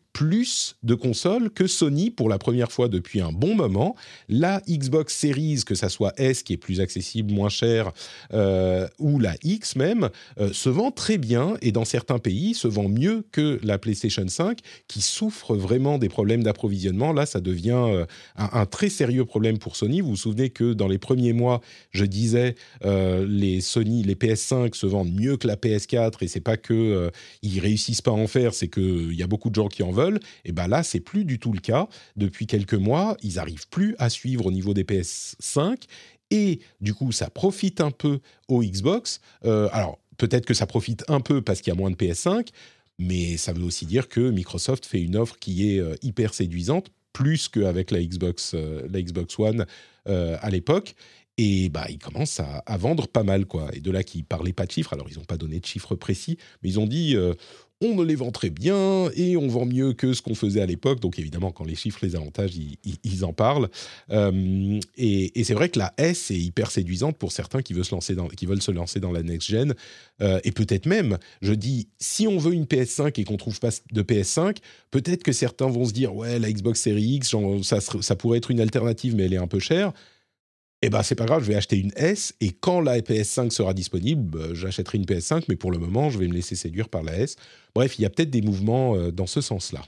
plus de consoles que Sony pour la première fois depuis un bon moment. La Xbox Series, que ça soit S qui est plus accessible, moins cher, euh, ou la X même, euh, se vend très bien et dans certains pays se vend mieux que la PlayStation cinq qui souffre vraiment des problèmes d'approvisionnement. Là, ça devient euh, un, un très sérieux problème pour Sony. Vous vous souvenez que dans les premiers mois, je disais euh, les Sony, les P S cinq se vendent mieux que la P S quatre et c'est pas que euh, ils réussissent pas à en faire, c'est que il y a beaucoup de gens qui en veulent. Et ben là, c'est plus du tout le cas. Depuis quelques mois, ils n'arrivent plus à suivre au niveau des P S cinq. Et du coup, ça profite un peu aux Xbox. Euh, alors, peut-être que ça profite un peu parce qu'il y a moins de P S cinq, mais ça veut aussi dire que Microsoft fait une offre qui est euh, hyper séduisante, plus qu'avec la Xbox, euh, la Xbox One euh, à l'époque. Et bah, ils commencent à, à vendre pas mal, quoi. Et de là qu'ils ne parlaient pas de chiffres. Alors, ils n'ont pas donné de chiffres précis, mais ils ont dit... Euh, on ne les vend très bien et on vend mieux que ce qu'on faisait à l'époque. Donc évidemment, quand les chiffres les avantagent, ils, ils, ils en parlent. Euh, et, et c'est vrai que la S est hyper séduisante pour certains qui veulent se lancer dans, qui veulent se lancer dans la next-gen. Euh, et peut-être même, je dis, si on veut une P S cinq et qu'on ne trouve pas de P S cinq, peut-être que certains vont se dire « Ouais, la Xbox Series X, genre, ça, ça pourrait être une alternative, mais elle est un peu chère. » Eh ben c'est pas grave, je vais acheter une S et quand la P S cinq sera disponible, bah, j'achèterai une P S cinq, mais pour le moment, je vais me laisser séduire par la S. Bref, il y a peut-être des mouvements euh, dans ce sens-là.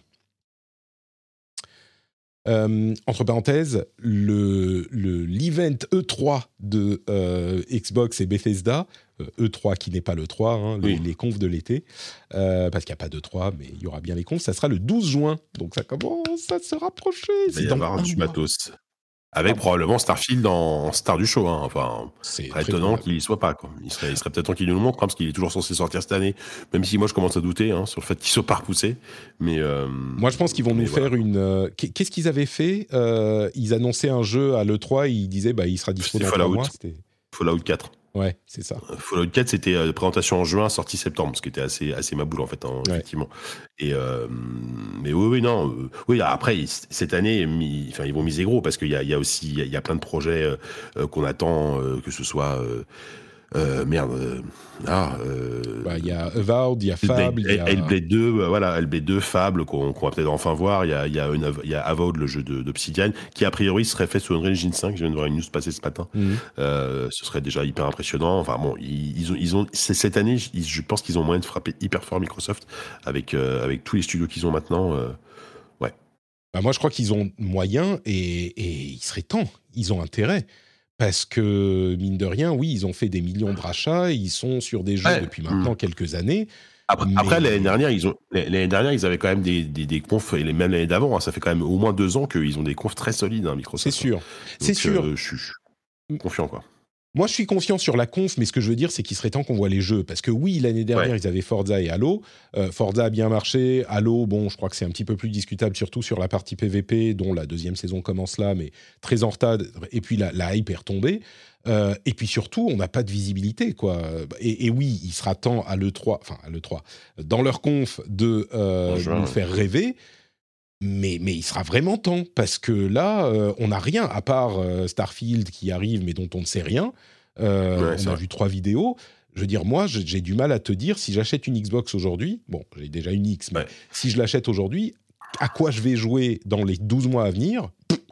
Euh, entre parenthèses, le, le, l'event E trois de euh, Xbox et Bethesda, euh, E trois qui n'est pas le trois, hein, les, oui. les confs de l'été, euh, parce qu'il n'y a pas d'E trois, mais il y aura bien les confs, ça sera le douze juin, donc ça commence à se rapprocher. Il va y avoir du matos. Avec ah, probablement Starfield en star du show. Hein. Enfin, c'est très étonnant qu'il n'y soit pas. Quoi. Il serait, il serait peut-être temps qu'il nous le montre, hein, parce qu'il est toujours censé sortir cette année. Même si moi, je commence à douter hein, sur le fait qu'il ne soit pas repoussé. Mais, euh, moi, je pense qu'ils vont nous voilà. faire une... Euh, qu'est-ce qu'ils avaient fait euh, Ils annonçaient un jeu à l'E trois, ils disaient bah, il sera disponible dans trois mois. C'était Fallout quatre. Ouais, c'est ça. Fallout quatre, c'était euh, présentation en juin, sortie septembre, ce qui était assez, assez ma boule, en fait, hein, ouais. effectivement. Et, euh, mais oui, oui, non. Euh, oui, après, cette année, mi, enfin, ils vont miser gros, parce qu'il y a, il y a aussi il y a, il y a plein de projets euh, qu'on attend, euh, que ce soit... Euh, Euh, merde. Euh, ah, euh, bah, il y a Avowed, il y a Fable, il y a Hellblade deux, bah, voilà, Hellblade deux, Fable qu'on, qu'on va peut-être enfin voir. Il y a, il y a, une, il y a Avowed, le jeu de, d'Obsidian, qui a priori serait fait sur Unreal Engine cinq. Je viens de voir une news passer ce matin. Mm-hmm. Euh, ce serait déjà hyper impressionnant. Enfin bon, ils, ils ont, ils ont, c'est cette année, ils, je pense qu'ils ont moyen de frapper hyper fort Microsoft avec euh, avec tous les studios qu'ils ont maintenant. Euh, ouais. Bah, moi, je crois qu'ils ont moyen et, et il serait temps. Ils ont intérêt. Parce que, mine de rien, oui, ils ont fait des millions de rachats, ils sont sur des jeux ouais. depuis maintenant mmh. quelques années. Après, mais... après, l'année dernière, ils ont, l'année dernière, ils avaient quand même des, des, des confs, et même l'année d'avant, hein, ça fait quand même au moins deux ans qu'ils ont des confs très solides, hein, Microsoft. C'est sûr, Donc, c'est sûr. Euh, je suis confiant, quoi. Moi, je suis confiant sur la conf, mais ce que je veux dire, c'est qu'il serait temps qu'on voit les jeux. Parce que oui, l'année dernière, ouais. ils avaient Forza et Halo. Euh, Forza a bien marché. Halo, bon, je crois que c'est un petit peu plus discutable, surtout sur la partie P V P, dont la deuxième saison commence là, mais très en retard. Et puis, la, la hype est retombée. Euh, et puis surtout, on n'a pas de visibilité, quoi. Et, et oui, il sera temps à l'E trois, enfin, à l'E trois, dans leur conf, de euh, nous faire rêver. Mais, mais il sera vraiment temps, parce que là, euh, on n'a rien, à part euh, Starfield qui arrive, mais dont on ne sait rien. Euh, ouais, on a vrai. vu trois vidéos. Je veux dire, moi, j'ai, j'ai du mal à te dire, si j'achète une Xbox aujourd'hui, bon, j'ai déjà une X, mais ouais. si je l'achète aujourd'hui, à quoi je vais jouer dans les douze mois à venir ?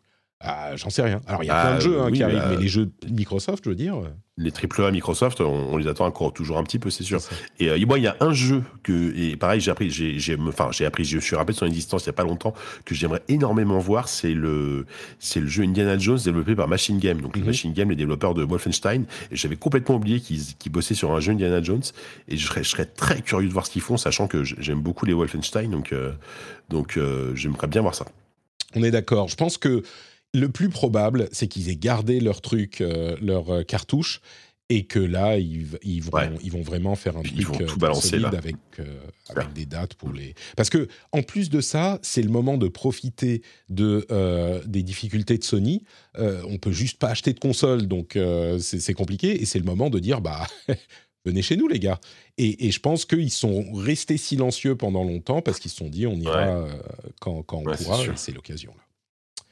Ah, j'en sais rien. Alors, il y a ah, plein de jeux hein, oui, qui arrivent, euh, mais les jeux Microsoft, je veux dire... Les triple A Microsoft, on, on les attend encore toujours un petit peu, c'est sûr. C'est et euh, moi, il y a un jeu que... Et pareil, j'ai appris... J'ai, j'ai, enfin, j'ai appris... Je suis rappelé de son existence il n'y a pas longtemps, que j'aimerais énormément voir, c'est le, c'est le jeu Indiana Jones développé par Machine Game. Donc, mm-hmm. Machine Game, les développeurs de Wolfenstein. Et j'avais complètement oublié qu'ils, qu'ils bossaient sur un jeu Indiana Jones. Et je serais, je serais très curieux de voir ce qu'ils font, sachant que j'aime beaucoup les Wolfenstein. Donc, euh, donc euh, j'aimerais bien voir ça. On est d'accord. Je pense que le plus probable, c'est qu'ils aient gardé leur truc, euh, leur euh, cartouche, et que là, ils, ils, vont, ouais. ils vont vraiment faire un Puis truc tout balancer, solide là. avec, euh, avec des dates pour les... Parce que en plus de ça, c'est le moment de profiter de, euh, des difficultés de Sony. Euh, on peut juste pas acheter de console, donc euh, c'est, c'est compliqué, et c'est le moment de dire, bah... venez chez nous, les gars. Et, et je pense qu'ils sont restés silencieux pendant longtemps, parce qu'ils se sont dit, on ira ouais. euh, quand, quand on ouais, pourra, c'est et c'est l'occasion, là.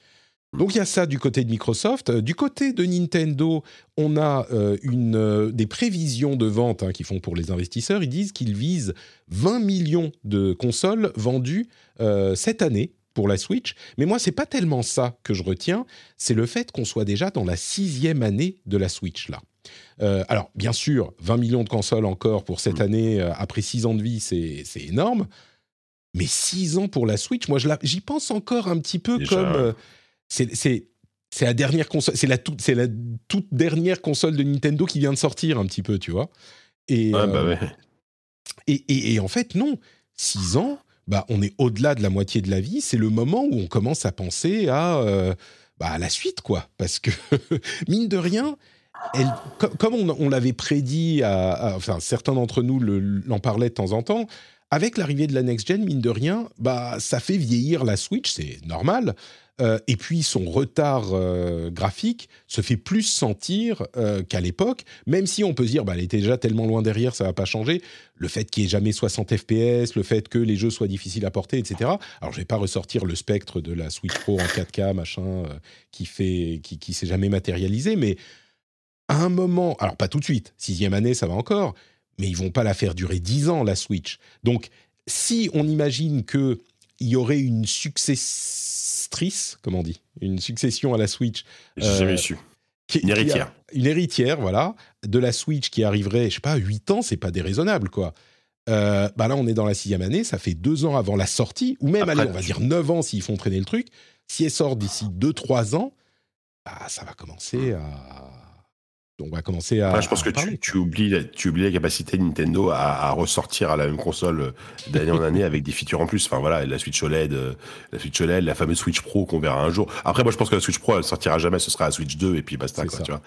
Donc il y a ça du côté de Microsoft. Du côté de Nintendo, on a euh, une, euh, des prévisions de vente hein, qu'ils font pour les investisseurs. Ils disent qu'ils visent vingt millions de consoles vendues euh, cette année pour la Switch. Mais moi, c'est pas tellement ça que je retiens. C'est le fait qu'on soit déjà dans la sixième année de la Switch, là. Euh, alors, bien sûr, vingt millions de consoles encore pour cette année, euh, après six ans de vie, c'est, c'est énorme. Mais six ans pour la Switch, moi, je la, j'y pense encore un petit peu déjà, comme... Euh, C'est, c'est, c'est la dernière console, c'est la toute, c'est la toute dernière console de Nintendo qui vient de sortir un petit peu, tu vois. Et, ouais, euh, bah ouais. et, et, et en fait, non. Six ans, bah, on est au-delà de la moitié de la vie. C'est le moment où on commence à penser à, euh, bah, à la suite, quoi. Parce que, mine de rien, elle, comme, comme on, on l'avait prédit, à, à, enfin, certains d'entre nous le, l'en parlaient de temps en temps, avec l'arrivée de la next-gen, mine de rien, bah, ça fait vieillir la Switch, c'est normal. Euh, et puis son retard euh, graphique se fait plus sentir euh, qu'à l'époque, même si on peut se dire bah, elle était déjà tellement loin derrière, ça va pas changer. Le fait qu'il n'y ait jamais soixante F P S, le fait que les jeux soient difficiles à porter, et cetera. Alors je vais pas ressortir le spectre de la Switch Pro en quatre K, machin, euh, qui fait, qui, qui s'est jamais matérialisé, mais à un moment, alors pas tout de suite, sixième année, ça va encore, mais ils vont pas la faire durer dix ans la Switch. Donc si on imagine que il y aurait une successrice, comment on dit, une succession à la Switch. J'ai euh, jamais su. Qui, une héritière. A, une héritière, voilà, de la Switch qui arriverait, je sais pas, huit ans, c'est pas déraisonnable, quoi. Euh, bah là, on est dans la sixième année, ça fait deux ans avant la sortie, ou même, Après, allez, on va dire neuf ans s'ils font traîner le truc. Si elle sort d'ici deux trois ans, bah, ça va commencer à... On va commencer à. Enfin, je pense que tu, tu, oublies la, tu oublies la capacité de Nintendo à, à ressortir à la même console d'année en année avec des features en plus. Enfin voilà, la Switch O L E D, la Switch O L E D, la fameuse Switch Pro qu'on verra un jour. Après, moi, je pense que la Switch Pro, elle sortira jamais. Ce sera la Switch deux et puis basta, quoi, tu vois.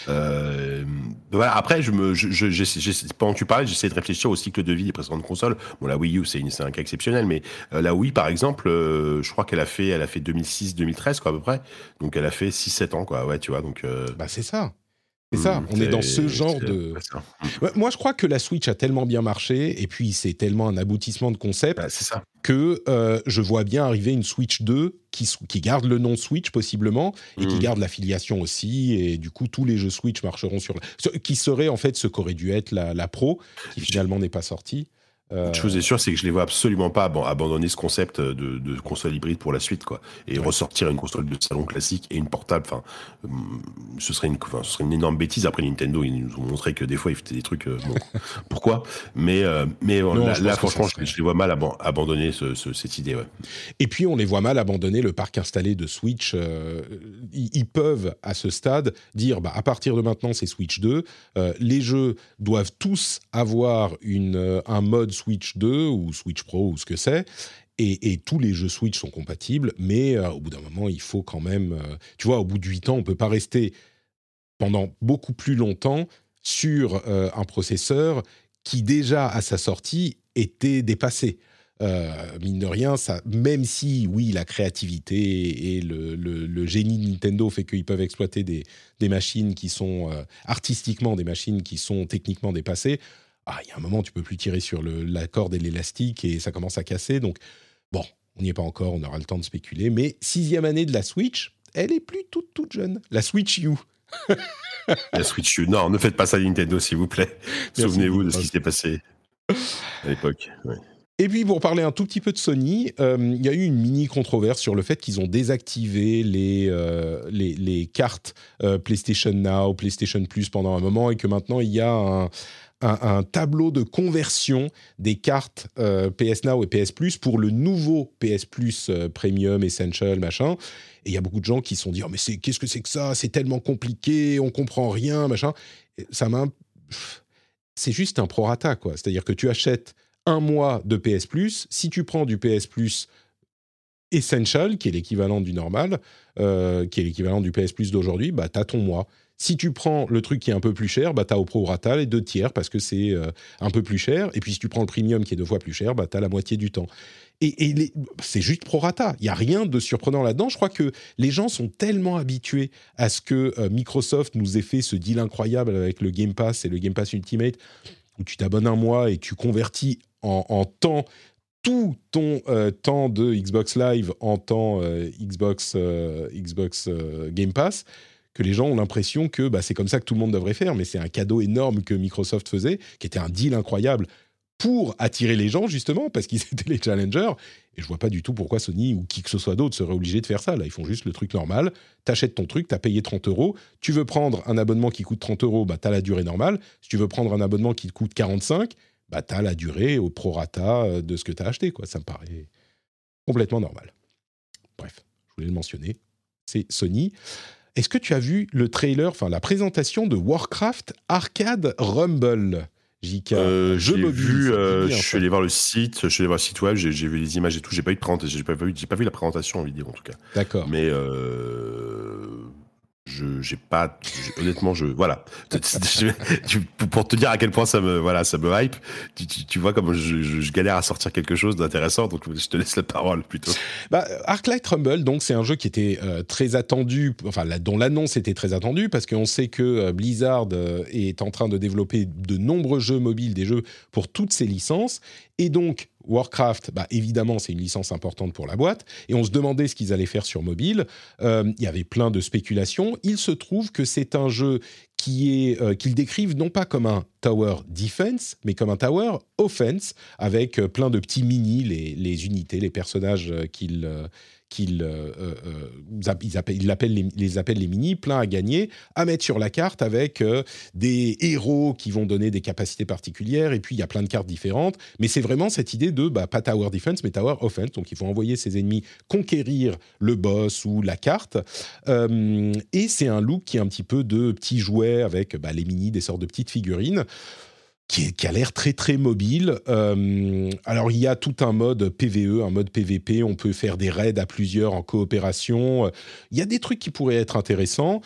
Euh, voilà. Après, je me, je, je, j'essaie, j'essaie, pendant que tu parlais, j'essaie de réfléchir au cycle de vie des précédentes consoles. Bon, la Wii U, c'est, une, c'est un cas exceptionnel, mais euh, la Wii, par exemple, euh, je crois qu'elle a fait, elle a fait deux mille six, deux mille treize, quoi, à peu près. Donc, elle a fait six sept ans, quoi. Ouais, tu vois. Donc. Euh... Bah, c'est ça. C'est ça, on est dans ce genre de... Moi, je crois que la Switch a tellement bien marché, et puis c'est tellement un aboutissement de concept, bah, c'est ça. que euh, je vois bien arriver une Switch deux qui, qui garde le nom Switch, possiblement, et mmh. qui garde l'affiliation aussi, et du coup, tous les jeux Switch marcheront sur... La... Qui serait, en fait, ce qu'aurait dû être la, la Pro, qui finalement n'est pas sortie. Euh... Une chose est sûre, c'est que je les vois absolument pas ab- abandonner ce concept de, de console hybride pour la suite, quoi, et ouais. ressortir une console de salon classique et une portable. Enfin, euh, ce serait une, enfin, ce serait une énorme bêtise. Après, Nintendo, ils nous ont montré que des fois, ils faisaient des trucs. Euh, bon, pourquoi Mais, euh, mais non, là, là franchement, serait... je, je les vois mal ab- abandonner ce, ce, cette idée. Ouais. Et puis, on les voit mal abandonner le parc installé de Switch. Euh, ils, ils peuvent, à ce stade, dire, bah, à partir de maintenant, c'est Switch deux. Euh, les jeux doivent tous avoir une, euh, un mode Switch deux ou Switch Pro ou ce que c'est, et, et tous les jeux Switch sont compatibles, mais euh, au bout d'un moment, il faut quand même... Euh, tu vois, au bout de huit ans, on ne peut pas rester pendant beaucoup plus longtemps sur euh, un processeur qui, déjà, à sa sortie, était dépassé. Euh, mine de rien, ça, même si, oui, la créativité et le, le, le génie de Nintendo fait qu'ils peuvent exploiter des, des machines qui sont euh, artistiquement des machines qui sont techniquement dépassées, ah, il y a un moment, tu peux plus tirer sur le, la corde et l'élastique et ça commence à casser. Donc, bon, on n'y est pas encore, on aura le temps de spéculer. Mais sixième année de la Switch, elle est plus toute, toute jeune. La Switch U. La Switch U. Non, ne faites pas ça Nintendo, s'il vous plaît. Merci. Souvenez-vous de ce qui s'était passé à l'époque. Ouais. Et puis, pour parler un tout petit peu de Sony, euh, il y a eu une mini-controverse sur le fait qu'ils ont désactivé les, euh, les, les cartes euh, PlayStation Now, PlayStation Plus pendant un moment et que maintenant, il y a un... Un, un tableau de conversion des cartes euh, P S Now et P S Plus pour le nouveau P S Plus euh, Premium, Essential, machin. Et il y a beaucoup de gens qui se sont dit « Oh, mais c'est, qu'est-ce que c'est que ça ? C'est tellement compliqué, on comprend rien, machin. » Ça m'a... C'est juste un prorata, quoi. C'est-à-dire que tu achètes un mois de P S Plus. Si tu prends du P S Plus Essential, qui est l'équivalent du normal, euh, qui est l'équivalent du P S Plus d'aujourd'hui, bah, tu as ton mois. Si tu prends le truc qui est un peu plus cher, bah, tu as au prorata les deux tiers parce que c'est euh, un peu plus cher. Et puis, si tu prends le premium qui est deux fois plus cher, bah, tu as la moitié du temps. Et, et les, c'est juste prorata. Il n'y a rien de surprenant là-dedans. Je crois que les gens sont tellement habitués à ce que euh, Microsoft nous ait fait ce deal incroyable avec le Game Pass et le Game Pass Ultimate, où tu t'abonnes un mois et tu convertis en, en temps tout ton euh, temps de Xbox Live en temps euh, Xbox, euh, Xbox euh, Game Pass, que les gens ont l'impression que bah, c'est comme ça que tout le monde devrait faire, mais c'est un cadeau énorme que Microsoft faisait, qui était un deal incroyable pour attirer les gens, justement, parce qu'ils étaient les challengers. Et je vois pas du tout pourquoi Sony ou qui que ce soit d'autre serait obligé de faire ça. Là, ils font juste le truc normal. T'achètes ton truc, t'as payé trente euros. Tu veux prendre un abonnement qui coûte trente euros, bah, t'as la durée normale. Si tu veux prendre un abonnement qui te coûte quarante-cinq, bah, t'as la durée au prorata de ce que t'as acheté, quoi. Ça me paraît complètement normal. Bref, je voulais le mentionner. C'est Sony. Est-ce que tu as vu le trailer, enfin la présentation de Warcraft Arcade Rumble, J K? euh, J'ai mobile, vu, euh, bien, je suis allé voir le site, je suis allé voir le site web, j'ai, j'ai vu les images et tout. J'ai pas eu de présentation, j'ai pas vu, j'ai pas vu la présentation en vidéo en tout cas. D'accord. Mais euh, je, j'ai pas, j'ai, honnêtement, je, voilà, je, pour te dire à quel point ça me, voilà, ça me hype. Tu, tu, tu vois comme je, je, je galère à sortir quelque chose d'intéressant, donc je te laisse la parole plutôt. Bah, Arclight Rumble, donc c'est un jeu qui était euh, très attendu, enfin la, dont l'annonce était très attendue, parce qu'on sait que euh, Blizzard euh, est en train de développer de nombreux jeux mobiles, des jeux pour toutes ses licences, et donc Warcraft, bah, évidemment, c'est une licence importante pour la boîte, et on se demandait ce qu'ils allaient faire sur mobile. Euh, il y avait plein de spéculations. Il se trouve que c'est un jeu qui est, euh, qu'ils décrivent non pas comme un tower defense, mais comme un tower offense, avec euh, plein de petits mini, les, les unités, les personnages euh, qu'ils... Euh, qu'ils euh, euh, ils appellent, ils appellent les, les appellent les mini, plein à gagner, à mettre sur la carte avec euh, des héros qui vont donner des capacités particulières, et puis il y a plein de cartes différentes, mais c'est vraiment cette idée de, bah, pas Tower Defense, mais Tower Offense, donc il faut envoyer ses ennemis conquérir le boss ou la carte, euh, et c'est un look qui est un petit peu de petits jouets avec bah, les mini, des sortes de petites figurines, Qui, est, qui a l'air très très mobile. Euh, alors il y a tout un mode P V E, un mode P V P, on peut faire des raids à plusieurs en coopération. Il y a des trucs qui pourraient être intéressants.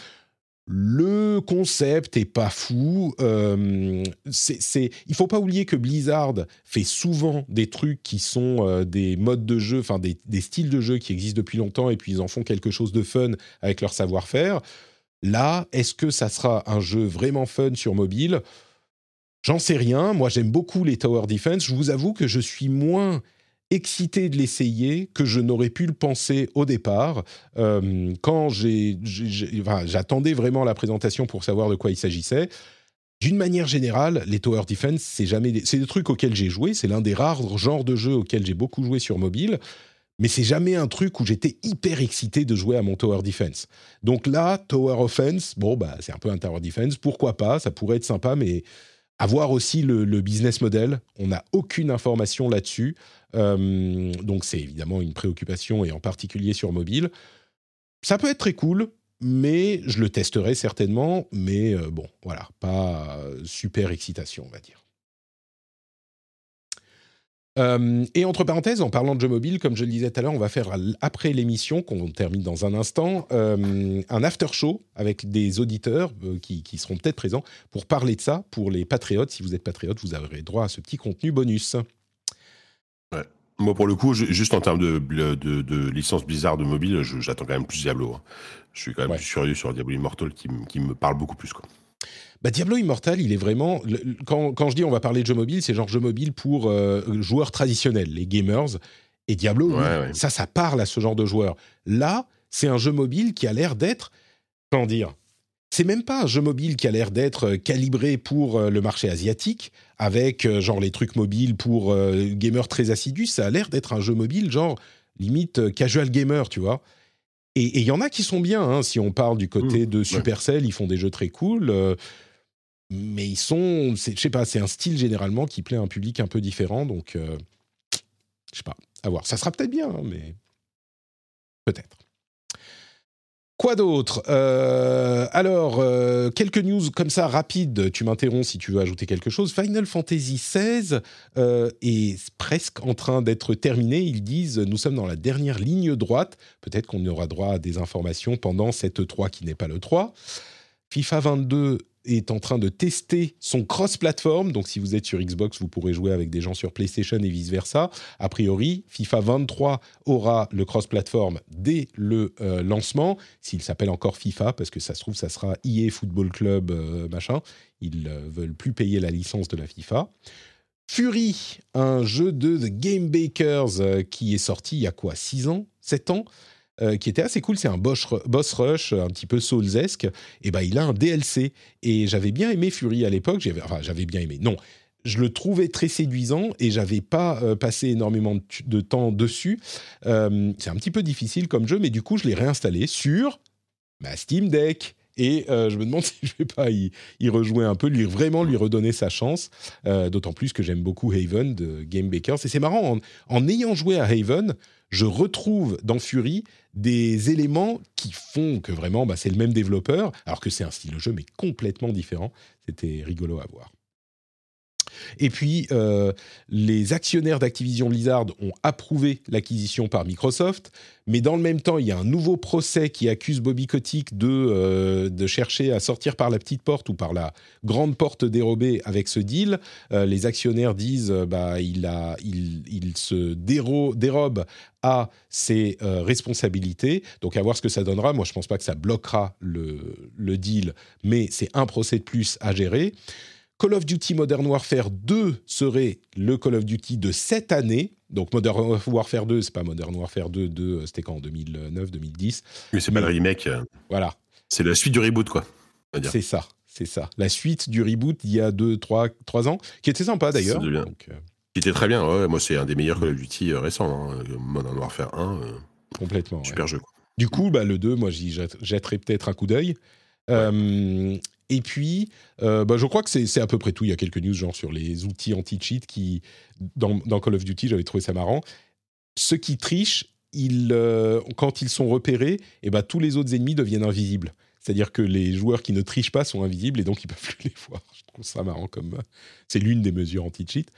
Le concept est pas fou. Euh, c'est, c'est, il faut pas oublier que Blizzard fait souvent des trucs qui sont euh, des modes de jeu, enfin des, des styles de jeu qui existent depuis longtemps, et puis ils en font quelque chose de fun avec leur savoir-faire. Là, est-ce que ça sera un jeu vraiment fun sur mobile ? J'en sais rien. Moi, j'aime beaucoup les Tower Defense. Je vous avoue que je suis moins excité de l'essayer que je n'aurais pu le penser au départ. Euh, quand j'ai, j'ai, enfin, j'attendais vraiment la présentation pour savoir de quoi il s'agissait. D'une manière générale, les Tower Defense, c'est jamais des, c'est des trucs auxquels j'ai joué. C'est l'un des rares genres de jeux auxquels j'ai beaucoup joué sur mobile. Mais c'est jamais un truc où j'étais hyper excité de jouer à mon Tower Defense. Donc là, Tower Offense, bon, bah, c'est un peu un Tower Defense. Pourquoi pas ? Ça pourrait être sympa, mais à voir aussi le, le business model. On n'a aucune information là-dessus. Euh, donc, c'est évidemment une préoccupation, et en particulier sur mobile. Ça peut être très cool, mais je le testerai certainement. Mais euh, bon, voilà, pas euh, super excitation, on va dire. Euh, et entre parenthèses, en parlant de jeux mobiles, comme je le disais tout à l'heure, on va faire, après l'émission, qu'on termine dans un instant, euh, un after-show avec des auditeurs euh, qui, qui seront peut-être présents pour parler de ça. Pour les patriotes, si vous êtes patriote, vous aurez droit à ce petit contenu bonus. Ouais. Moi, pour le coup, je, juste en termes de, de, de, de licence Blizzard de mobile, je, j'attends quand même plus Diablo. Hein. Je suis quand même ouais. plus curieux sur Diablo Immortal qui, qui me parle beaucoup plus, quoi. Bah, Diablo Immortal, il est vraiment... Quand, quand je dis on va parler de jeux mobiles, c'est genre jeu mobile pour euh, joueurs traditionnels, les gamers. Et Diablo, ouais, oui, ouais. ça, ça parle à ce genre de joueurs. Là, c'est un jeu mobile qui a l'air d'être... Comment dire ? C'est même pas un jeu mobile qui a l'air d'être calibré pour le marché asiatique, avec genre les trucs mobiles pour euh, gamers très assidus. Ça a l'air d'être un jeu mobile genre limite casual gamer, tu vois. Et il y en a qui sont bien, hein, si on parle du côté mmh, de Supercell, ouais. Ils font des jeux très cool, euh, mais ils sont, je sais pas, c'est un style généralement qui plaît à un public un peu différent, donc euh, je sais pas, à voir. Ça sera peut-être bien, hein, mais peut-être. Quoi d'autre ? euh, Alors, euh, quelques news comme ça, rapides. Tu m'interromps si tu veux ajouter quelque chose. Final Fantasy seize euh, est presque en train d'être terminé. Ils disent, nous sommes dans la dernière ligne droite. Peut-être qu'on aura droit à des informations pendant cette E trois qui n'est pas l'E trois. FIFA vingt-deux est en train de tester son cross-platform. Donc, si vous êtes sur Xbox, vous pourrez jouer avec des gens sur PlayStation et vice-versa. A priori, FIFA vingt-trois aura le cross-platform dès le euh, lancement, s'il s'appelle encore FIFA, parce que ça se trouve, ça sera E A Football Club, euh, machin. Ils ne euh, veulent plus payer la licence de la FIFA. Fury, un jeu de The Game Bakers euh, qui est sorti il y a quoi, six ans, sept ans, euh, qui était assez cool. C'est un boss, boss rush, un petit peu Souls-esque. Et ben, il a un D L C. Et j'avais bien aimé Fury à l'époque. J'avais, enfin, j'avais bien aimé. Non, je le trouvais très séduisant et j'avais pas euh, passé énormément de, de temps dessus. Euh, c'est un petit peu difficile comme jeu, mais du coup, je l'ai réinstallé sur ma Steam Deck. Et euh, je me demande si je vais pas y, y rejouer un peu, lui vraiment lui redonner sa chance. Euh, d'autant plus que j'aime beaucoup Haven de Game Bakers. Et c'est marrant, en, en ayant joué à Haven, je retrouve dans Fury des éléments qui font que vraiment, bah, c'est le même développeur, alors que c'est un style de jeu mais complètement différent. C'était rigolo à voir. Et puis, euh, les actionnaires d'Activision Blizzard ont approuvé l'acquisition par Microsoft, mais dans le même temps, il y a un nouveau procès qui accuse Bobby Kotick de, euh, de chercher à sortir par la petite porte ou par la grande porte dérobée avec ce deal. Euh, les actionnaires disent euh, bah, il, a, il, il se déro- dérobe à ses euh, responsabilités. Donc, à voir ce que ça donnera. Moi, je ne pense pas que ça bloquera le, le deal, mais c'est un procès de plus à gérer. Call of Duty Modern Warfare deux serait le Call of Duty de cette année. Donc Modern Warfare deux, c'est pas Modern Warfare deux, deux c'était quand, en deux mille neuf, deux mille dix. Mais c'est Mais, pas le remake. Voilà. C'est la suite du reboot, quoi. On va dire. C'est ça, c'est ça. La suite du reboot il y a deux, trois, trois ans, qui était sympa d'ailleurs. Donc, euh... Qui était très bien, ouais. Moi, c'est un des meilleurs Call of Duty euh, récents. Hein. Modern Warfare un. Euh... Complètement. Super ouais. jeu, quoi. Du coup, bah, le deux, moi, j'y jetterai peut-être un coup d'œil. Ouais. Euh, et puis, euh, bah, je crois que c'est, c'est à peu près tout. Il y a quelques news genre sur les outils anti-cheat qui, dans, dans Call of Duty, j'avais trouvé ça marrant. Ceux qui trichent, ils, euh, quand ils sont repérés, eh ben, tous les autres ennemis deviennent invisibles. C'est-à-dire que les joueurs qui ne trichent pas sont invisibles et donc ils ne peuvent plus les voir. Je trouve ça marrant comme... C'est l'une des mesures anti-cheat.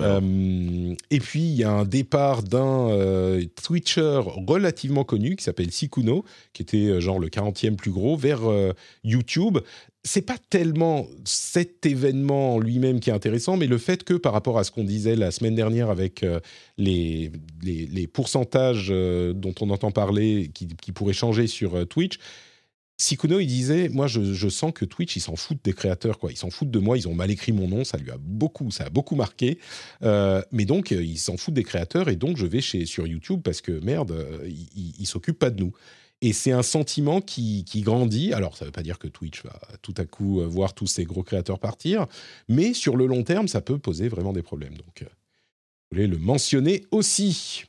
Euh, et puis, il y a un départ d'un euh, Twitcher relativement connu qui s'appelle Sikuno, qui était euh, genre le quarantième plus gros, vers euh, YouTube. C'est pas tellement cet événement en lui-même qui est intéressant, mais le fait que par rapport à ce qu'on disait la semaine dernière avec euh, les, les, les pourcentages euh, dont on entend parler qui, qui pourraient changer sur euh, Twitch, Sikuno, il disait, moi, je, je sens que Twitch, ils s'en foutent des créateurs, quoi. Ils s'en foutent de moi, ils ont mal écrit mon nom, ça lui a beaucoup, ça a beaucoup marqué. Euh, mais donc, ils s'en foutent des créateurs, et donc, je vais chez, sur YouTube parce que, merde, euh, ils ne s'occupent pas de nous. Et c'est un sentiment qui, qui grandit. Alors, ça ne veut pas dire que Twitch va tout à coup voir tous ces gros créateurs partir, mais sur le long terme, ça peut poser vraiment des problèmes. Donc, euh, je voulais le mentionner aussi.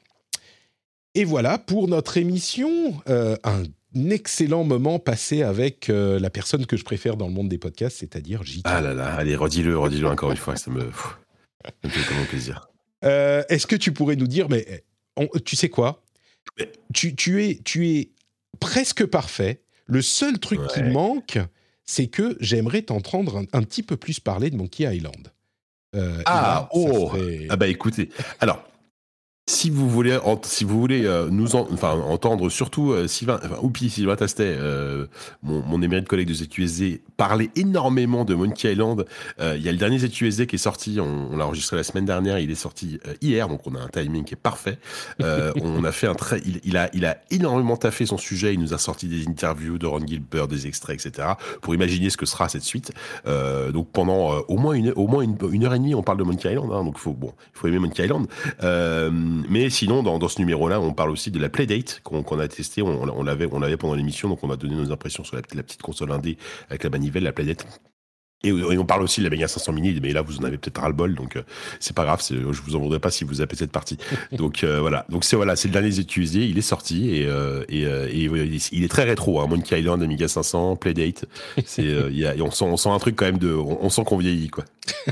Et voilà pour notre émission. Euh, un Un excellent moment passé avec euh, la personne que je préfère dans le monde des podcasts, c'est-à-dire J K. Ah là là, allez, redis-le, redis-le encore une fois, ça me, pff, ça me fait tellement plaisir. Euh, est-ce que tu pourrais nous dire, mais on, tu sais quoi, mais... tu, tu, es, tu es presque parfait. Le seul truc ouais. qui manque, c'est que j'aimerais t'entendre un, un petit peu plus parler de Monkey Island. Euh, ah, là, oh serait... Ah bah écoutez, alors... Si vous voulez, si vous voulez euh, nous en, enfin, entendre surtout euh, Sylvain, enfin, Oupi, Sylvain Tastet, euh, mon, mon émérite collègue de Z Q S D, parler énormément de Monkey Island. Il euh, y a le dernier Z Q S D qui est sorti, on, on l'a enregistré la semaine dernière, il est sorti euh, hier, donc on a un timing qui est parfait. Euh, on a fait un très, il, il a, il a énormément taffé son sujet. Il nous a sorti des interviews de Ron Gilbert, des extraits, et cetera, pour imaginer ce que sera cette suite. Euh, donc pendant euh, au moins une, au moins une, une heure et demie, on parle de Monkey Island. Hein, donc faut, bon, il faut aimer Monkey Island. Euh, Mais sinon, dans, dans ce numéro-là, on parle aussi de la Playdate qu'on, qu'on a testé. On, on, l'avait, on l'avait pendant l'émission, donc on a donné nos impressions sur la, la petite console indé avec la manivelle, la Playdate. Et, et on parle aussi de la Mega cinq cents mini, mais là vous en avez peut-être ras-le-bol, donc euh, c'est pas grave, c'est, je vous en voudrais pas si vous zappez cette partie. Donc euh, voilà, donc c'est voilà, c'est le dernier Z Q S D, il est sorti et, euh, et, euh, et il est très rétro, hein, Monkey Island, Amiga cinq cents, Playdate, c'est, euh, y a, on sent, on sent un truc quand même de, on, on sent qu'on vieillit quoi.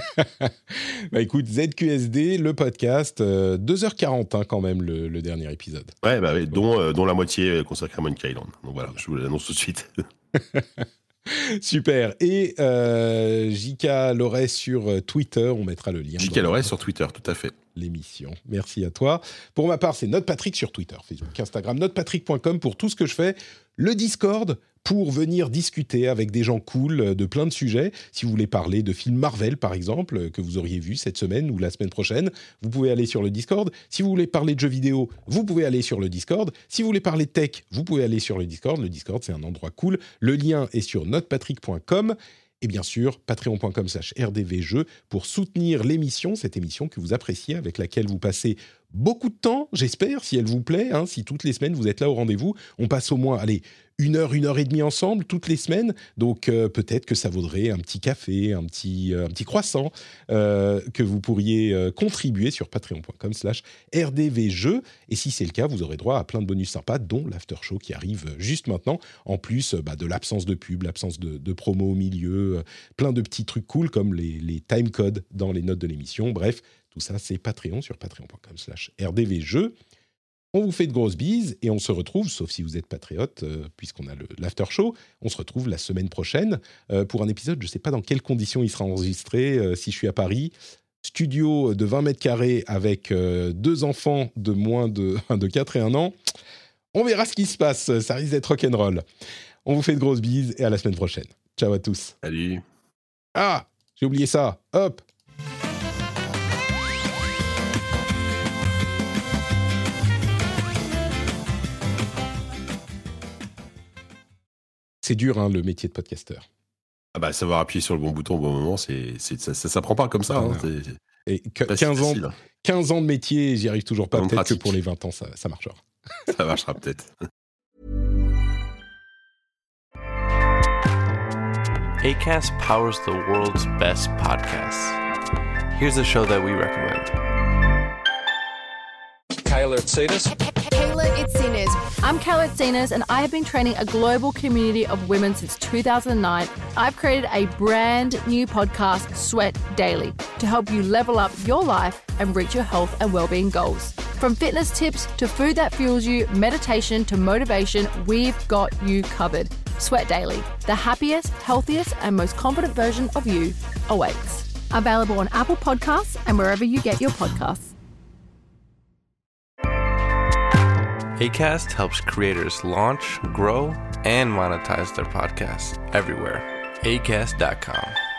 Bah écoute, Z Q S D, le podcast, euh, deux heures quarante hein, quand même le, le dernier épisode. Ouais, bah ouais, dont, euh, dont la moitié consacrée à Monkey Island. Donc voilà, je vous l'annonce tout de suite. Super. Et euh, J K Loret sur Twitter, on mettra le lien. J K Loret sur Twitter, tout à fait. L'émission. Merci à toi. Pour ma part, c'est NotePatrick sur Twitter, Facebook, Instagram, notepatrick point com pour tout ce que je fais. Le Discord pour venir discuter avec des gens cool de plein de sujets. Si vous voulez parler de films Marvel, par exemple, que vous auriez vu cette semaine ou la semaine prochaine, vous pouvez aller sur le Discord. Si vous voulez parler de jeux vidéo, vous pouvez aller sur le Discord. Si vous voulez parler de tech, vous pouvez aller sur le Discord. Le Discord, c'est un endroit cool. Le lien est sur notepatrick point com. Et bien sûr, patreon.com slash rdvjeux pour soutenir l'émission, cette émission que vous appréciez, avec laquelle vous passez beaucoup de temps, j'espère, si elle vous plaît, hein, si toutes les semaines vous êtes là au rendez-vous. On passe au moins, allez, une heure, une heure et demie ensemble, toutes les semaines. Donc euh, peut-être que ça vaudrait un petit café, un petit, euh, un petit croissant euh, que vous pourriez euh, contribuer sur patreon.com slash rdvjeux. Et si c'est le cas, vous aurez droit à plein de bonus sympas, dont l'after show qui arrive juste maintenant, en plus bah, de l'absence de pub, l'absence de, de promo au milieu, euh, plein de petits trucs cool comme les, les time codes dans les notes de l'émission. Bref, tout ça, c'est Patreon sur patreon.com slash rdvjeux. On vous fait de grosses bises et on se retrouve, sauf si vous êtes patriote, euh, puisqu'on a le, l'after show, on se retrouve la semaine prochaine euh, pour un épisode, je ne sais pas dans quelles conditions il sera enregistré, euh, si je suis à Paris, studio de vingt mètres carrés avec euh, deux enfants de moins de, de quatre et un ans. On verra ce qui se passe, ça risque d'être rock'n'roll. On vous fait de grosses bises et à la semaine prochaine. Ciao à tous. Salut. Ah, j'ai oublié ça, hop. C'est dur, hein, le métier de podcasteur. Ah bah, savoir appuyer sur le bon bouton au bon moment, c'est, c'est, ça, ça s'apprend pas comme ça. Hein, c'est, et quinze ans, quinze ans de métier, j'y arrive toujours pas. Peut-être pratique. Que pour les vingt ans, ça, ça marchera. Ça marchera peut-être. Acast powers the world's best podcasts. Here's a show that we recommend. Kayla Itsinas. Kayla Itsinas. I'm Kayla Itsinas, and I have been training a global community of women since two thousand nine. I've created a brand new podcast, Sweat Daily, to help you level up your life and reach your health and well-being goals. From fitness tips to food that fuels you, meditation to motivation, we've got you covered. Sweat Daily, the happiest, healthiest, and most confident version of you awaits. Available on Apple Podcasts and wherever you get your podcasts. Acast helps creators launch, grow, and monetize their podcasts everywhere. acast dot com.